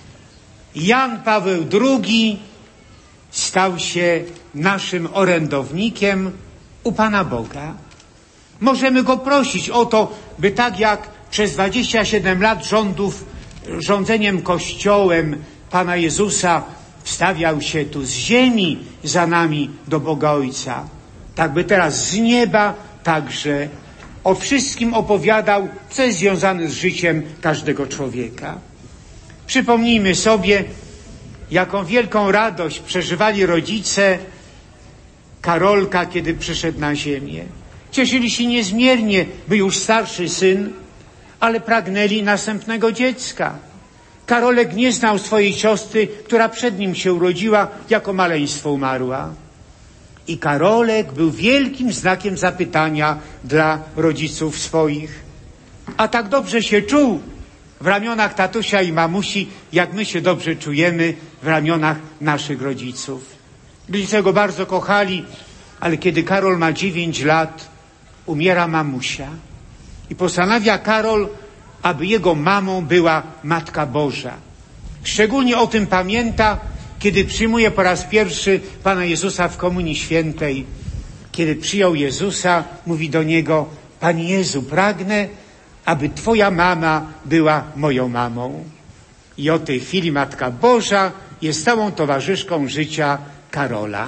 Jan Paweł drugi stał się naszym orędownikiem u Pana Boga. Możemy Go prosić o to, by tak jak przez dwadzieścia siedem lat rządów, rządzeniem Kościołem Pana Jezusa wstawiał się tu z ziemi za nami do Boga Ojca, tak by teraz z nieba także o wszystkim opowiadał, co jest związane z życiem każdego człowieka. Przypomnijmy sobie, jaką wielką radość przeżywali rodzice Karolka, kiedy przyszedł na ziemię. Cieszyli się niezmiernie, by już starszy syn, ale pragnęli następnego dziecka. Karolek nie znał swojej siostry, która przed nim się urodziła, jako maleństwo umarła. I Karolek był wielkim znakiem zapytania dla rodziców swoich. A tak dobrze się czuł w ramionach tatusia i mamusi, jak my się dobrze czujemy w ramionach naszych rodziców. Rodzice go bardzo kochali, ale kiedy Karol ma dziewięć lat, umiera mamusia. I postanawia Karol, aby jego mamą była Matka Boża. Szczególnie o tym pamięta, kiedy przyjmuje po raz pierwszy Pana Jezusa w Komunii Świętej. Kiedy przyjął Jezusa, mówi do Niego: Panie Jezu, pragnę, aby Twoja mama była moją mamą. I od tej chwili Matka Boża jest stałą towarzyszką życia Karola.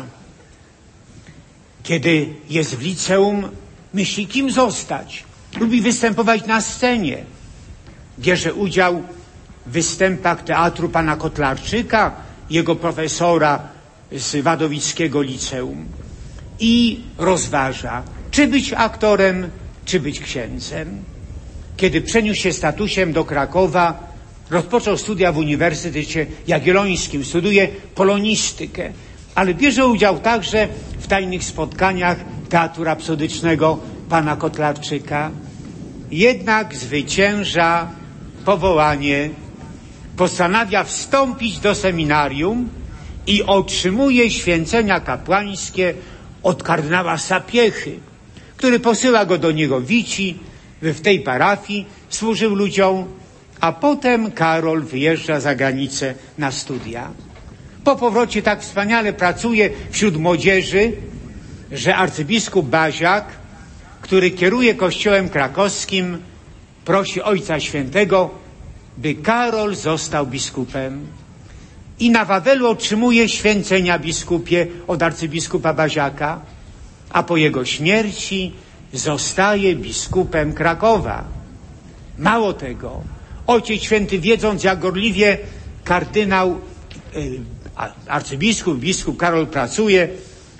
Kiedy jest w liceum, myśli, kim zostać. Lubi występować na scenie. Bierze udział w występach teatru pana Kotlarczyka, jego profesora z Wadowickiego Liceum. I rozważa, czy być aktorem, czy być księdzem. Kiedy przeniósł się statusem do Krakowa, rozpoczął studia w Uniwersytecie Jagiellońskim. Studiuje polonistykę, ale bierze udział także w tajnych spotkaniach Teatru Rapsodycznego pana Kotlarczyka. Jednak zwycięża powołanie, postanawia wstąpić do seminarium i otrzymuje święcenia kapłańskie od kardynała Sapiechy, który posyła go do Niegowici, by w tej parafii służył ludziom, a potem Karol wyjeżdża za granicę na studia. Po powrocie tak wspaniale pracuje wśród młodzieży, że arcybiskup Baziak, który kieruje kościołem krakowskim, prosi Ojca Świętego, by Karol został biskupem. I na Wawelu otrzymuje święcenia biskupie od arcybiskupa Baziaka, a po jego śmierci zostaje biskupem Krakowa. Mało tego, Ojciec Święty, wiedząc, jak gorliwie kardynał, yy, arcybiskup, biskup Karol pracuje,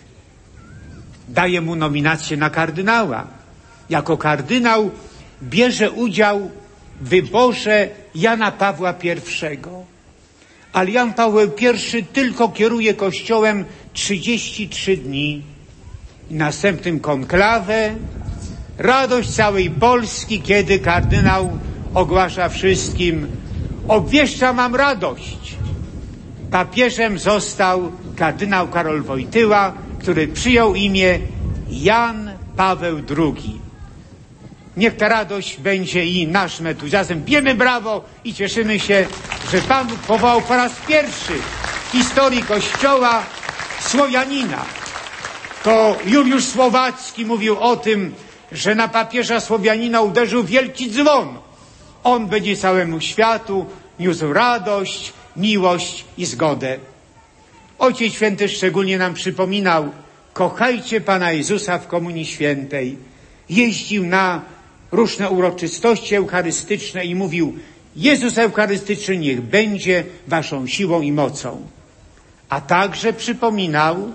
daje mu nominację na kardynała. Jako kardynał bierze udział w wyborze Jana Pawła pierwszego. Ale Jan Paweł pierwszy tylko kieruje Kościołem trzydzieści trzy dni. I następnym konklawę, radość całej Polski, kiedy kardynał ogłasza wszystkim: obwieszczam mam radość. Papieżem został kardynał Karol Wojtyła, który przyjął imię Jan Paweł drugi. Niech ta radość będzie i naszym entuzjazmem. Bijemy brawo i cieszymy się, że Pan powołał po raz pierwszy w historii Kościoła Słowianina. To Juliusz Słowacki mówił o tym, że na papieża Słowianina uderzył wielki dzwon. On będzie całemu światu niósł radość, miłość i zgodę. Ojciec Święty szczególnie nam przypominał, kochajcie Pana Jezusa w Komunii Świętej. Jeździł na różne uroczystości eucharystyczne i mówił, Jezus Eucharystyczny niech będzie waszą siłą i mocą. A także przypominał,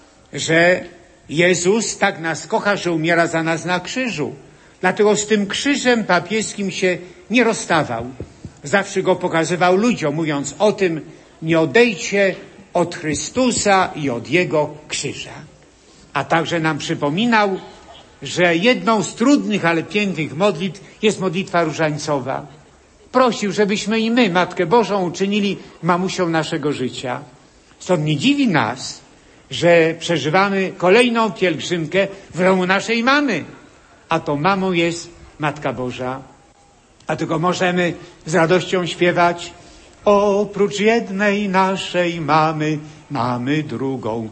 że Jezus tak nas kocha, że umiera za nas na krzyżu. Dlatego z tym krzyżem papieskim się nie rozstawał. Zawsze go pokazywał ludziom, mówiąc o tym, nie odejdźcie od Chrystusa i od Jego krzyża. A także nam przypominał, że jedną z trudnych, ale pięknych modlitw jest modlitwa różańcowa. Prosił, żebyśmy i my Matkę Bożą uczynili mamusią naszego życia. Stąd nie dziwi nas, że przeżywamy kolejną pielgrzymkę w domu naszej mamy. A tą mamą jest Matka Boża. A tylko możemy z radością śpiewać, oprócz jednej naszej mamy, mamy drugą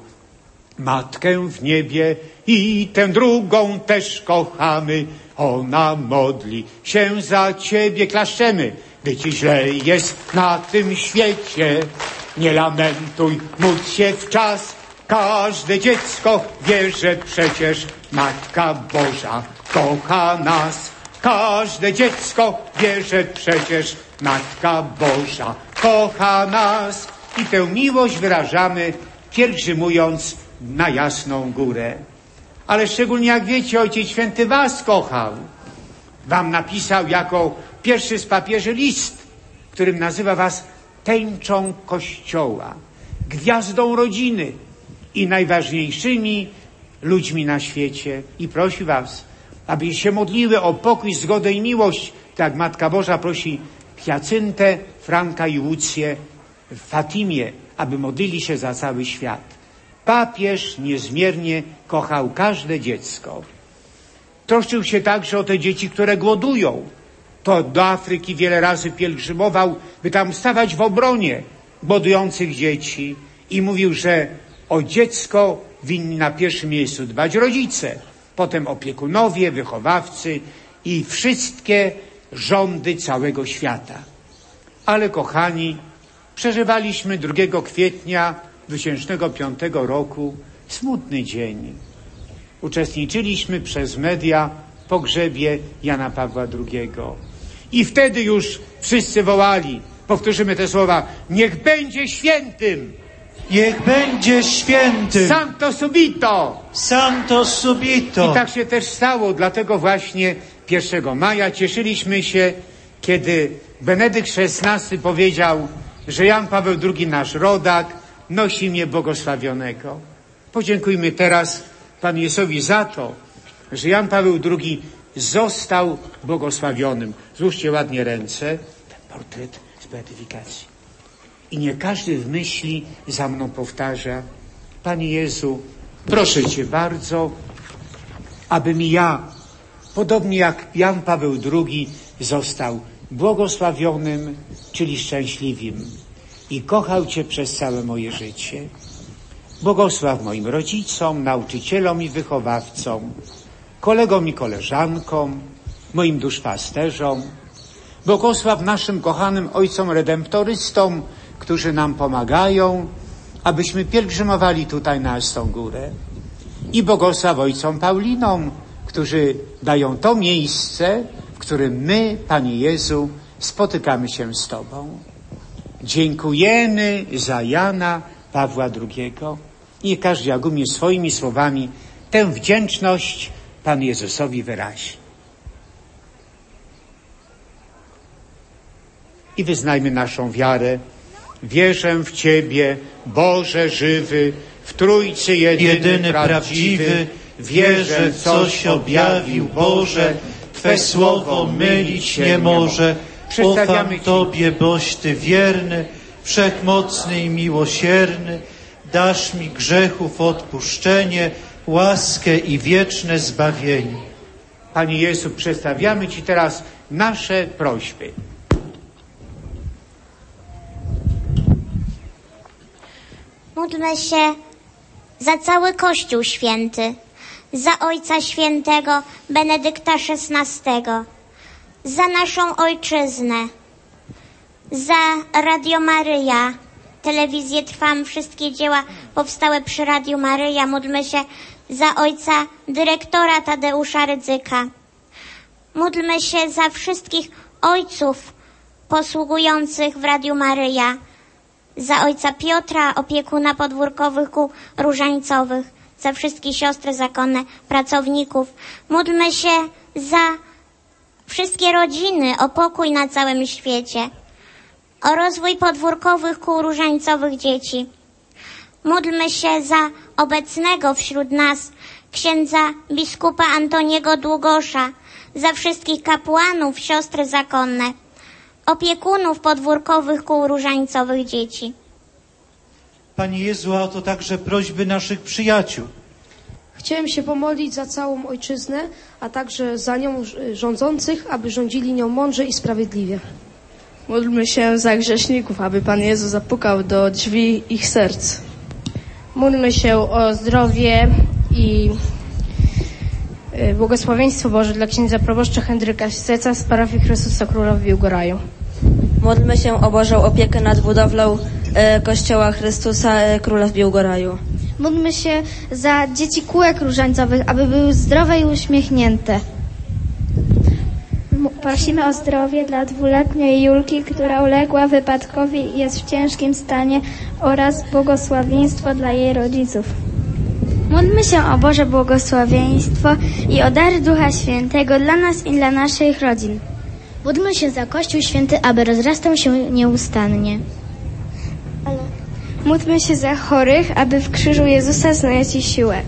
Matkę w niebie i tę drugą też kochamy. Ona modli się za ciebie. Klaszczemy, gdy ci źle jest na tym świecie. Nie lamentuj, módl się w czas. Każde dziecko wie, że przecież Matka Boża kocha nas. Każde dziecko wie, że przecież Matka Boża kocha nas. I tę miłość wyrażamy, pielgrzymując na Jasną Górę. Ale szczególnie, jak wiecie, Ojciec Święty was kochał. Wam napisał jako pierwszy z papieży list, którym nazywa was tęczą Kościoła, gwiazdą rodziny i najważniejszymi ludźmi na świecie. I prosi was, aby się modliły o pokój, zgodę i miłość, tak jak Matka Boża prosi Hiacyntę, Franka i Łucję w Fatimie, aby modlili się za cały świat. Papież niezmiernie kochał każde dziecko. Troszczył się także o te dzieci, które głodują. To do Afryki wiele razy pielgrzymował, by tam stawać w obronie głodujących dzieci. I mówił, że o dziecko winni na pierwszym miejscu dbać rodzice, potem opiekunowie, wychowawcy i wszystkie rządy całego świata. Ale kochani, przeżywaliśmy drugiego kwietnia dwa tysiące piątego roku smutny dzień. Uczestniczyliśmy przez media w pogrzebie Jana Pawła drugiego. I wtedy już wszyscy wołali, powtórzymy te słowa, niech będzie świętym! Niech będzie świętym! Santo subito! Santo subito! I tak się też stało, dlatego właśnie pierwszego maja cieszyliśmy się, kiedy Benedykt szesnasty powiedział, że Jan Paweł drugi, nasz rodak, nosi imię błogosławionego. Podziękujmy teraz Panu Jezusowi za to, że Jan Paweł drugi został błogosławionym. Złóżcie ładnie ręce, ten portret z beatyfikacji. I nie każdy w myśli za mną powtarza, Panie Jezu, proszę Cię bardzo, abym ja, podobnie jak Jan Paweł drugi, został błogosławionym, czyli szczęśliwym i kochał Cię przez całe moje życie. Błogosław moim rodzicom, nauczycielom i wychowawcom, kolegom i koleżankom, moim duszpasterzom. Błogosław naszym kochanym ojcom redemptorystom, którzy nam pomagają, abyśmy pielgrzymowali tutaj na Jasną Górę. I błogosław ojcom Paulinom, którzy dają to miejsce, w którym my, Panie Jezu, spotykamy się z Tobą. Dziękujemy za Jana Pawła drugiego. Niech każdy jak umie swoimi słowami tę wdzięczność Panu Jezusowi wyrazi. I wyznajmy naszą wiarę. Wierzę w Ciebie, Boże żywy, w Trójcy jedyny, jedyny prawdziwy. Wierzę, w coś objawił Boże, Twe słowo mylić nie może. Ufam Tobie, boś Ty wierny, wszechmocny i miłosierny. Dasz mi grzechów odpuszczenie, łaskę i wieczne zbawienie. Panie Jezu, przedstawiamy Ci teraz nasze prośby. Módlmy się za cały Kościół Święty, za Ojca Świętego Benedykta szesnastego, za naszą Ojczyznę, za Radio Maryja, telewizję Trwam, wszystkie dzieła powstałe przy Radiu Maryja. Módlmy się za ojca dyrektora Tadeusza Rydzyka. Módlmy się za wszystkich ojców posługujących w Radiu Maryja. Za ojca Piotra, opiekuna podwórkowych kół różańcowych. Za wszystkie siostry zakonne, pracowników. Módlmy się za wszystkie rodziny, o pokój na całym świecie. O rozwój podwórkowych kół różańcowych dzieci. Módlmy się za obecnego wśród nas księdza biskupa Antoniego Długosza, za wszystkich kapłanów, siostry zakonne, opiekunów podwórkowych kół różańcowych dzieci. Panie Jezu, a to także prośby naszych przyjaciół. Chciałem się pomodlić za całą ojczyznę, a także za nią rządzących, aby rządzili nią mądrze i sprawiedliwie. Módlmy się za grzeszników, aby Pan Jezus zapukał do drzwi ich serc. Módlmy się o zdrowie i błogosławieństwo Boże dla księdza proboszcza Henryka Steca z parafii Chrystusa Króla w Biłgoraju. Módlmy się o Bożą opiekę nad budowlą e, Kościoła Chrystusa e, Króla w Biłgoraju. Módlmy się za dzieci kółek różańcowych, aby były zdrowe i uśmiechnięte. Prosimy o zdrowie dla dwuletniej Julki, która uległa wypadkowi i jest w ciężkim stanie, oraz błogosławieństwo dla jej rodziców. Módlmy się o Boże błogosławieństwo i o dary Ducha Świętego dla nas i dla naszych rodzin. Módlmy się za Kościół Święty, aby rozrastał się nieustannie. Módlmy się za chorych, aby w krzyżu Jezusa znaleźli siłę.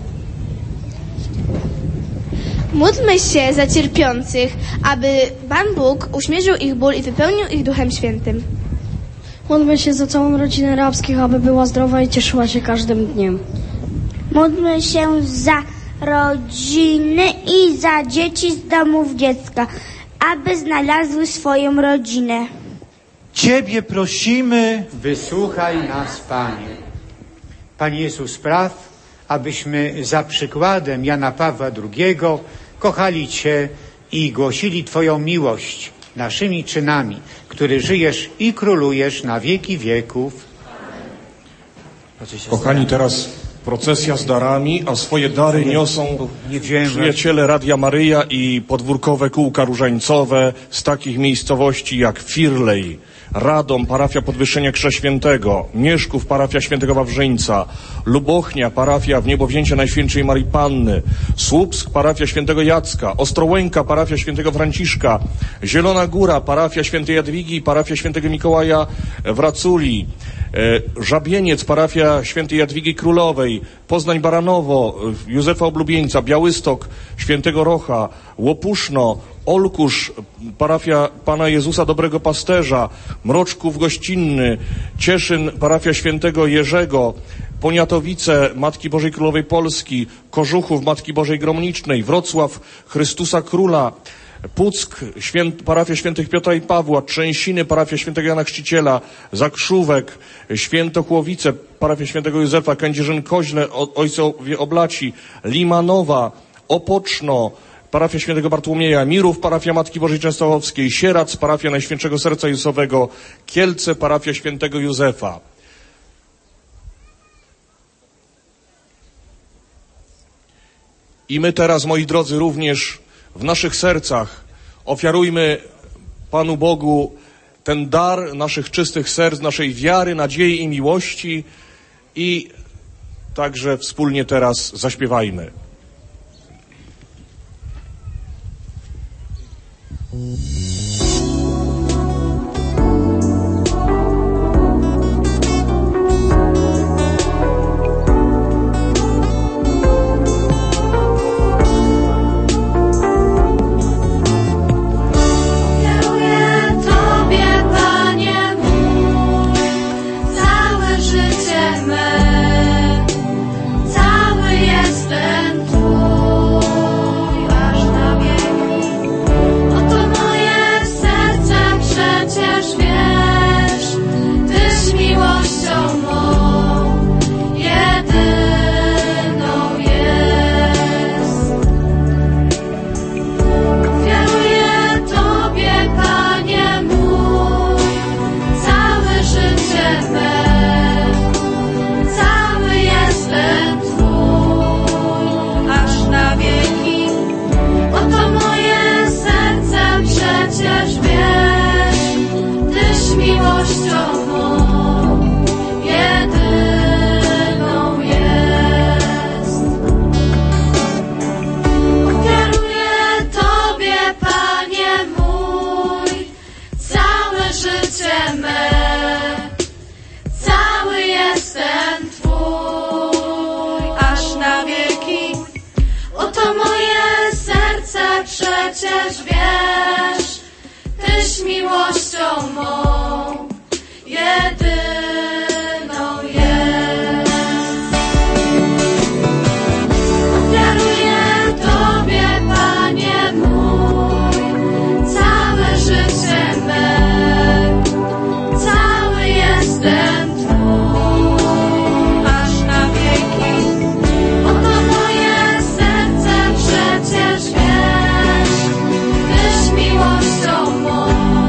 Módlmy się za cierpiących, aby Pan Bóg uśmierzył ich ból i wypełnił ich Duchem Świętym. Módlmy się za całą rodzinę Rabskich, aby była zdrowa i cieszyła się każdym dniem. Módlmy się za rodziny i za dzieci z domów dziecka, aby znalazły swoją rodzinę. Ciebie prosimy, wysłuchaj nas, Panie. Panie Jezu, spraw, abyśmy za przykładem Jana Pawła drugiego kochali Cię i głosili Twoją miłość naszymi czynami, który żyjesz i królujesz na wieki wieków. Kochani, teraz procesja z darami, a swoje dary niosą przyjaciele Radia Maryja i podwórkowe kółka różańcowe z takich miejscowości jak Firlej, Radom, parafia Podwyższenia Krzyża Świętego, Mieszków, parafia Świętego Wawrzyńca, Lubochnia, parafia Wniebowzięcia Najświętszej Marii Panny, Słupsk, parafia Świętego Jacka, Ostrołęka, parafia Świętego Franciszka, Zielona Góra, parafia Świętej Jadwigi, parafia Świętego Mikołaja w Raculi, Żabieniec, parafia Świętej Jadwigi Królowej, Poznań Baranowo, Józefa Oblubieńca, Białystok, Świętego Rocha, Łopuszno, Olkusz, parafia Pana Jezusa Dobrego Pasterza, Mroczków Gościnny, Cieszyn, parafia Świętego Jerzego, Poniatowice, Matki Bożej Królowej Polski, Kożuchów, Matki Bożej Gromnicznej, Wrocław, Chrystusa Króla, Puck, święt, parafia Świętych Piotra i Pawła, Trzęsiny, parafia Świętego Jana Chrzciciela, Zakrzówek, Świętochłowice, parafia Świętego Józefa, Kędzierzyn-Koźle, Ojcowie Oblaci, Limanowa, Opoczno, parafia Świętego Bartłomieja, Mirów, parafia Matki Bożej Częstochowskiej, Sierac, parafia Najświętszego Serca Jezusowego, Kielce, parafia Świętego Józefa. I my teraz, moi drodzy, również w naszych sercach ofiarujmy Panu Bogu ten dar naszych czystych serc, naszej wiary, nadziei i miłości i także wspólnie teraz zaśpiewajmy. Oto moje przecież wiesz, Tyś miłością mą jedyną jest. Ofiaruję Tobie, Panie mój, całe życie me, cały jestem Twój, aż na wieki. Oto moje serce przecież wiesz, Tyś miłością mą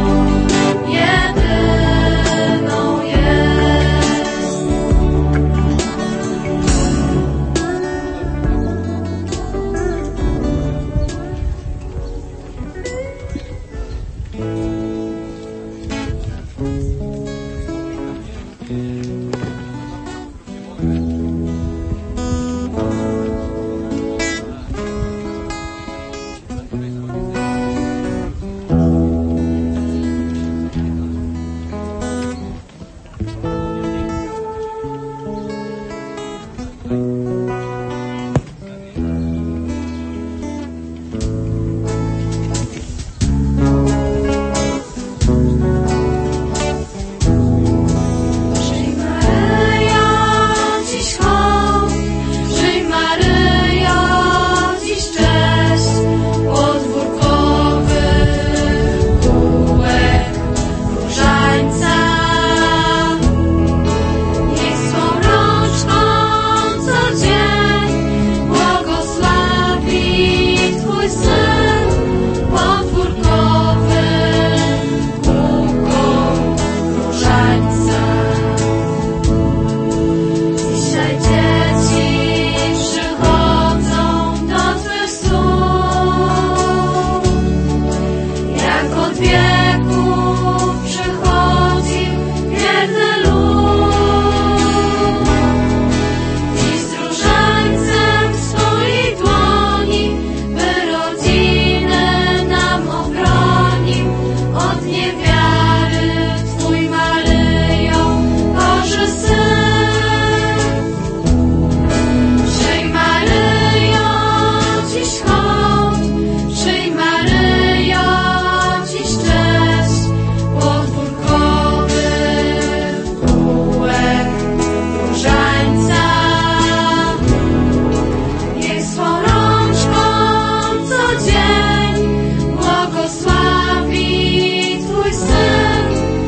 jedyną jest. Żyj Maryjo, dziś hołd, żyj Maryjo, dziś cześć podwórkowych kółek różańca. Niech swą rączką co dzień błogosławi Twój Syn podwórkowym kółkom różańca. Dzisiaj dzieci przychodzą do Twych stóp, jak od wieków przychodził wierny lud. Dziś z różańcem w swojej dłoni, by rodzinę nam obronił od niewiary Twój, Maryjo, Boży Syn. Żyj Maryjo, dziś hołd, żyj Maryjo, dziś cześć podwórkowych kółek różańca. Niech swą rączką co dzień błogosławi Twój Syn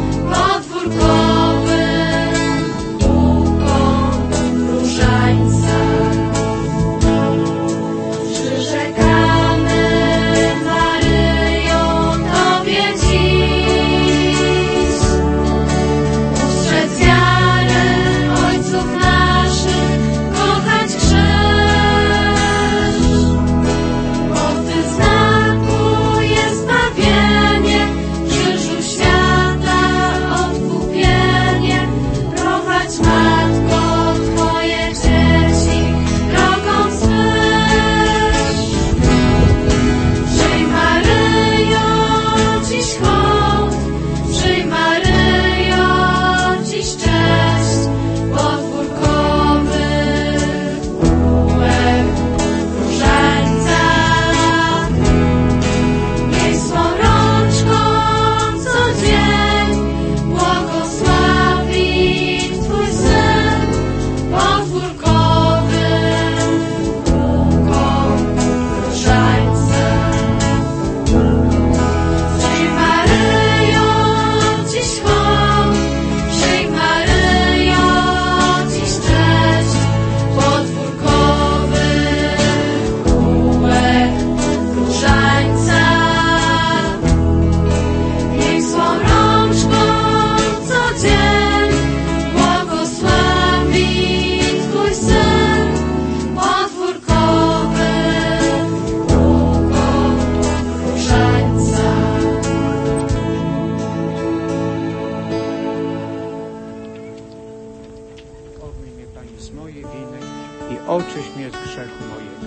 podwórkowym kółkom różańca. Przyrzekamy, Maryjo, Tobie dziś ustrzec wiarę ojców naszych, kochać krzyż. Bo w tym znaku jest zbawienie, w krzyżu świata odkupienie. Prowadź, Matko, Twoje dzieci drogą swyż. Żyj Maryjo, dziś hołd, żyj Maryjo, dziś cześć podwórkowych kółek różańca. Niech swą rączką co dzień błogosławi Twój Syn podwórkowym kółkom różańca. Żyj Maryjo, dziś hołd, żyj Maryjo, dziś cześć podwórkowych kółek różańca. Niech swą rączką co dzień błogosławi Twój Syn podwórkowym kółkom różańca. Obmyj mnie, Panie, z mojej winy i oczyść mnie od grzechu mojego.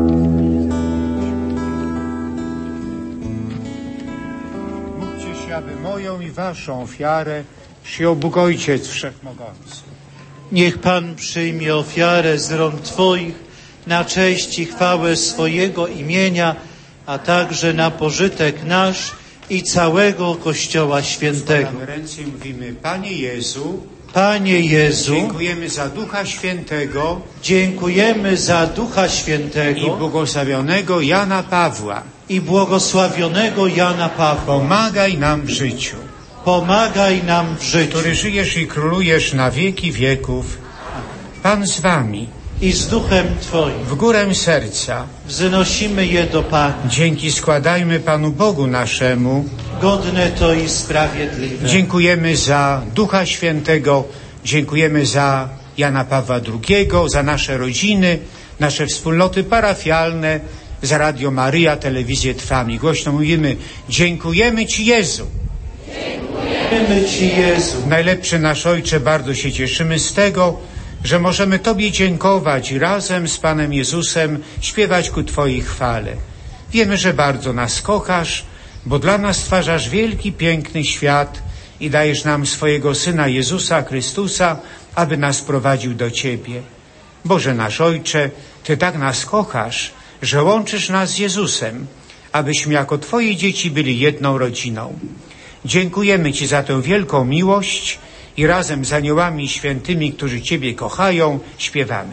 Módlcie się, aby moją i waszą ofiarę przyjął Bóg Ojciec Wszechmogący. Niech Pan przyjmie ofiarę z rąk Twoich na cześć i chwałę swojego imienia, a także na pożytek nasz i całego Kościoła Świętego. Składamy ręce i mówimy: Panie Jezu, Panie Jezu, dziękujemy za Ducha Świętego, dziękujemy za Ducha Świętego i błogosławionego Jana Pawła. i błogosławionego Jana Pawła. Pomagaj nam w życiu, Pomagaj nam w życiu, który żyjesz i królujesz na wieki wieków. Pan z wami i z Duchem Twoim. w górę serca Wznosimy je do Pana. dzięki składajmy Panu Bogu naszemu. Godne to i sprawiedliwe. Dziękujemy za Ducha Świętego, dziękujemy za Jana Pawła drugiego, za nasze rodziny, nasze wspólnoty parafialne, za Radio Maryja, telewizję Trwam. I głośno mówimy: dziękujemy Ci, Jezu. Dziękujemy Ci, Jezu. Najlepszy nasz Ojcze, bardzo się cieszymy z tego, że możemy Tobie dziękować i razem z Panem Jezusem śpiewać ku Twojej chwale. Wiemy, że bardzo nas kochasz, bo dla nas stwarzasz wielki, piękny świat i dajesz nam swojego Syna Jezusa Chrystusa, aby nas prowadził do Ciebie. Boże nasz Ojcze, Ty tak nas kochasz, że łączysz nas z Jezusem, abyśmy jako Twoje dzieci byli jedną rodziną. Dziękujemy Ci za tę wielką miłość i razem z aniołami świętymi, którzy Ciebie kochają, śpiewamy.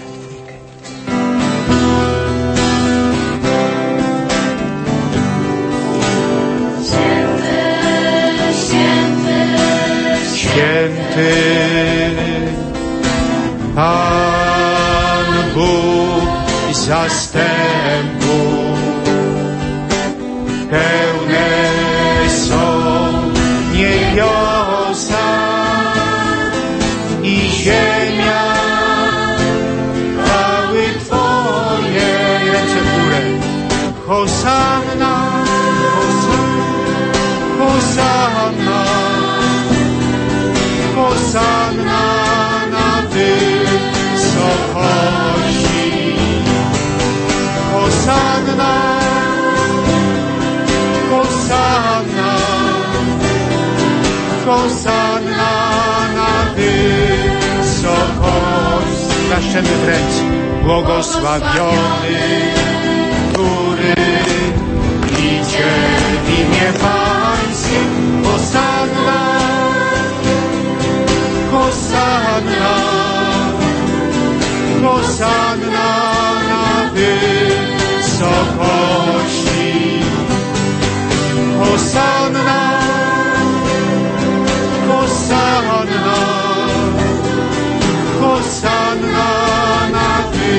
Święty Pan Bóg zastępu, pełne są niebiosa i ziemia, chwały Twoje. Ręce w górę. Hosanna, Hosanna, Hosanna na wysokości. Hosanna, Hosanna, Hosanna na wysokości. Klaszczemy w ręce. Błogosławiony, który idzie w imię Pańskie. Hosanna, Hosanna, Hosanna na wysokości. Hosanna, Hosanna, Hosanna na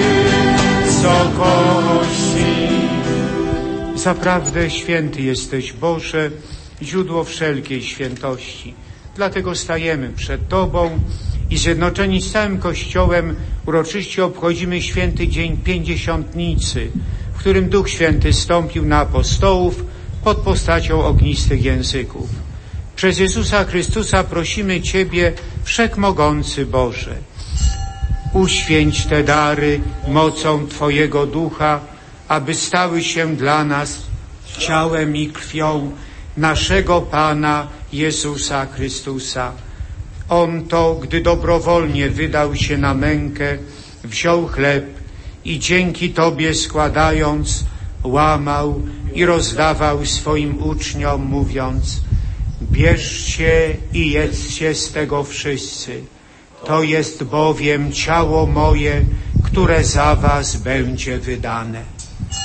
wysokości. Zaprawdę święty jesteś, Boże, źródło wszelkiej świętości. Dlatego stajemy przed Tobą i zjednoczeni z całym Kościołem uroczyście obchodzimy święty dzień Pięćdziesiątnicy, w którym Duch Święty stąpił na apostołów pod postacią ognistych języków. Przez Jezusa Chrystusa prosimy Ciebie, Wszechmogący Boże. Uświęć te dary mocą Twojego Ducha, aby stały się dla nas ciałem i krwią naszego Pana Jezusa Chrystusa. On to, gdy dobrowolnie wydał się na mękę, wziął chleb i dzięki Tobie składając, łamał i rozdawał swoim uczniom, mówiąc: bierzcie i jedzcie z tego wszyscy. To jest bowiem ciało moje, które za was będzie wydane.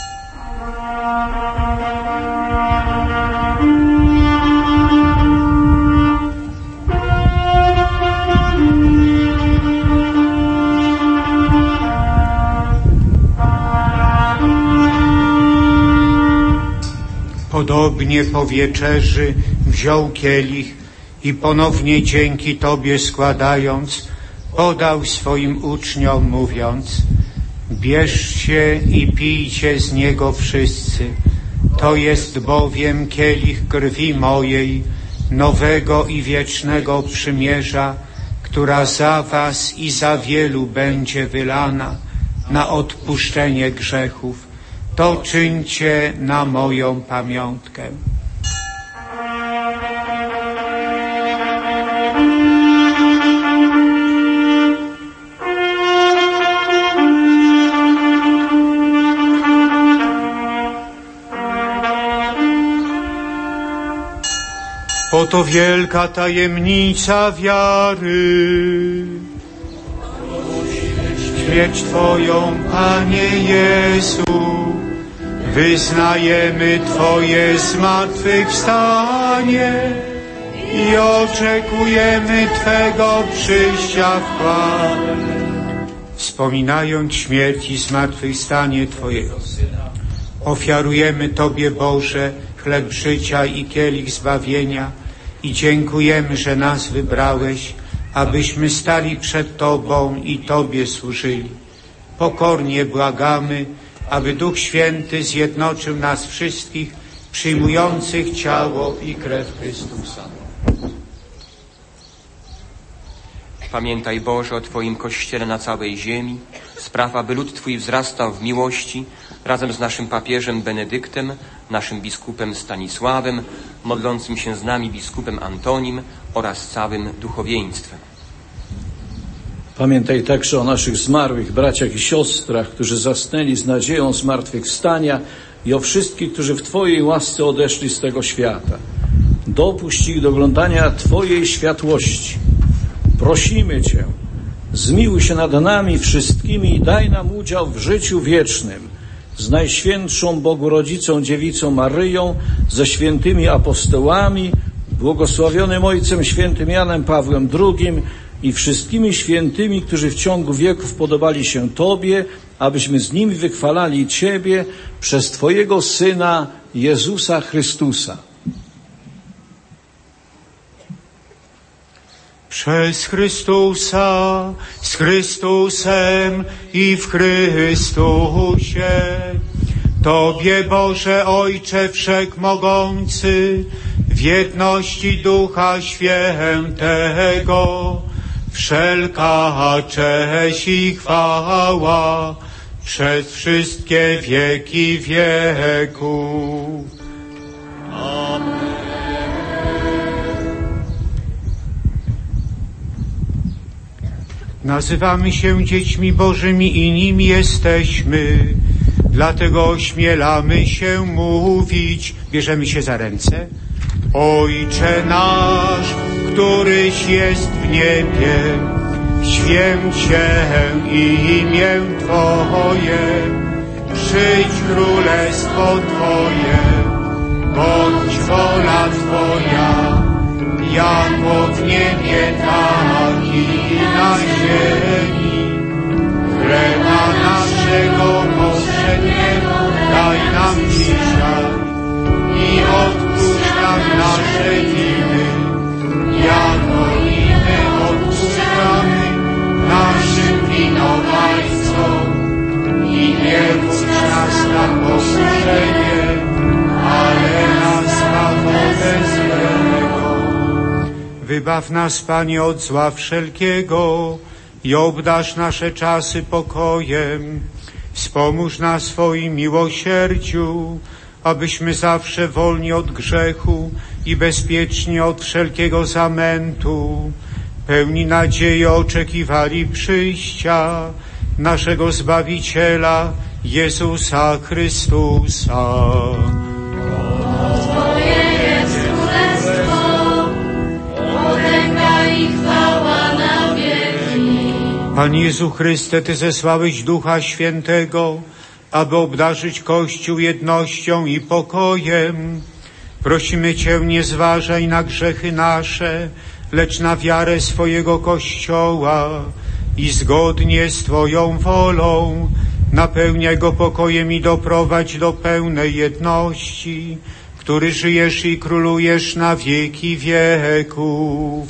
Podobnie po wieczerzy wziął kielich i ponownie dzięki Tobie składając, podał swoim uczniom, mówiąc: bierzcie i pijcie z niego wszyscy. To jest bowiem kielich krwi mojej, nowego i wiecznego przymierza, która za was i za wielu będzie wylana na odpuszczenie grzechów. To czyńcie na moją pamiątkę. Oto wielka tajemnica wiary. Śmierć Twoją, Panie Jezu, wyznajemy Twoje zmartwychwstanie i oczekujemy Twego przyjścia w chwale. Wspominając śmierć i zmartwychwstanie Twojego Syna, ofiarujemy Tobie, Boże, chleb życia i kielich zbawienia i dziękujemy, że nas wybrałeś, abyśmy stali przed Tobą i Tobie służyli. Pokornie błagamy, aby Duch Święty zjednoczył nas wszystkich, przyjmujących ciało i krew Chrystusa. Pamiętaj, Boże, o Twoim Kościele na całej ziemi. Spraw, aby lud Twój wzrastał w miłości razem z naszym papieżem Benedyktem, naszym biskupem Stanisławem, modlącym się z nami biskupem Antonim oraz całym duchowieństwem. Pamiętaj także o naszych zmarłych braciach i siostrach, którzy zasnęli z nadzieją zmartwychwstania i o wszystkich, którzy w Twojej łasce odeszli z tego świata. Dopuść ich do oglądania Twojej światłości. Prosimy Cię, zmiłuj się nad nami wszystkimi i daj nam udział w życiu wiecznym z Najświętszą Bogu Rodzicą Dziewicą Maryją, ze świętymi apostołami, błogosławionym Ojcem Świętym Janem Pawłem drugim i wszystkimi świętymi, którzy w ciągu wieków podobali się Tobie, abyśmy z nimi wychwalali Ciebie przez Twojego Syna Jezusa Chrystusa. Przez Chrystusa, z Chrystusem i w Chrystusie, Tobie, Boże Ojcze Wszechmogący, w jedności Ducha Świętego, wszelka cześć i chwała przez wszystkie wieki wieków. Amen. Nazywamy się dziećmi Bożymi i nimi jesteśmy, dlatego ośmielamy się mówić. Bierzemy się za ręce. Ojcze nasz, któryś jest w niebie, święć się imię Twoje, przyjdź królestwo Twoje, bądź wola Twoja, jako w niebie, tak i na ziemi. Chleba naszego powszedniego daj nam dzisiaj i odpuść nam nasze winy, jako i my odpuszczamy naszym winowajcom. I nie wódź nas na pokuszenie, ale nas zbaw ode złego. Wybaw nas, Panie, od zła wszelkiego i obdarz nasze czasy pokojem. Wspomóż nas w swoim miłosierdziu, abyśmy zawsze wolni od grzechu i bezpieczni od wszelkiego zamętu, pełni nadziei oczekiwali przyjścia naszego Zbawiciela, Jezusa Chrystusa. Twoje jest królestwo, potęga i chwała na wieki. Panie Jezu Chryste, Ty zesłałeś Ducha Świętego, aby obdarzyć Kościół jednością i pokojem. Prosimy Cię, nie zważaj na grzechy nasze, lecz na wiarę swojego Kościoła i zgodnie z Twoją wolą napełniaj go pokojem i doprowadź do pełnej jedności, który żyjesz i królujesz na wieki wieków.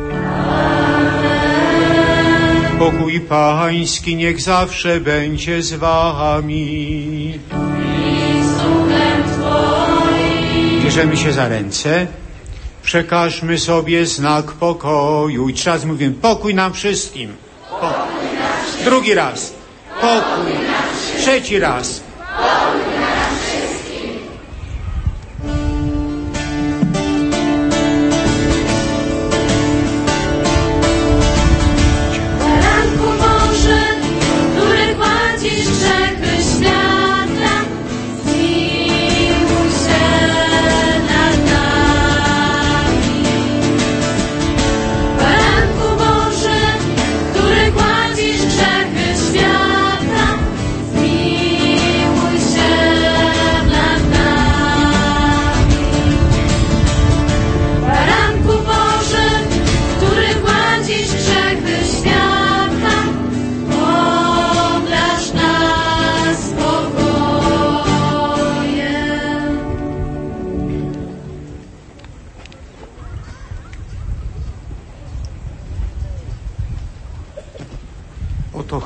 Pokój Pański niech zawsze będzie z Wami. Bierzemy się za ręce, przekażmy sobie znak pokoju. I trzy razy mówimy, pokój nam wszystkim. Pokój. Drugi raz, pokój. Trzeci raz, pokój.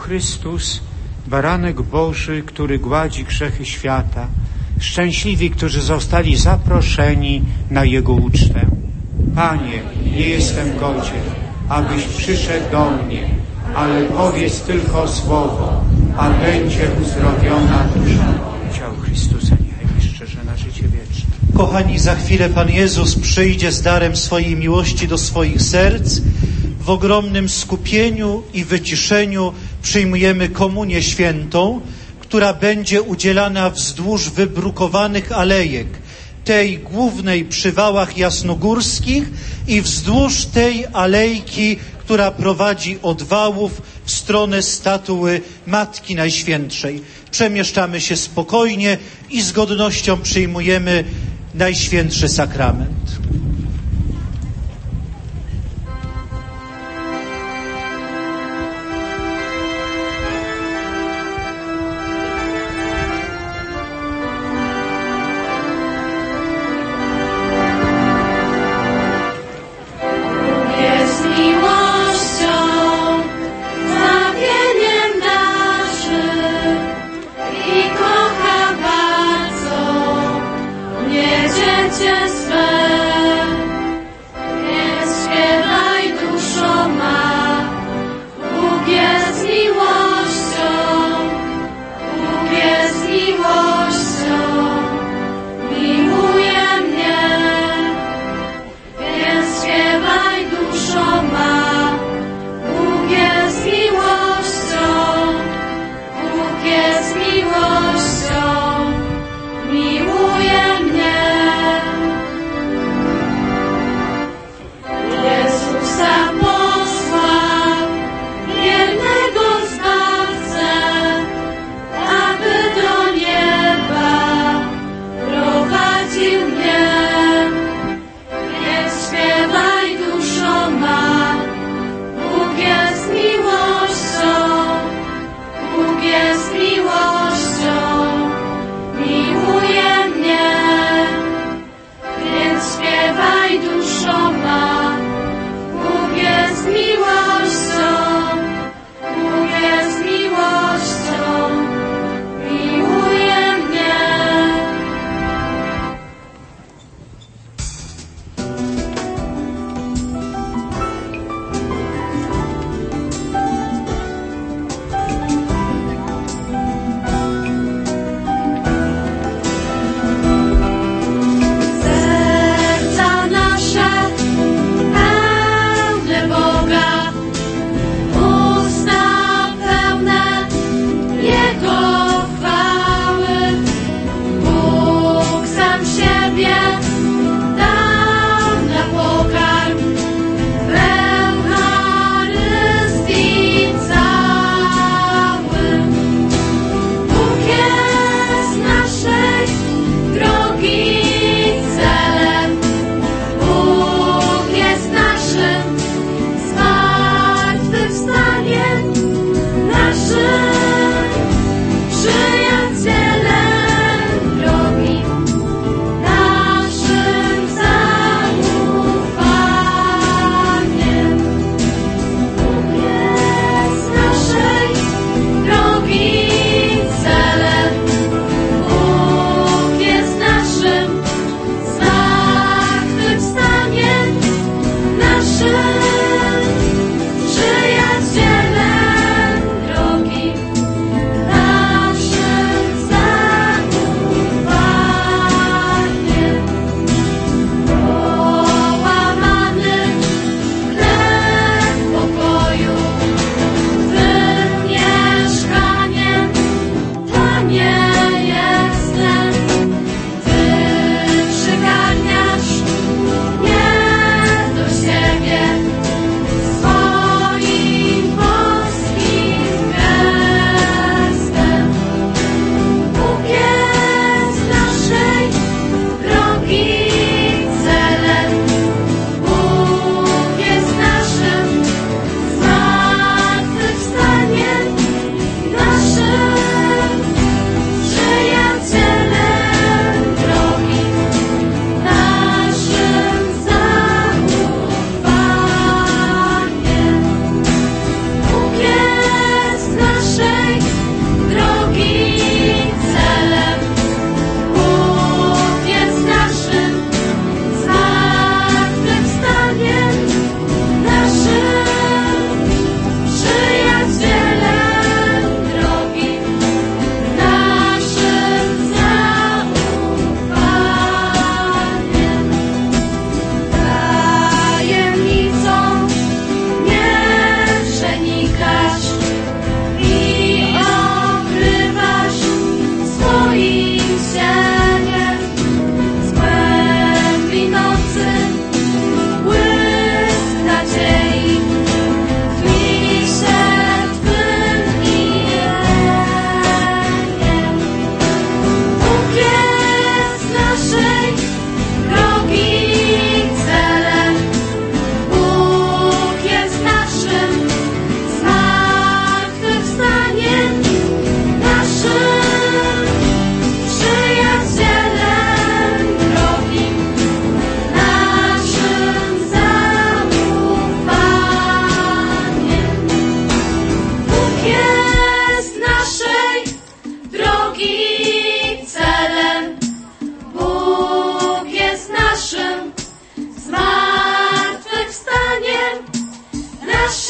Chrystus, baranek Boży, który gładzi grzechy świata, szczęśliwi, którzy zostali zaproszeni na Jego ucztę. Panie, nie jestem godzien, abyś przyszedł do mnie, ale powiedz tylko słowo, a będzie uzdrowiona dusza moja. Ciało Chrystusa niechaj wyszczerze na życie wieczne. Kochani, za chwilę Pan Jezus przyjdzie z darem swojej miłości do swoich serc. W ogromnym skupieniu i wyciszeniu przyjmujemy komunię świętą, która będzie udzielana wzdłuż wybrukowanych alejek, tej głównej przy wałach jasnogórskich i wzdłuż tej alejki, która prowadzi od wałów w stronę statuły Matki Najświętszej. Przemieszczamy się spokojnie i z godnością przyjmujemy Najświętszy Sakrament.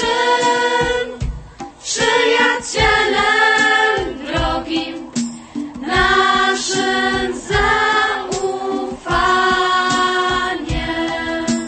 naszym przyjacielem drogim, naszym zaufaniem.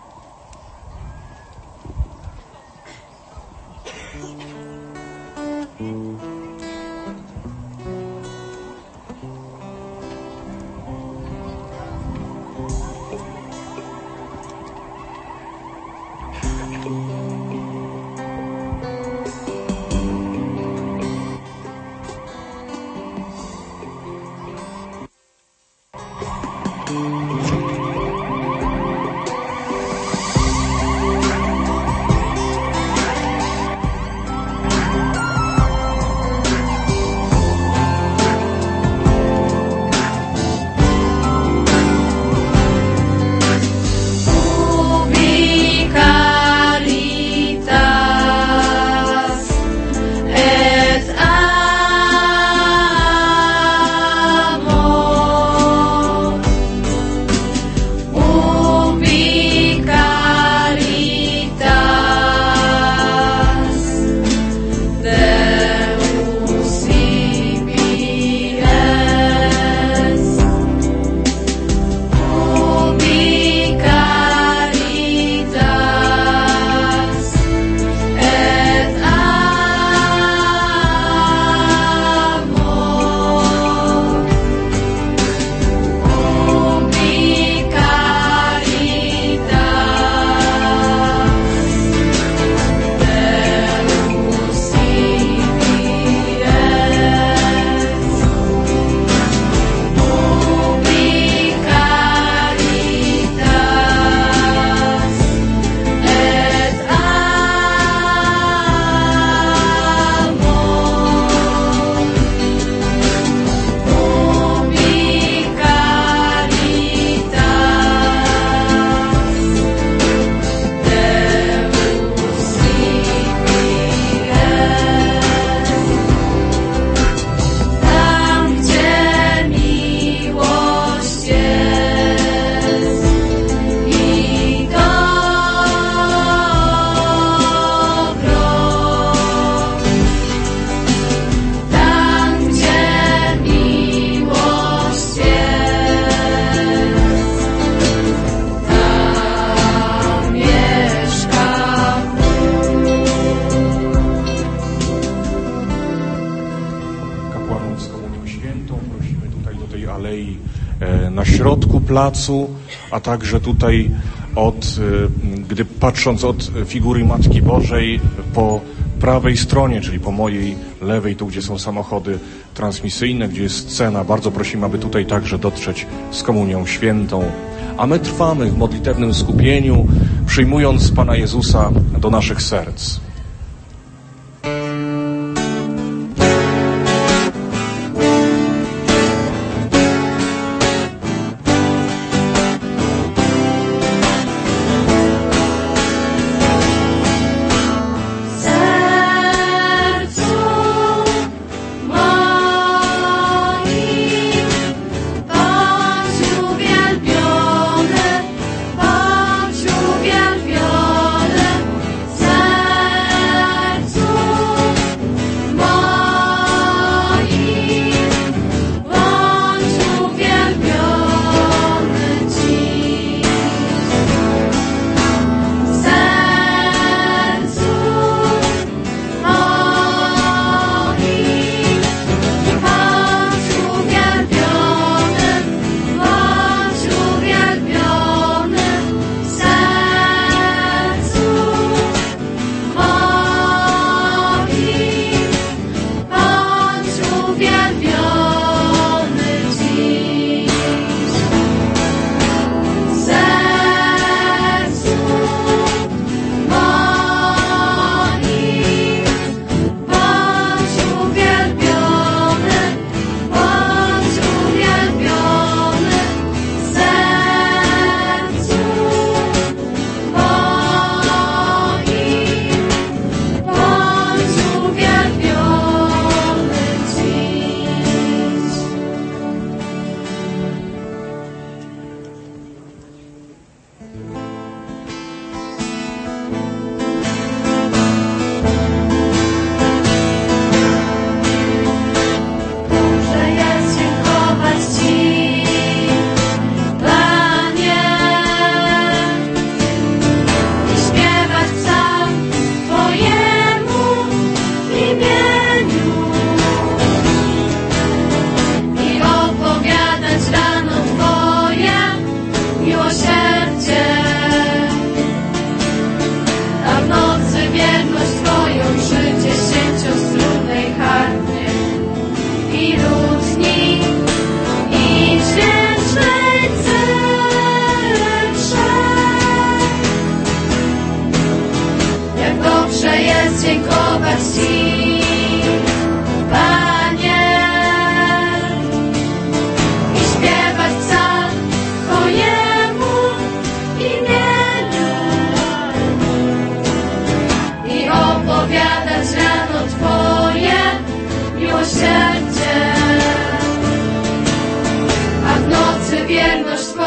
Ubi caritas et amor. Ubi caritas Deus ibi es. Ubi caritas et amor. Ubi na środku placu, a także tutaj od, gdy patrząc od figury Matki Bożej po prawej stronie, czyli po mojej lewej, tu gdzie są samochody transmisyjne, gdzie jest scena, bardzo prosimy, aby tutaj także dotrzeć z Komunią Świętą. A my trwamy w modlitewnym skupieniu, przyjmując Pana Jezusa do naszych serc. Bądź uwielbiony,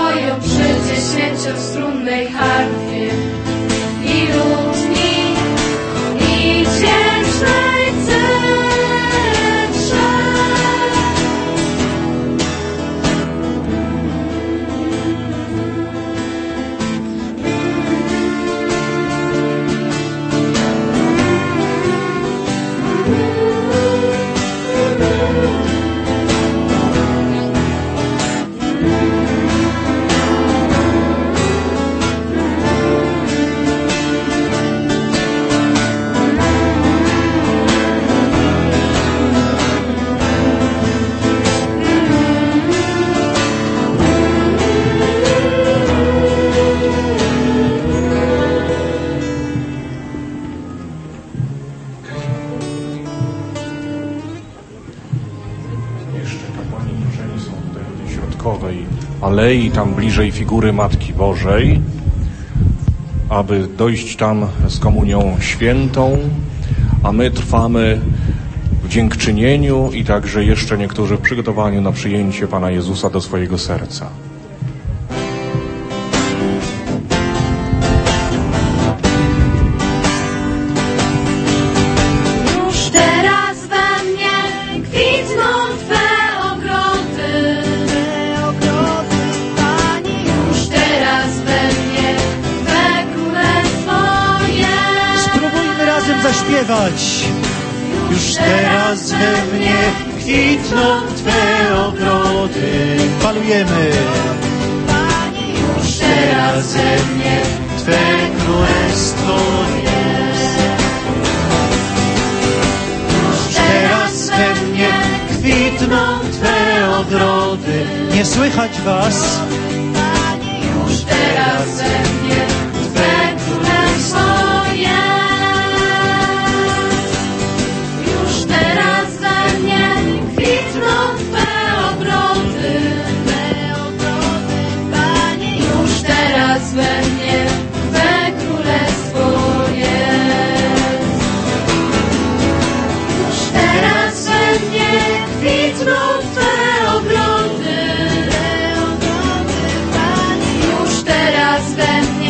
poją przy dziesięciostrunnej harfie i lutni, i wdzięcznej cytrze. Alei, tam bliżej figury Matki Bożej, aby dojść tam z komunią świętą, a my trwamy w dziękczynieniu i także jeszcze niektórzy w przygotowaniu na przyjęcie Pana Jezusa do swojego serca. Już teraz we mnie kwitną Twe ogrody. Falujemy. Już teraz we mnie Twe królestwo jest. Już teraz we mnie kwitną Twe ogrody. Nie słychać Was. Już teraz we mnie Twe królestwo jest. We mnie Twe królestwo jest. Już teraz we mnie kwitną Twe ogrody. Już teraz we mnie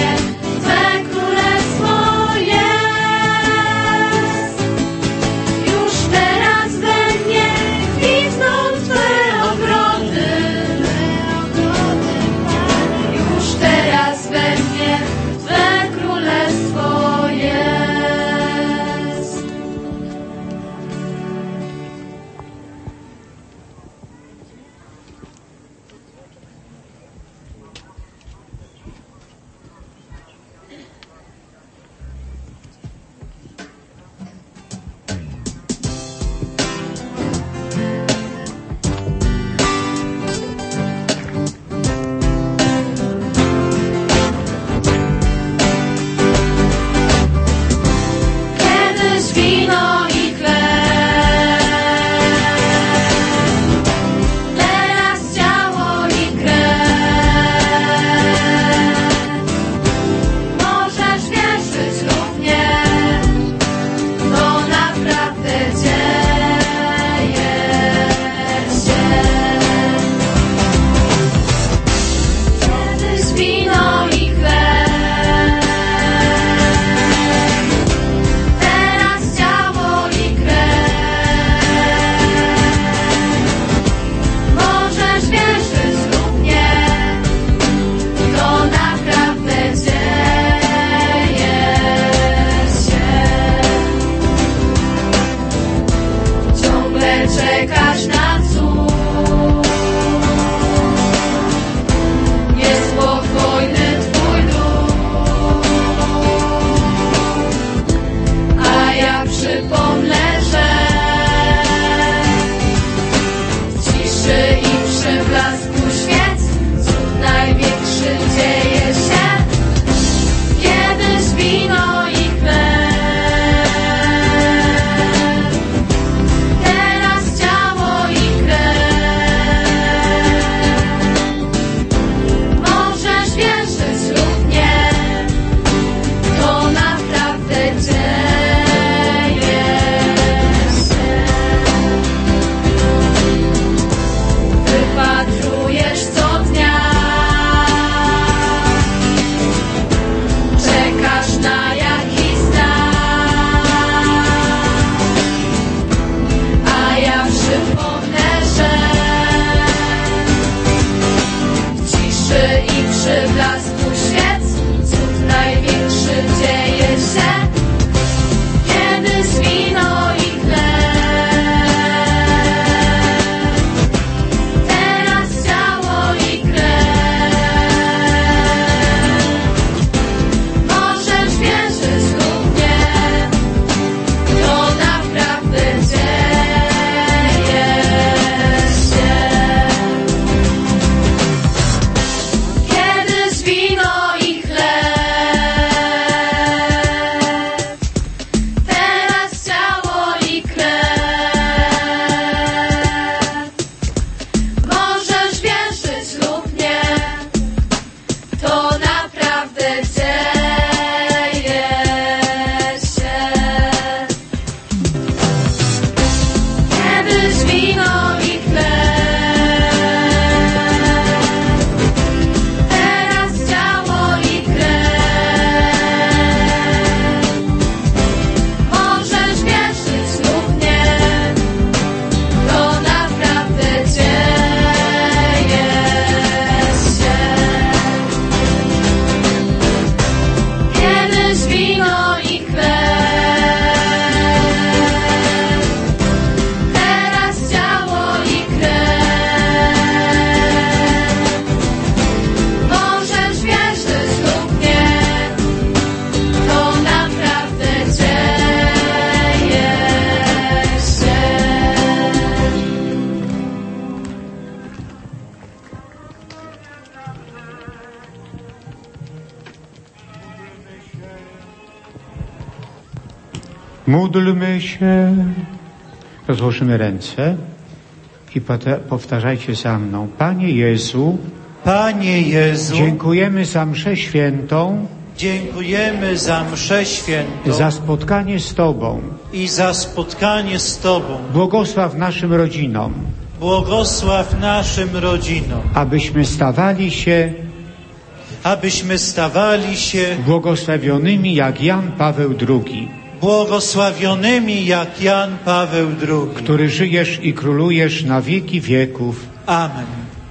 Módlmy się. Rozłożymy ręce i powtarzajcie za mną. Panie Jezu, Panie Jezu, dziękujemy za mszę świętą, dziękujemy za mszę świętą, za spotkanie z Tobą i za spotkanie z Tobą. Błogosław naszym rodzinom, błogosław naszym rodzinom, abyśmy stawali się abyśmy stawali się błogosławionymi jak Jan Paweł drugi, błogosławionymi jak Jan Paweł drugi, który żyjesz i królujesz na wieki wieków. Amen.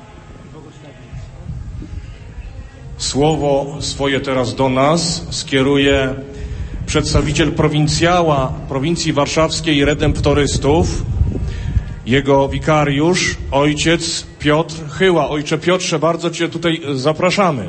Słowo swoje teraz do nas skieruje przedstawiciel prowincjała prowincji warszawskiej redemptorystów, jego wikariusz, ojciec Piotr Chyła. Ojcze Piotrze, bardzo Cię tutaj zapraszamy.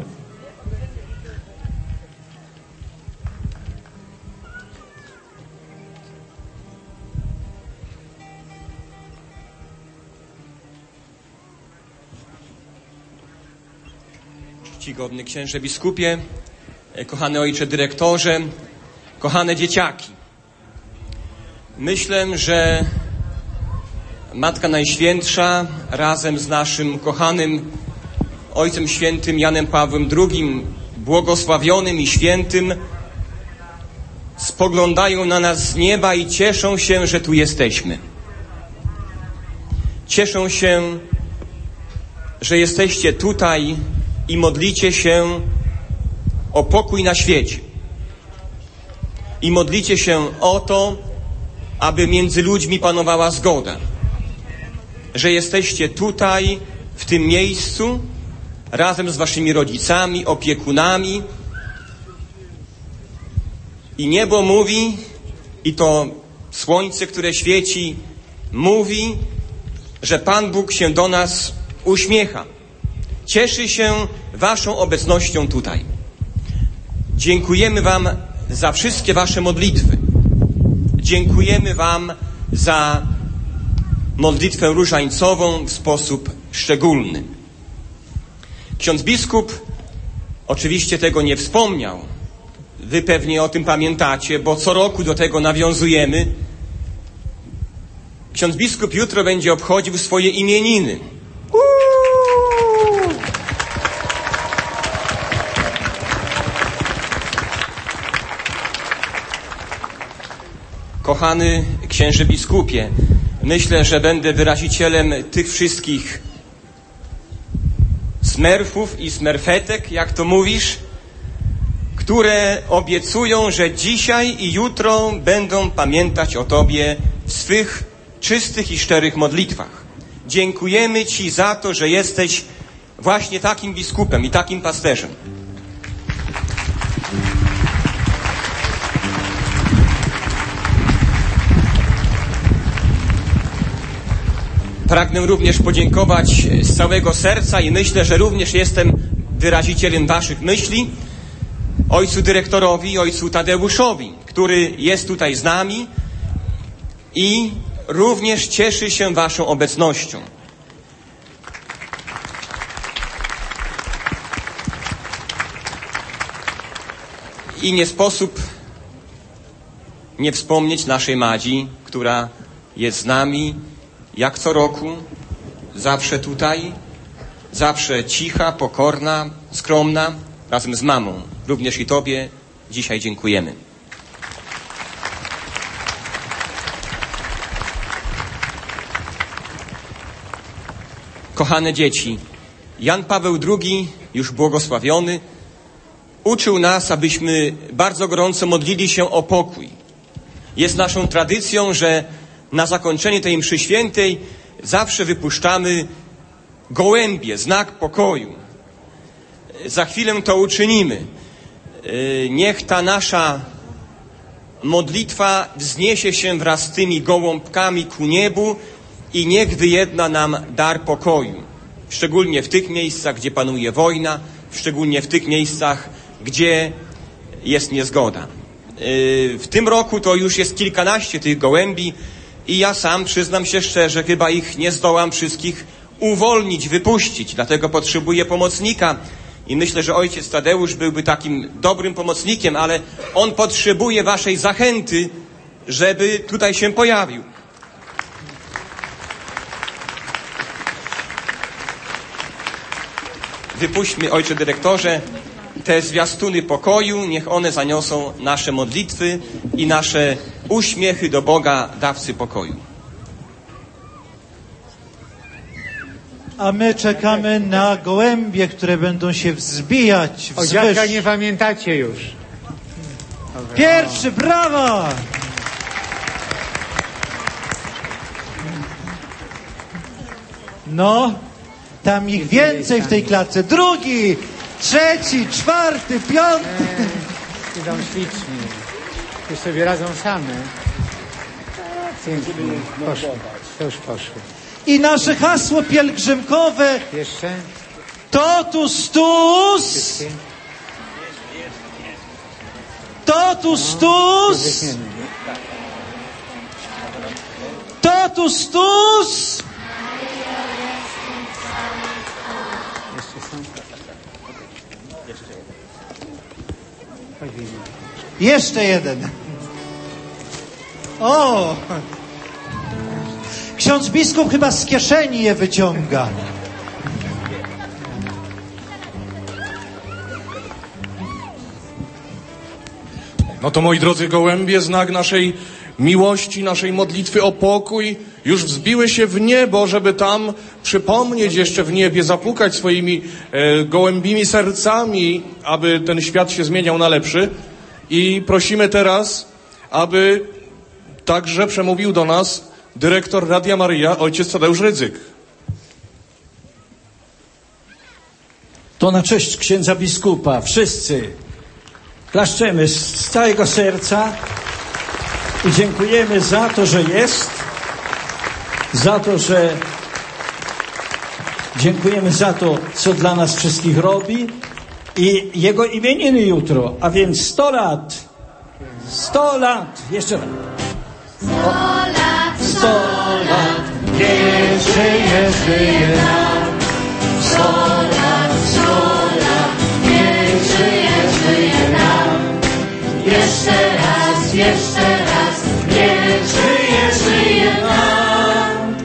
Czcigodny księże biskupie, kochany ojcze dyrektorze, kochane dzieciaki. Myślę, że Matka Najświętsza razem z naszym kochanym Ojcem Świętym Janem Pawłem drugim, błogosławionym i świętym, spoglądają na nas z nieba i cieszą się, że tu jesteśmy. Cieszą się, że jesteście tutaj i modlicie się o pokój na świecie. I modlicie się o to, aby między ludźmi panowała zgoda. Że jesteście tutaj, w tym miejscu, razem z waszymi rodzicami, opiekunami. I niebo mówi, i to słońce, które świeci, mówi, że Pan Bóg się do nas uśmiecha. Cieszy się waszą obecnością tutaj. Dziękujemy wam za wszystkie wasze modlitwy. Dziękujemy wam za modlitwę różańcową w sposób szczególny. Ksiądz biskup oczywiście tego nie wspomniał. Wy pewnie o tym pamiętacie, bo co roku do tego nawiązujemy. Ksiądz biskup jutro będzie obchodził swoje imieniny. Uuu! Kochany księże biskupie, myślę, że będę wyrazicielem tych wszystkich smerfów i smerfetek, jak to mówisz, które obiecują, że dzisiaj i jutro będą pamiętać o Tobie w swych czystych i szczerych modlitwach. Dziękujemy Ci za to, że jesteś właśnie takim biskupem i takim pasterzem. Pragnę również podziękować z całego serca i myślę, że również jestem wyrazicielem waszych myśli, ojcu dyrektorowi, ojcu Tadeuszowi, który jest tutaj z nami i również cieszy się waszą obecnością. I nie sposób nie wspomnieć naszej Madzi, która jest z nami jak co roku, zawsze tutaj, zawsze cicha, pokorna, skromna, razem z mamą. Również i Tobie dzisiaj dziękujemy. Kochane dzieci, Jan Paweł drugi, już błogosławiony, uczył nas, abyśmy bardzo gorąco modlili się o pokój. Jest naszą tradycją, że na zakończenie tej mszy świętej zawsze wypuszczamy gołębie, znak pokoju. Za chwilę to uczynimy. Niech ta nasza modlitwa wzniesie się wraz z tymi gołąbkami ku niebu i niech wyjedna nam dar pokoju. Szczególnie w tych miejscach, gdzie panuje wojna, szczególnie w tych miejscach, gdzie jest niezgoda. W tym roku to już jest kilkanaście tych gołębi i ja sam, przyznam się szczerze, chyba ich nie zdołam wszystkich uwolnić, wypuścić. Dlatego potrzebuję pomocnika i myślę, że ojciec Tadeusz byłby takim dobrym pomocnikiem, ale on potrzebuje waszej zachęty, żeby tutaj się pojawił. Wypuśćmy, ojcze dyrektorze, te zwiastuny pokoju, niech one zaniosą nasze modlitwy i nasze uśmiechy do Boga, dawcy pokoju. A my czekamy na gołębie, które będą się wzbijać O wzwyż. dziadka nie pamiętacie już. Pierwszy, brawa! No, tam ich więcej w tej klatce. Drugi, trzeci, czwarty, piąty. Idą ślicznie. Już sobie radzą same. Pięknie. Poszły. To już poszły. I nasze hasło pielgrzymkowe. Jeszcze? Totus tuus. Totus tuus. Totus tuus. Jeszcze jeden. O! Ksiądz biskup chyba z kieszeni je wyciąga. No to, moi drodzy gołębie, znak naszej miłości, naszej modlitwy o pokój już wzbiły się w niebo, żeby tam przypomnieć jeszcze w niebie, zapukać swoimi e, gołębimi sercami, aby ten świat się zmieniał na lepszy. I prosimy teraz, aby także przemówił do nas dyrektor Radia Maryja, ojciec Tadeusz Rydzyk. To na cześć księdza biskupa. Wszyscy klaszczemy z całego serca i dziękujemy za to, że jest, za to, że dziękujemy za to, co dla nas wszystkich robi i jego imieniny jutro, a więc sto lat, sto lat, jeszcze raz. Sto lat, sto lat, niech żyje, żyje nam. Sto lat, sto lat, niech żyje, żyje nam. Jeszcze raz, jeszcze raz, niech żyje, żyje nam.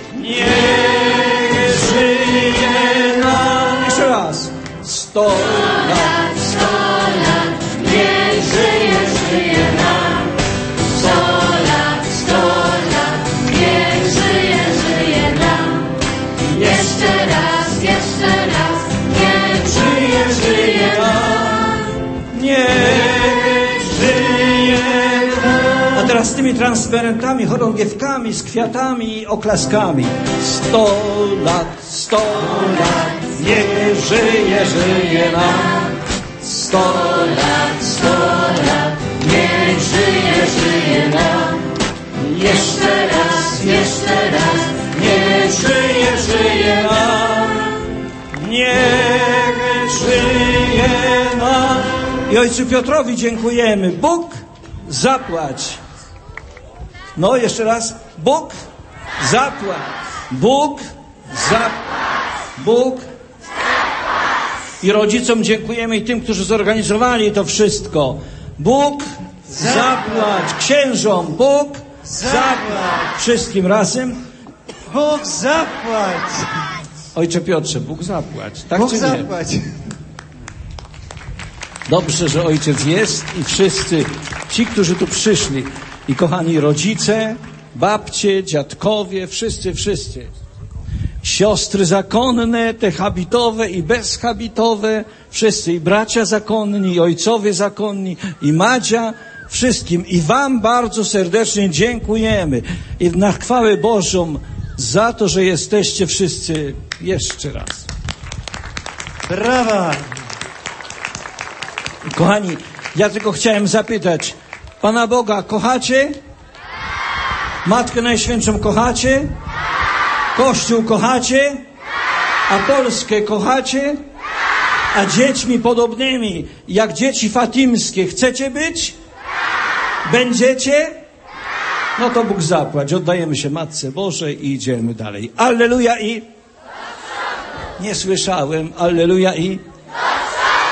Niech żyje nam. Jeszcze raz. Sto lat, sto lat, niech żyje, żyje nam. Sto lat, sto lat, niech żyje, żyje nam. Jeszcze raz, jeszcze raz, niech żyje, żyje nam. niech żyje nam. A teraz z tymi transparentami, chorągiewkami, z kwiatami i oklaskami. Sto lat, sto lat, niech żyje, żyje nam. Sto lat, sto lat, niech żyje, żyje nam. Jeszcze raz, jeszcze raz, niech żyje, żyje nam. Niech żyje nam. I ojcu Piotrowi dziękujemy. Bóg zapłać. No, jeszcze raz. Bóg zapłać. Bóg zapłać. Bóg. I rodzicom dziękujemy i tym, którzy zorganizowali to wszystko. Bóg zapłać. Księżom. Bóg zapłać. Wszystkim razem. Bóg zapłać. Ojcze Piotrze, Bóg zapłać. Tak Bóg czy nie? zapłać. Dobrze, że ojciec jest i wszyscy ci, którzy tu przyszli. I kochani rodzice, babcie, dziadkowie, wszyscy, wszyscy. Siostry zakonne, te habitowe i bezhabitowe, wszyscy. I bracia zakonni, i ojcowie zakonni, i Madzia, wszystkim. I wam bardzo serdecznie dziękujemy. I na chwałę Bożą za to, że jesteście wszyscy jeszcze raz. Brawa! Kochani, ja tylko chciałem zapytać, Pana Boga kochacie? Matkę Najświętszą kochacie? Kościół kochacie? A Polskę kochacie? A dziećmi podobnymi, jak dzieci fatimskie, chcecie być? Będziecie? No to Bóg zapłać. Oddajemy się Matce Bożej i idziemy dalej. Alleluja i... Nie słyszałem. Alleluja i...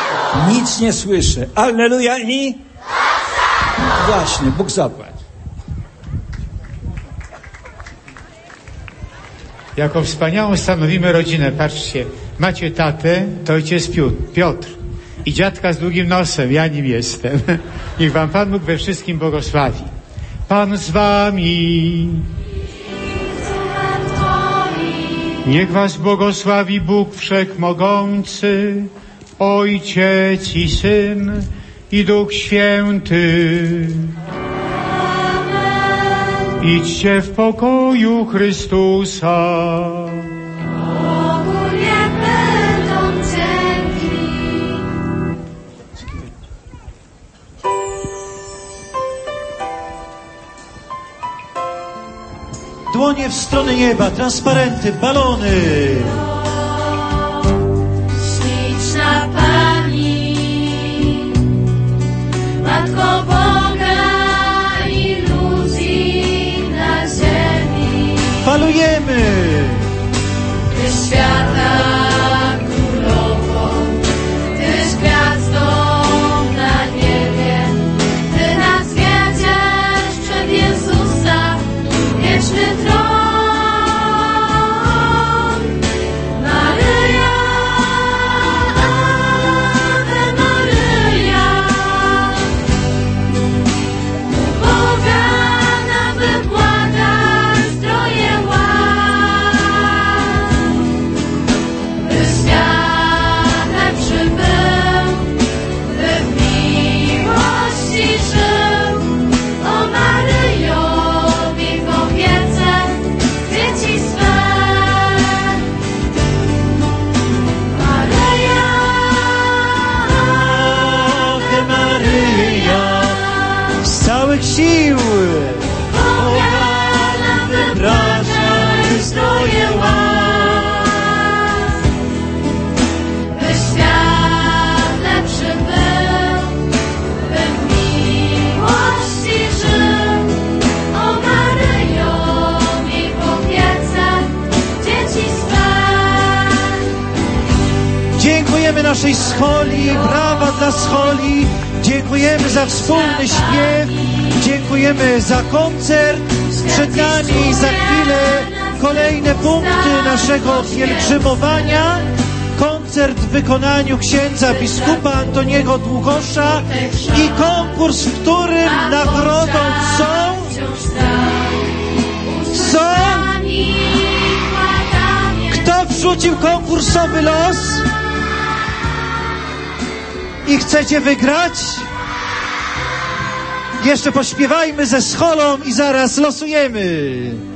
Nic nie słyszę. Alleluja i... Właśnie, Bóg zapłać. Jako wspaniałą stanowimy rodzinę. Patrzcie, macie tatę, to ojciec Piotr i dziadka z długim nosem, ja nim jestem. Niech wam Pan Bóg we wszystkim błogosławi. Pan z wami. Niech was błogosławi Bóg Wszechmogący, Ojciec i Syn i Duch Święty. Idźcie w pokoju Chrystusa. Dłonie w stronę nieba, transparenty, balony. Śliczna Pani, Matko Boga i ludzi na ziemi. Falujemy. Ty świata królową, Tyś gwiazdą na niebie. Ty nas wiedziesz przed Jezusa, wieczny tron. Maryja, Ave Maryja, u Boga nam wybłagać zdroje łask. By światem przybył, by w miłości żył. O Maryjo, miej w opiece dzieci swe. Maryja, Ave Maryja, z całych sił Boga nam wypraszaj zdroje łask. By światle przybył, by w miłości żył. O Maryjo, miej w opiece dzieci swe. Dziękujemy naszej scholi, brawa dla scholi. Dziękujemy za wspólny śpiew. Dziękujemy za koncert. Przed nami za chwilę kolejne punkty naszego pielgrzymowania. Koncert w wykonaniu księdza biskupa Antoniego Długosza i konkurs, w którym nagrodą są... Co? Kto wrzucił konkursowy los? I chcecie wygrać? Jeszcze pośpiewajmy ze scholą i zaraz losujemy.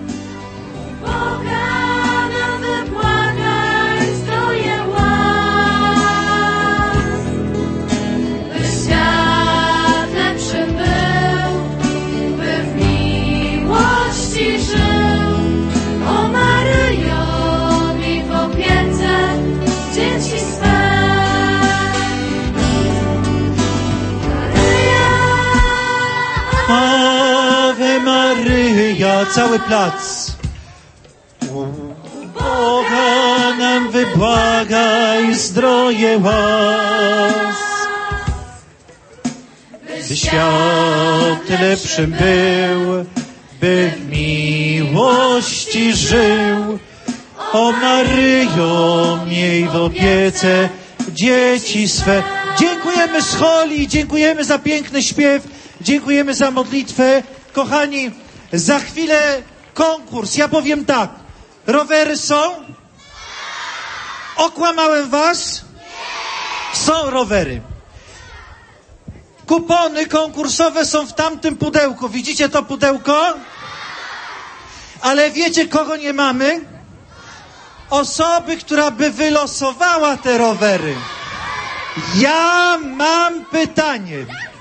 Boga nam wybłagaj zdroje łask. By światle przybył, by w miłości żył. O Maryjo, miej w opiece dzieci swe. Ave Maryja, cały plac. Boga nam wybłagaj zdroje łask. By światle przybył, by w miłości żył. O Maryjo, miej w opiece dzieci swe. Dziękujemy scholi, dziękujemy za piękny śpiew, dziękujemy za modlitwę. Kochani, za chwilę konkurs. Ja powiem tak, rowery są? Okłamałem was? Są rowery. Kupony konkursowe są w tamtym pudełku. Widzicie to pudełko? Ale wiecie, kogo nie mamy? Osoby, która by wylosowała te rowery. Ja mam pytanie.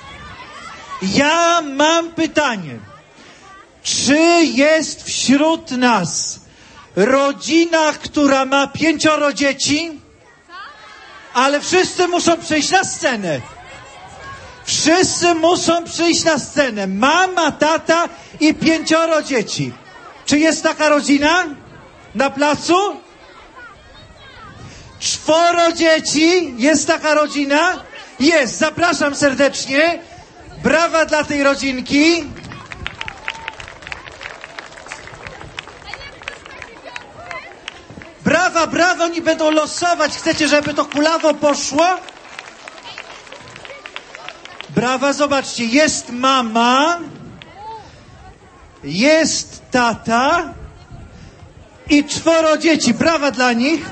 Ja mam pytanie. Czy jest wśród nas rodzina, która ma pięcioro dzieci? Ale wszyscy muszą przyjść na scenę. Wszyscy muszą przyjść na scenę. Mama, tata i pięcioro dzieci. Czy jest taka rodzina na placu? Czworo dzieci. Jest taka rodzina? Jest. Zapraszam serdecznie. Brawa dla tej rodzinki. Brawa, brawa, oni będą losować. Chcecie, żeby to kulawo poszło? Brawa, zobaczcie, jest mama, jest tata i czworo dzieci. Brawa dla nich.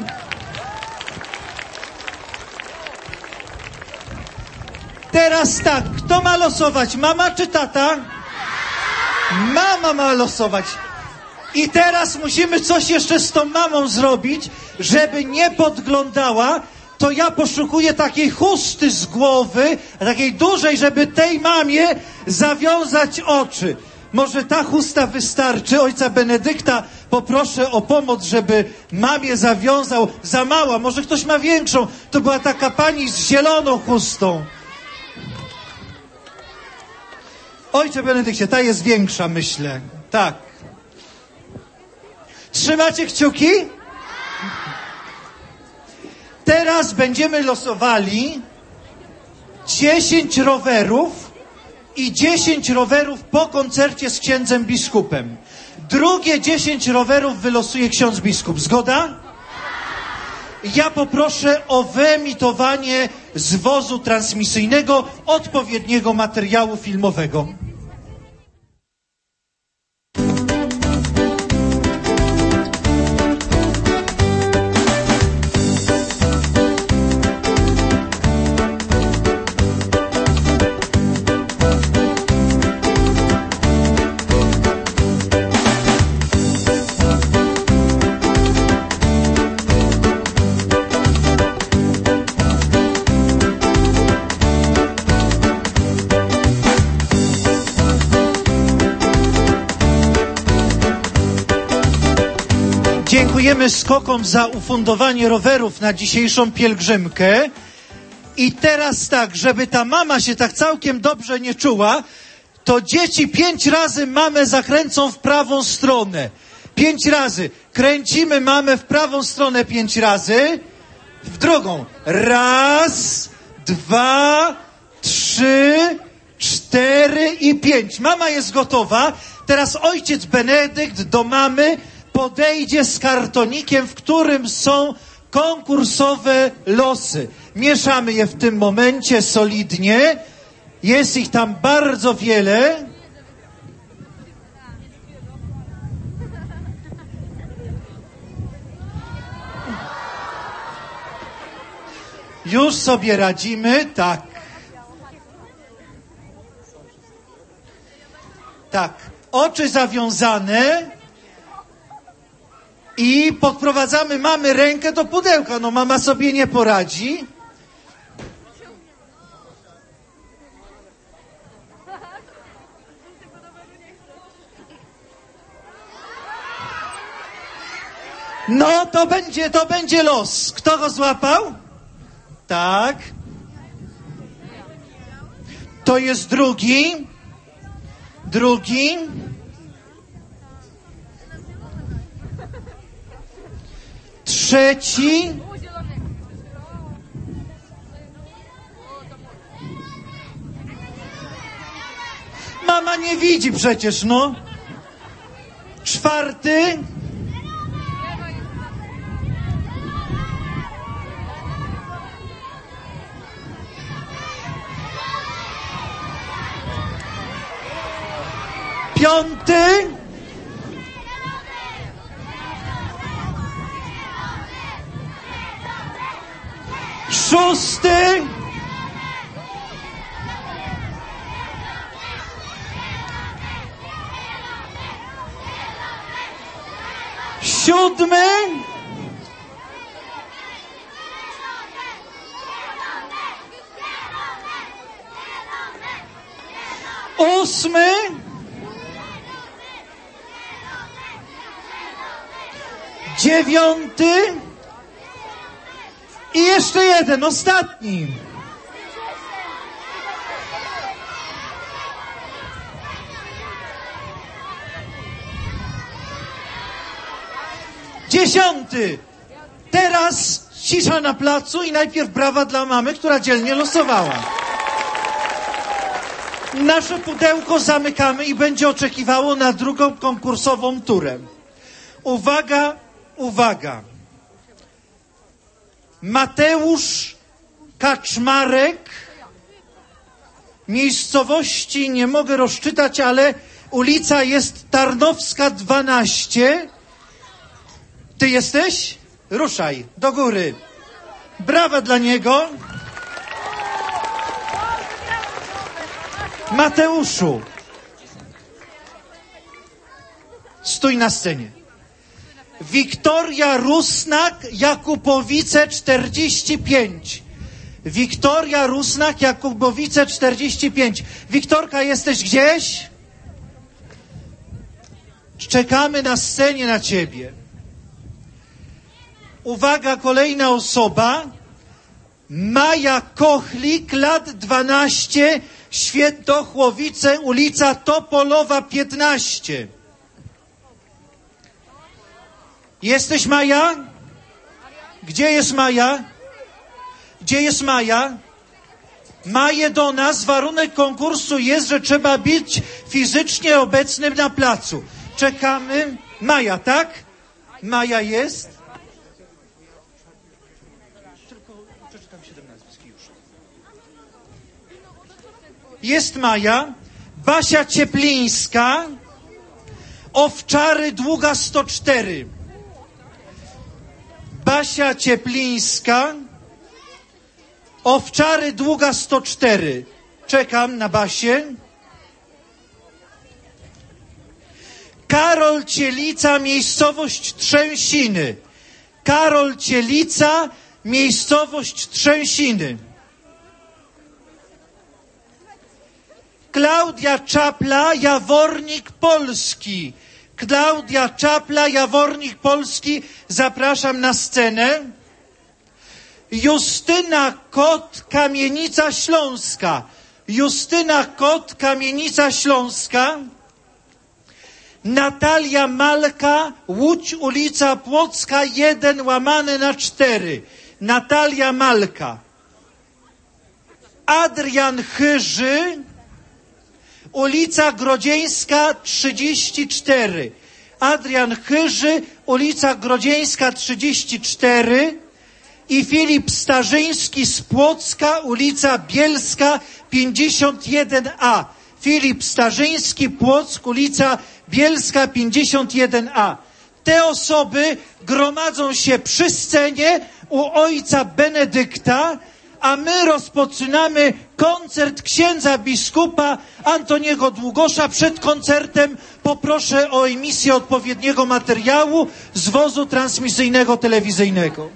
Teraz tak, kto ma losować, mama czy tata? Mama ma losować. I teraz musimy coś jeszcze z tą mamą zrobić, żeby nie podglądała. To ja poszukuję takiej chusty z głowy, takiej dużej, żeby tej mamie zawiązać oczy. Może ta chusta wystarczy? Ojca Benedykta poproszę o pomoc, żeby mamie zawiązał. Za mała, może ktoś ma większą. To była taka pani z zieloną chustą. Ojcze Benedykcie, ta jest większa, myślę. Tak. Trzymacie kciuki? Teraz będziemy losowali dziesięć rowerów i dziesięć rowerów po koncercie z księdzem biskupem. Drugie dziesięć rowerów wylosuje ksiądz biskup. Zgoda? Ja poproszę o wyemitowanie z wozu transmisyjnego odpowiedniego materiału filmowego. Dziękujemy Skokom za ufundowanie rowerów na dzisiejszą pielgrzymkę. I teraz tak, żeby ta mama się tak całkiem dobrze nie czuła, to dzieci pięć razy mamę zakręcą w prawą stronę. Pięć razy. Kręcimy mamę w prawą stronę pięć razy. W drugą. Raz, dwa, trzy, cztery i pięć. Mama jest gotowa. Teraz ojciec Benedykt do mamy podejdzie z kartonikiem, w którym są konkursowe losy. Mieszamy je w tym momencie solidnie. Jest ich tam bardzo wiele. Już sobie radzimy, tak. Tak. Oczy zawiązane. I podprowadzamy mamy rękę do pudełka. No mama sobie nie poradzi. No to będzie, to będzie los. Kto go złapał? Tak. To jest drugi. Drugi. Trzeci. Mama nie widzi przecież, no. Czwarty. Piąty. Szósty. Siódmy. Ósmy. Dziewiąty. I jeszcze jeden, ostatni. Dziesiąty. Teraz cisza na placu i najpierw brawa dla mamy, która dzielnie losowała. Nasze pudełko zamykamy i będzie oczekiwało na drugą konkursową turę. Uwaga, uwaga. Mateusz Kaczmarek, miejscowości nie mogę rozczytać, ale ulica jest Tarnowska dwanaście. Ty jesteś? Ruszaj, do góry. Brawa dla niego. Mateuszu, stój na scenie. Wiktoria Rusnak, Jakubowice czterdzieści pięć. Wiktoria Rusnak, Jakubowice czterdzieści pięć. Wiktorka, jesteś gdzieś? Czekamy na scenie na ciebie. Uwaga, kolejna osoba. Maja Kochlik, lat dwanaście, Świętochłowice, ulica Topolowa piętnaście. Jesteś, Maja? Gdzie jest Maja? Gdzie jest Maja? Maję do nas. Warunek konkursu jest, że trzeba być fizycznie obecnym na placu. Czekamy. Maja, tak? Maja jest? Jest Maja. Basia Cieplińska, Owczary, Długa sto cztery. Basia Cieplińska, Owczary, Długa sto cztery. Czekam na Basię. Karol Cielica, miejscowość Trzęsiny. Karol Cielica, miejscowość Trzęsiny. Klaudia Czapla, Jawornik Polski. Klaudia Czapla, Jawornik Polski. Zapraszam na scenę. Justyna Kot, Kamienica Śląska. Justyna Kot, Kamienica Śląska. Natalia Malka, Łódź, ulica Płocka jeden łamane na cztery. Natalia Malka. Adrian Chyży, ulica Grodzieńska trzydzieści cztery. Adrian Chyży, ulica Grodzieńska trzydzieści cztery. I Filip Starzyński z Płocka, ulica Bielska pięćdziesiąt jeden A. Filip Starzyński, Płock, ulica Bielska pięćdziesiąt jeden A. Te osoby gromadzą się przy scenie u ojca Benedykta, a my rozpoczynamy koncert księdza biskupa Antoniego Długosza. Przed koncertem poproszę o emisję odpowiedniego materiału z wozu transmisyjnego telewizyjnego.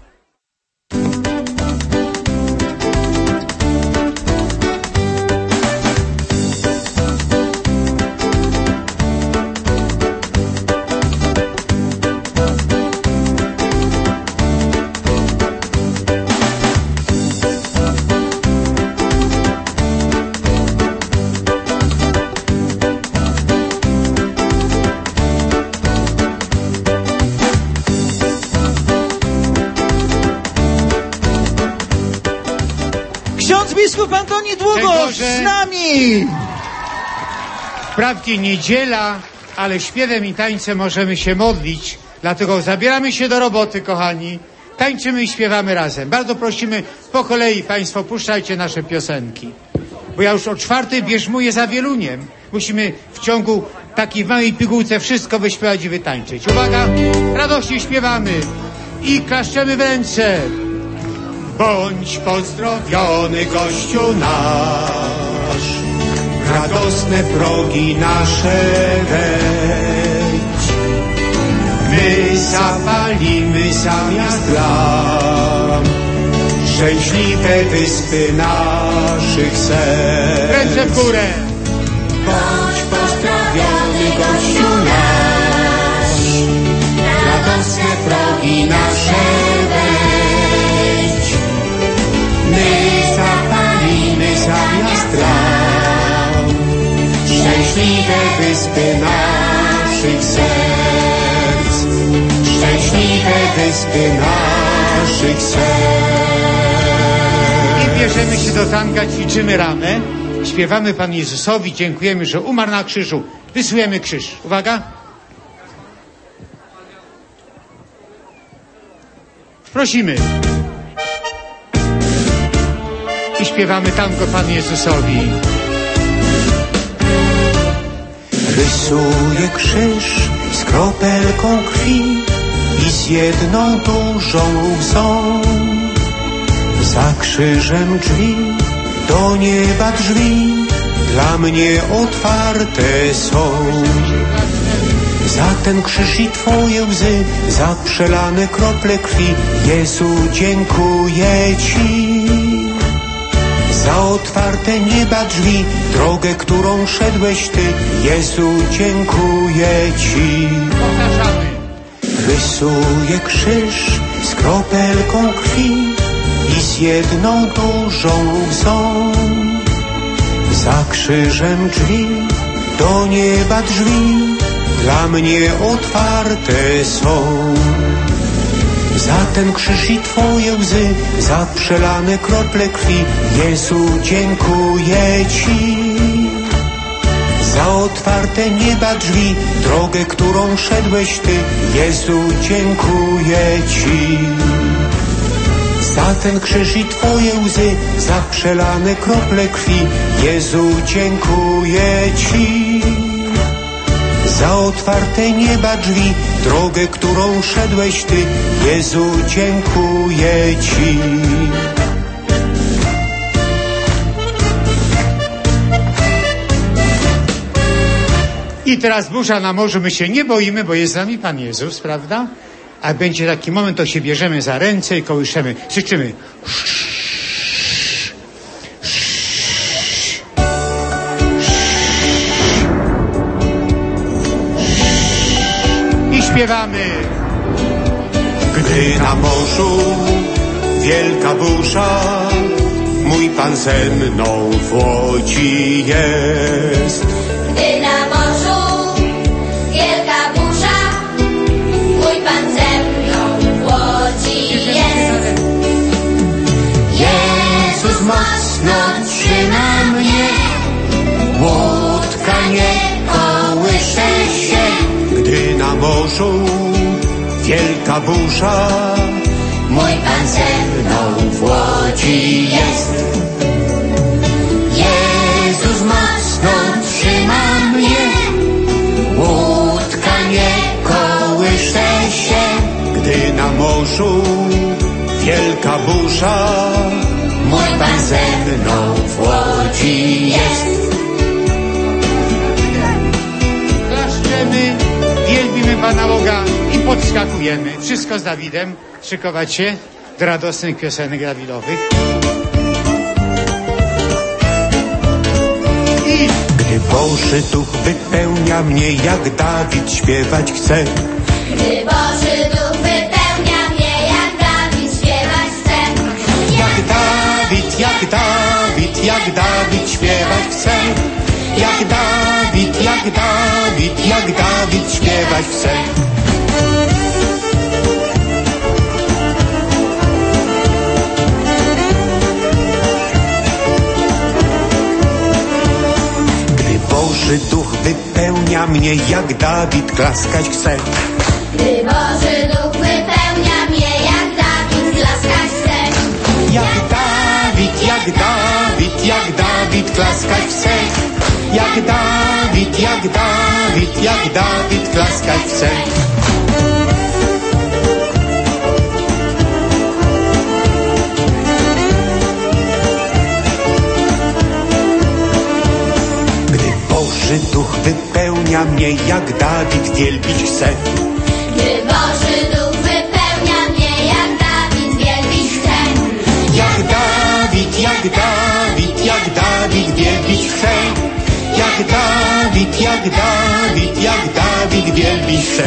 Biskup Antoni Długosz z nami! Wprawdzie niedziela, ale śpiewem i tańcem możemy się modlić. Dlatego zabieramy się do roboty, kochani. Tańczymy i śpiewamy razem. Bardzo prosimy, po kolei Państwo puszczajcie nasze piosenki. Bo ja już o czwartej bierzmuję za Wieluniem. Musimy w ciągu takiej małej pigułce wszystko wyśpiewać i wytańczyć. Uwaga, radośnie śpiewamy i klaszczemy w ręce. Bądź pozdrowiony, gościu nasz, radosne progi nasze wejdź. My zapalimy zamiast lamp szczęśliwe wyspy naszych serc. Ręce w górę! Bądź pozdrowiony, gościu nasz, radosne progi nasze wejdź. My zapalimy zamiast lamp szczęśliwe wyspy naszych serc. Szczęśliwe wyspy naszych serc. I bierzemy się do tanga, ćwiczymy ramę. Śpiewamy Panu Jezusowi, dziękujemy, że umarł na krzyżu. Wysłujemy krzyż. Uwaga. Prosimy. śpiewamy tango Panu Jezusowi. Rysuję krzyż z kropelką krwi i z jedną dużą łzą. Za krzyżem drzwi, do nieba drzwi, dla mnie otwarte są. Za ten krzyż i Twoje łzy, za przelane krople krwi, Jezu, dziękuję Ci. Za otwarte nieba drzwi, drogę, którą szedłeś Ty, Jezu, dziękuję Ci. Rysuję krzyż z kropelką krwi i z jedną dużą łzą. Za krzyżem drzwi, do nieba drzwi, dla mnie otwarte są. Za ten krzyż i Twoje łzy, za przelane krople krwi, Jezu, dziękuję Ci. Za otwarte nieba drzwi, drogę, którą szedłeś Ty, Jezu, dziękuję Ci. Za ten krzyż i Twoje łzy, za przelane krople krwi, Jezu, dziękuję Ci. Za otwarte nieba drzwi, drogę, którą szedłeś Ty, Jezu, dziękuję Ci. I teraz burza na morzu, my się nie boimy, bo jest z nami Pan Jezus, prawda? A będzie taki moment, to się bierzemy za ręce i kołyszemy, krzyczymy. I śpiewamy. Gdy na morzu wielka burza, mój Pan ze mną w łodzi jest. Gdy na morzu wielka burza, mój Pan ze mną w łodzi jest. Jezus mocno trzyma mnie, łódka nie kołysze się. Gdy na morzu wielka burza, mój Pan ze mną w łodzi jest. Jezus mocno trzyma mnie, łódka nie kołysze się. gdy na morzu wielka burza, mój Pan ze mną w łodzi jest. Klaszczemy, wielbimy Pana Boga i podskakujemy. Wszystko z Dawidem. Szykować się do radosnych piosenek Dawidowych. I gdy Boży Duch wypełnia mnie, jak Dawid śpiewać chce. Gdy Boży Duch wypełnia mnie, jak Dawid śpiewać chce. Jak Dawid, jak Dawid, jak Dawid śpiewać chce. Jak Dawid, jak Dawid, jak Dawid śpiewać chce. Gdy Boży Duch wypełnia mnie, jak Dawid klaskać chce. Gdy Boży Duch wypełnia mnie, jak Dawid klaskać chce. Jak Dawid, jak Dawid, jak Dawid klaskać chce. Jak Dawid, jak Dawid, jak Dawid klaskać chce. Gdy Boży Duch wypełnia mnie, jak Dawid wielbić chce. Gdy Boży Duch wypełnia mnie, jak Dawid wielbić chce. Jak Dawid, jak Dawid, jak Dawid wielbić chce. Jak Dawid, jak Dawid, jak Dawid wielbić chce.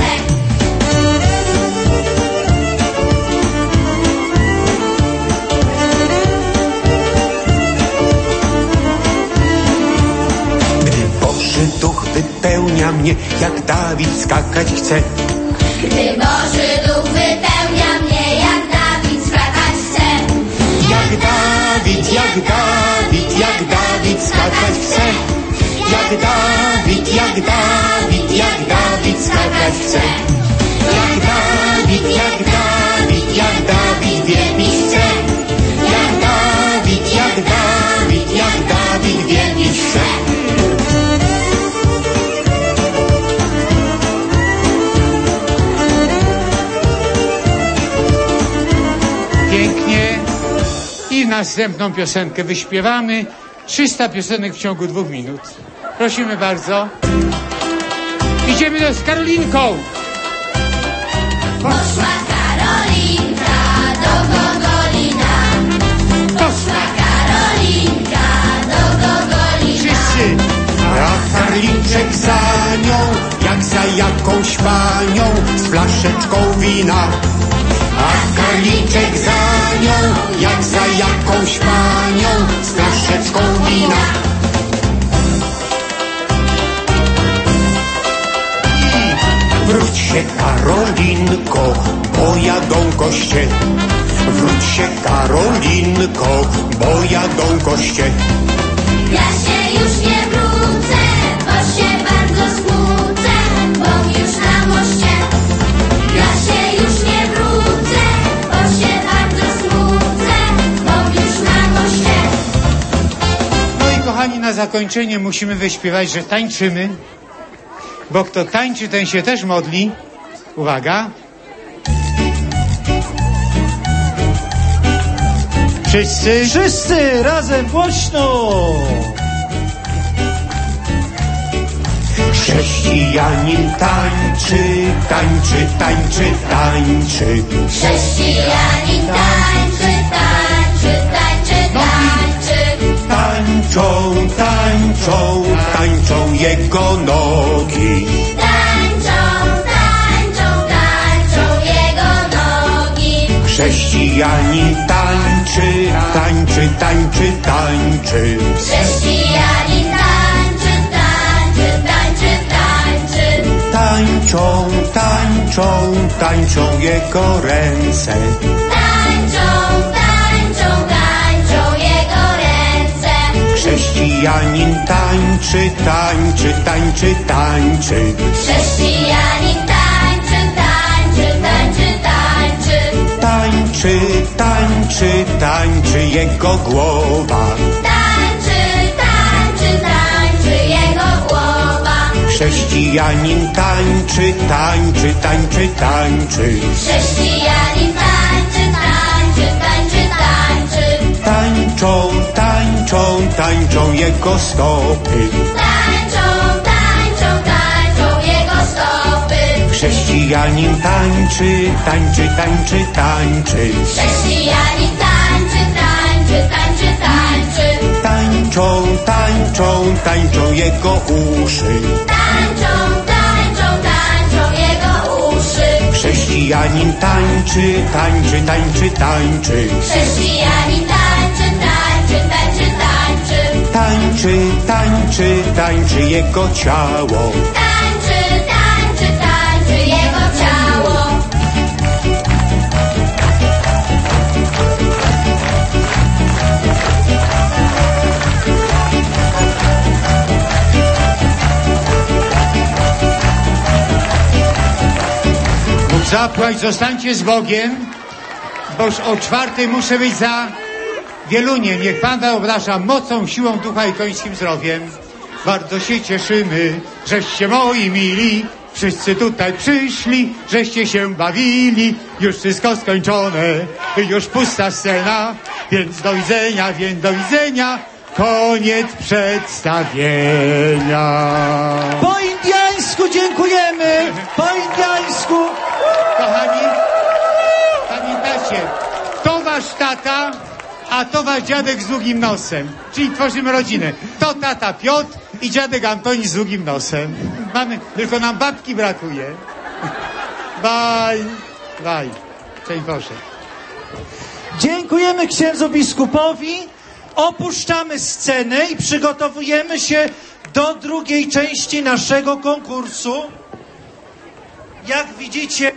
Gdy Boży Duch wypełnia mnie, jak Dawid skakać chce. Gdy Boży Duch wypełnia mnie, jak Dawid skakać chce. Jak Dawid, jak Dawid, jak Dawid skakać chce. Jak Dawid, jak Dawid, jak Dawid skakać chce. Jak Dawid, jak Dawid, jak Dawid wielbić chce. Jak Dawid, jak Dawid. Pięknie. I następną piosenkę wyśpiewamy. trzysta piosenek w ciągu dwóch minut. Prosimy bardzo. Idziemy do z Karolinką. Poszła Karolinka do Gogolina. Poszła Karolinka do Gogolina. Wszyscy. A Karliczek za nią, jak za jakąś panią, z flaszeczką wina. A Karliczek za nią, jak za jakąś panią, z flaszeczką wina. Wróć się, Karolinko, bo jadą goście. Wróć się, Karolinko, bo jadą goście. Ja się już nie wrócę, bo się bardzo smucę, bo już na moście. Ja się już nie wrócę, bo się bardzo smucę, bo już na moście. No i kochani, na zakończenie musimy wyśpiewać, że tańczymy, bo kto tańczy, ten się też modli. Uwaga. Wszyscy. Wszyscy razem głośno. Chrześcijanin tańczy, tańczy, tańczy, tańczy. Chrześcijanin tańczy, tańczy, tańczy, tańczy. Tańczą, tańczą, tańczą jego nogi. Tańczą, tańczą, tańczą jego nogi. Chrześcijanin tańczy, tańczy, tańczy, tańczy. Chrześcijanin tańczy, tańczy, tańczy, tańczy. Tańczą, tańczą, tańczą jego ręce. Tańczą, tańczą, tańczą jego ręce. Chrześcijanin tańczy, tańczy, tańczy, tańczy. Chrześcijanin tańczy, tańczy, tańczy, tańczy. Tańczy, tańczy, tańczy jego głowa. Tańczy, tańczy, tańczy jego głowa. Chrześcijanin tańczy, tańczy, tańczy, tańczy. Chrześcijanin tańczy, tańczy, tańczy, tańczy. Tańczą, tańczą, tańczą jego stopy. Tańczą, tańczą, tańczą jego stopy. Chrześcijanin tańczy, tańczy, tańczy, tańczy. Chrześcijanin tańczy, tańczy, tańczy, tańczy. Tańczą, tańczą, tańczą jego uszy. Tańczą, tańczą, tańczą jego uszy. Chrześcijanin tańczy, tańczy, tańczy, tańczy. Chrześcijanin tańczy, tańczy, tańczy, tańczy. Tańczy, tańczy, tańczy jego ciało. Tańczy, tańczy, tańczy jego ciało. Bóg zapłać, zostańcie z Bogiem, bo już o czwartej muszę być za Wieluniem. Niech Pan da obdarza mocą, siłą ducha i końskim zdrowiem. Bardzo się cieszymy, żeście moi mili, wszyscy tutaj przyszli, żeście się bawili. Już wszystko skończone, już pusta scena, więc do widzenia, więc do widzenia. Koniec przedstawienia. Po indiańsku dziękujemy. Po indiańsku. Kochani, pamiętacie, to wasz tata, a to wasz dziadek z długim nosem. Czyli tworzymy rodzinę. To tata Piotr i dziadek Antoni z długim nosem. Mamy, tylko nam babki brakuje. Baj, baj. Cześć Boże. Dziękujemy księdzu biskupowi. Opuszczamy scenę i przygotowujemy się do drugiej części naszego konkursu. Jak widzicie,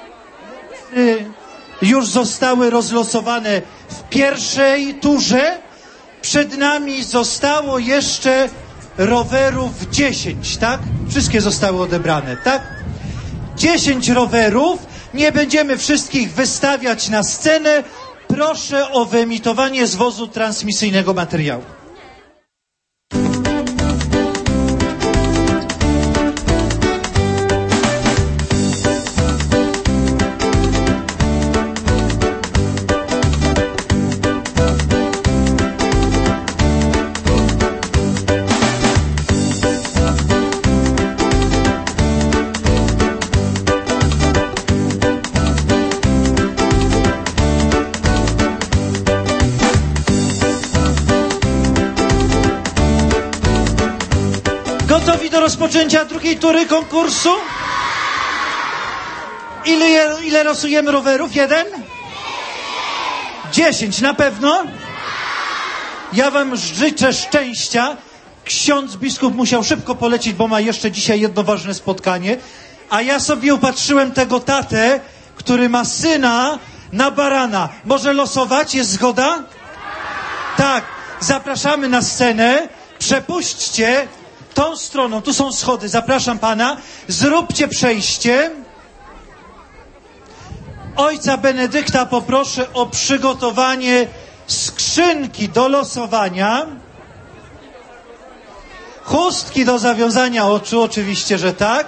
już zostały rozlosowane w pierwszej turze. Przed nami zostało jeszcze rowerów dziesięć, tak? Wszystkie zostały odebrane, tak? dziesięć rowerów. Nie będziemy wszystkich wystawiać na scenę. Proszę o wyemitowanie z wozu transmisyjnego materiału. Gotowi do rozpoczęcia drugiej tury konkursu? Ile, ile losujemy rowerów? Jeden? Dziesięć, na pewno? Ja wam życzę szczęścia. Ksiądz biskup musiał szybko polecieć, bo ma jeszcze dzisiaj jedno ważne spotkanie. A ja sobie upatrzyłem tego tatę, który ma syna na barana. Może losować? Jest zgoda? Tak. Zapraszamy na scenę. Przepuśćcie tą stroną. Tu są schody. Zapraszam pana. Zróbcie przejście. Ojca Benedykta poproszę o przygotowanie skrzynki do losowania. Chustki do zawiązania oczu, oczywiście, że tak.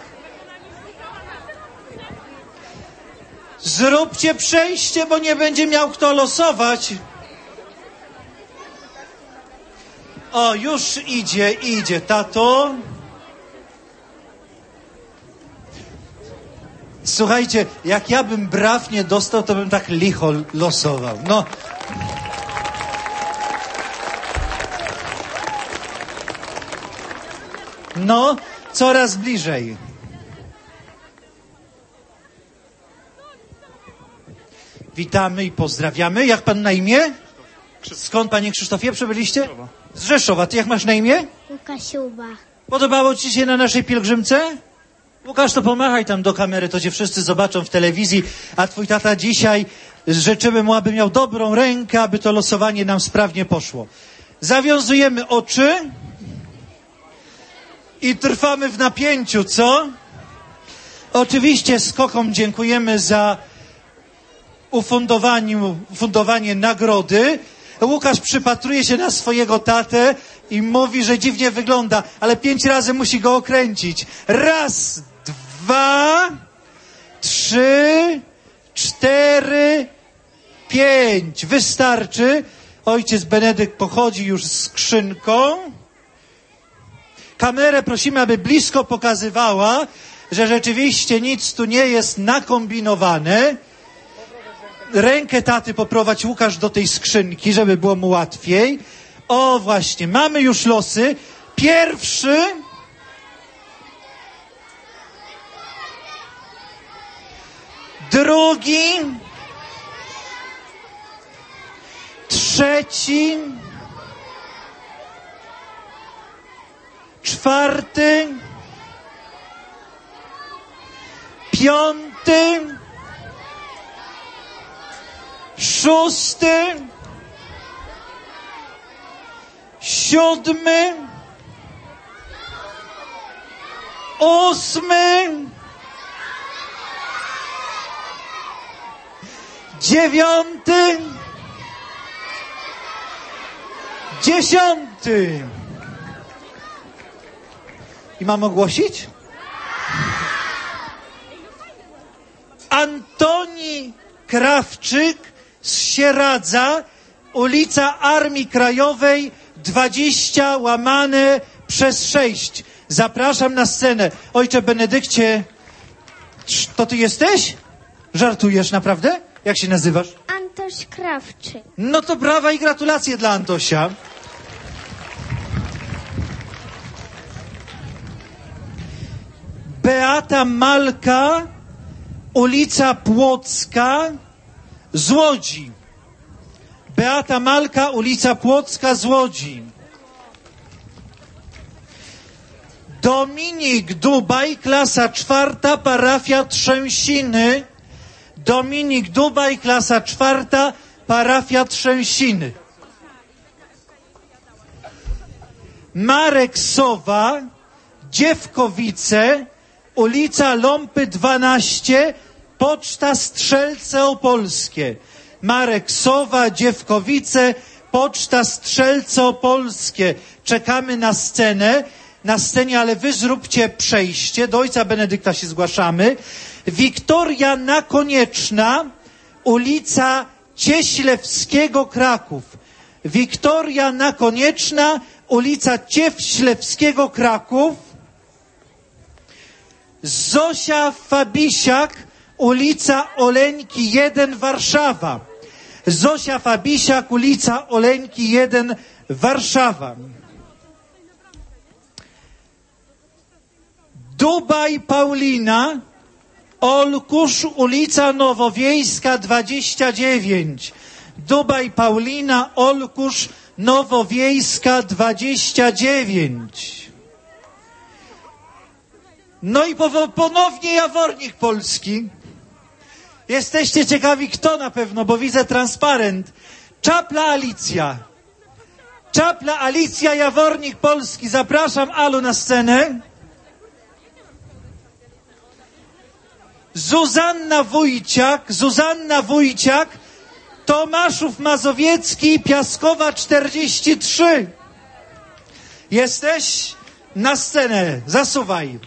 Zróbcie przejście, bo nie będzie miał kto losować. O, już idzie, idzie, tato. Słuchajcie, jak ja bym braw nie dostał, to bym tak licho losował. No. No, coraz bliżej. Witamy i pozdrawiamy. Jak pan na imię? Skąd, panie Krzysztofie, przybyliście? Z Rzeszowa. Ty jak masz na imię? Łukasiuba. Podobało ci się na naszej pielgrzymce? Łukasz, to pomachaj tam do kamery, to cię wszyscy zobaczą w telewizji, a twój tata dzisiaj, życzymy mu, aby miał dobrą rękę, aby to losowanie nam sprawnie poszło. Zawiązujemy oczy i trwamy w napięciu, co? Oczywiście skokom dziękujemy za ufundowanie, ufundowanie nagrody. Łukasz przypatruje się na swojego tatę i mówi, że dziwnie wygląda, ale pięć razy musi go okręcić. Raz, dwa, trzy, cztery, pięć. Wystarczy. Ojciec Benedykt pochodzi już z skrzynką. Kamerę prosimy, aby blisko pokazywała, że rzeczywiście nic tu nie jest nakombinowane. Rękę taty poprowadź, Łukasz, do tej skrzynki, żeby było mu łatwiej. O, właśnie, mamy już losy. Pierwszy. Drugi. Trzeci. Czwarty. Piąty. Szósty. Siódmy. Ósmy. Dziewiąty. Dziesiąty. I mam ogłosić? Antoni Krawczyk z Sieradza, ulica Armii Krajowej, dwadzieścia łamane przez sześć. Zapraszam na scenę. Ojcze Benedykcie, to ty jesteś? Żartujesz naprawdę? Jak się nazywasz? Antoś Krawczyk. No to brawa i gratulacje dla Antosia. Beata Malka, ulica Płocka z Łodzi. Beata Malka, ulica Płocka z Łodzi. Dominik Dubaj, klasa czwarta, parafia Trzęsiny. Dominik Dubaj, klasa czwarta, parafia Trzęsiny. Marek Sowa, Dziewkowice, ulica Ląpy dwanaście, Poczta Strzelce Opolskie. Marek Sowa, Dziewkowice, Poczta Strzelce Opolskie. Czekamy na scenę. Na scenie, ale wy zróbcie przejście. Do ojca Benedykta się zgłaszamy. Wiktoria Nakonieczna, ulica Cieślewskiego, Kraków. Wiktoria Nakonieczna, ulica Cieślewskiego, Kraków. Zosia Fabisiak, ulica Oleńki jeden, Warszawa. Zosia Fabisiak, ulica Oleńki jeden, Warszawa. Dubaj Paulina, Olkusz, ulica Nowowiejska dwadzieścia dziewięć. Dubaj Paulina, Olkusz, Nowowiejska dwadzieścia dziewięć. No i ponownie Jawornik Polski. Jesteście ciekawi kto na pewno, bo widzę transparent. Czapla Alicja. Czapla Alicja, Jawornik Polski. Zapraszam Alu na scenę. Zuzanna Wójciak, Zuzanna Wójciak, Tomaszów Mazowiecki, Piaskowa czterdzieści trzy. Jesteś? Na scenę, zasuwaj.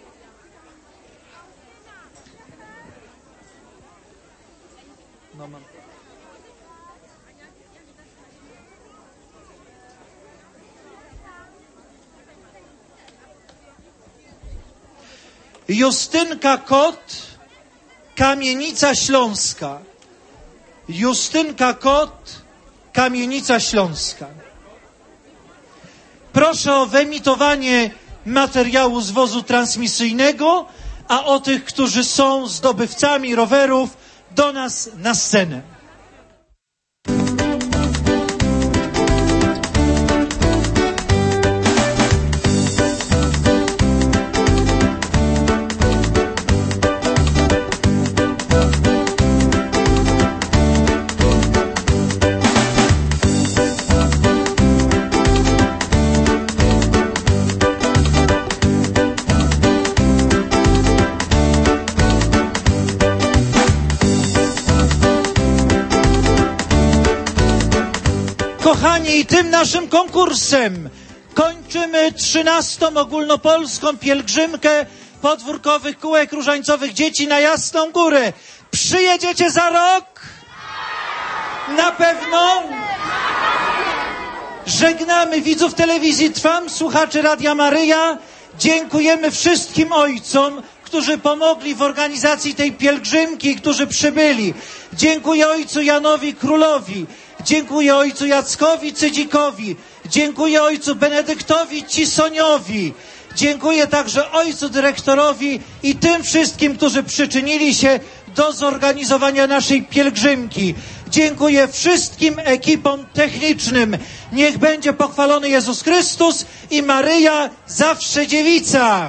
No, mam. Justynka Kot, Kamienica Śląska. Justynka Kot, Kamienica Śląska. Proszę o wyemitowanie materiału z wozu transmisyjnego, a o tych, którzy są zdobywcami rowerów, do nas na scenę. Kochani, i tym naszym konkursem kończymy trzynastą ogólnopolską pielgrzymkę podwórkowych kółek różańcowych dzieci na Jasną Górę. Przyjedziecie za rok? Na pewno? Żegnamy widzów telewizji Trwam, słuchaczy Radia Maryja. Dziękujemy wszystkim ojcom, którzy pomogli w organizacji tej pielgrzymki, którzy przybyli. Dziękuję ojcu Janowi Królowi. Dziękuję ojcu Jackowi Cydzikowi. Dziękuję ojcu Benedyktowi Cisoniowi. Dziękuję także ojcu dyrektorowi i tym wszystkim, którzy przyczynili się do zorganizowania naszej pielgrzymki. Dziękuję wszystkim ekipom technicznym. Niech będzie pochwalony Jezus Chrystus i Maryja zawsze dziewica.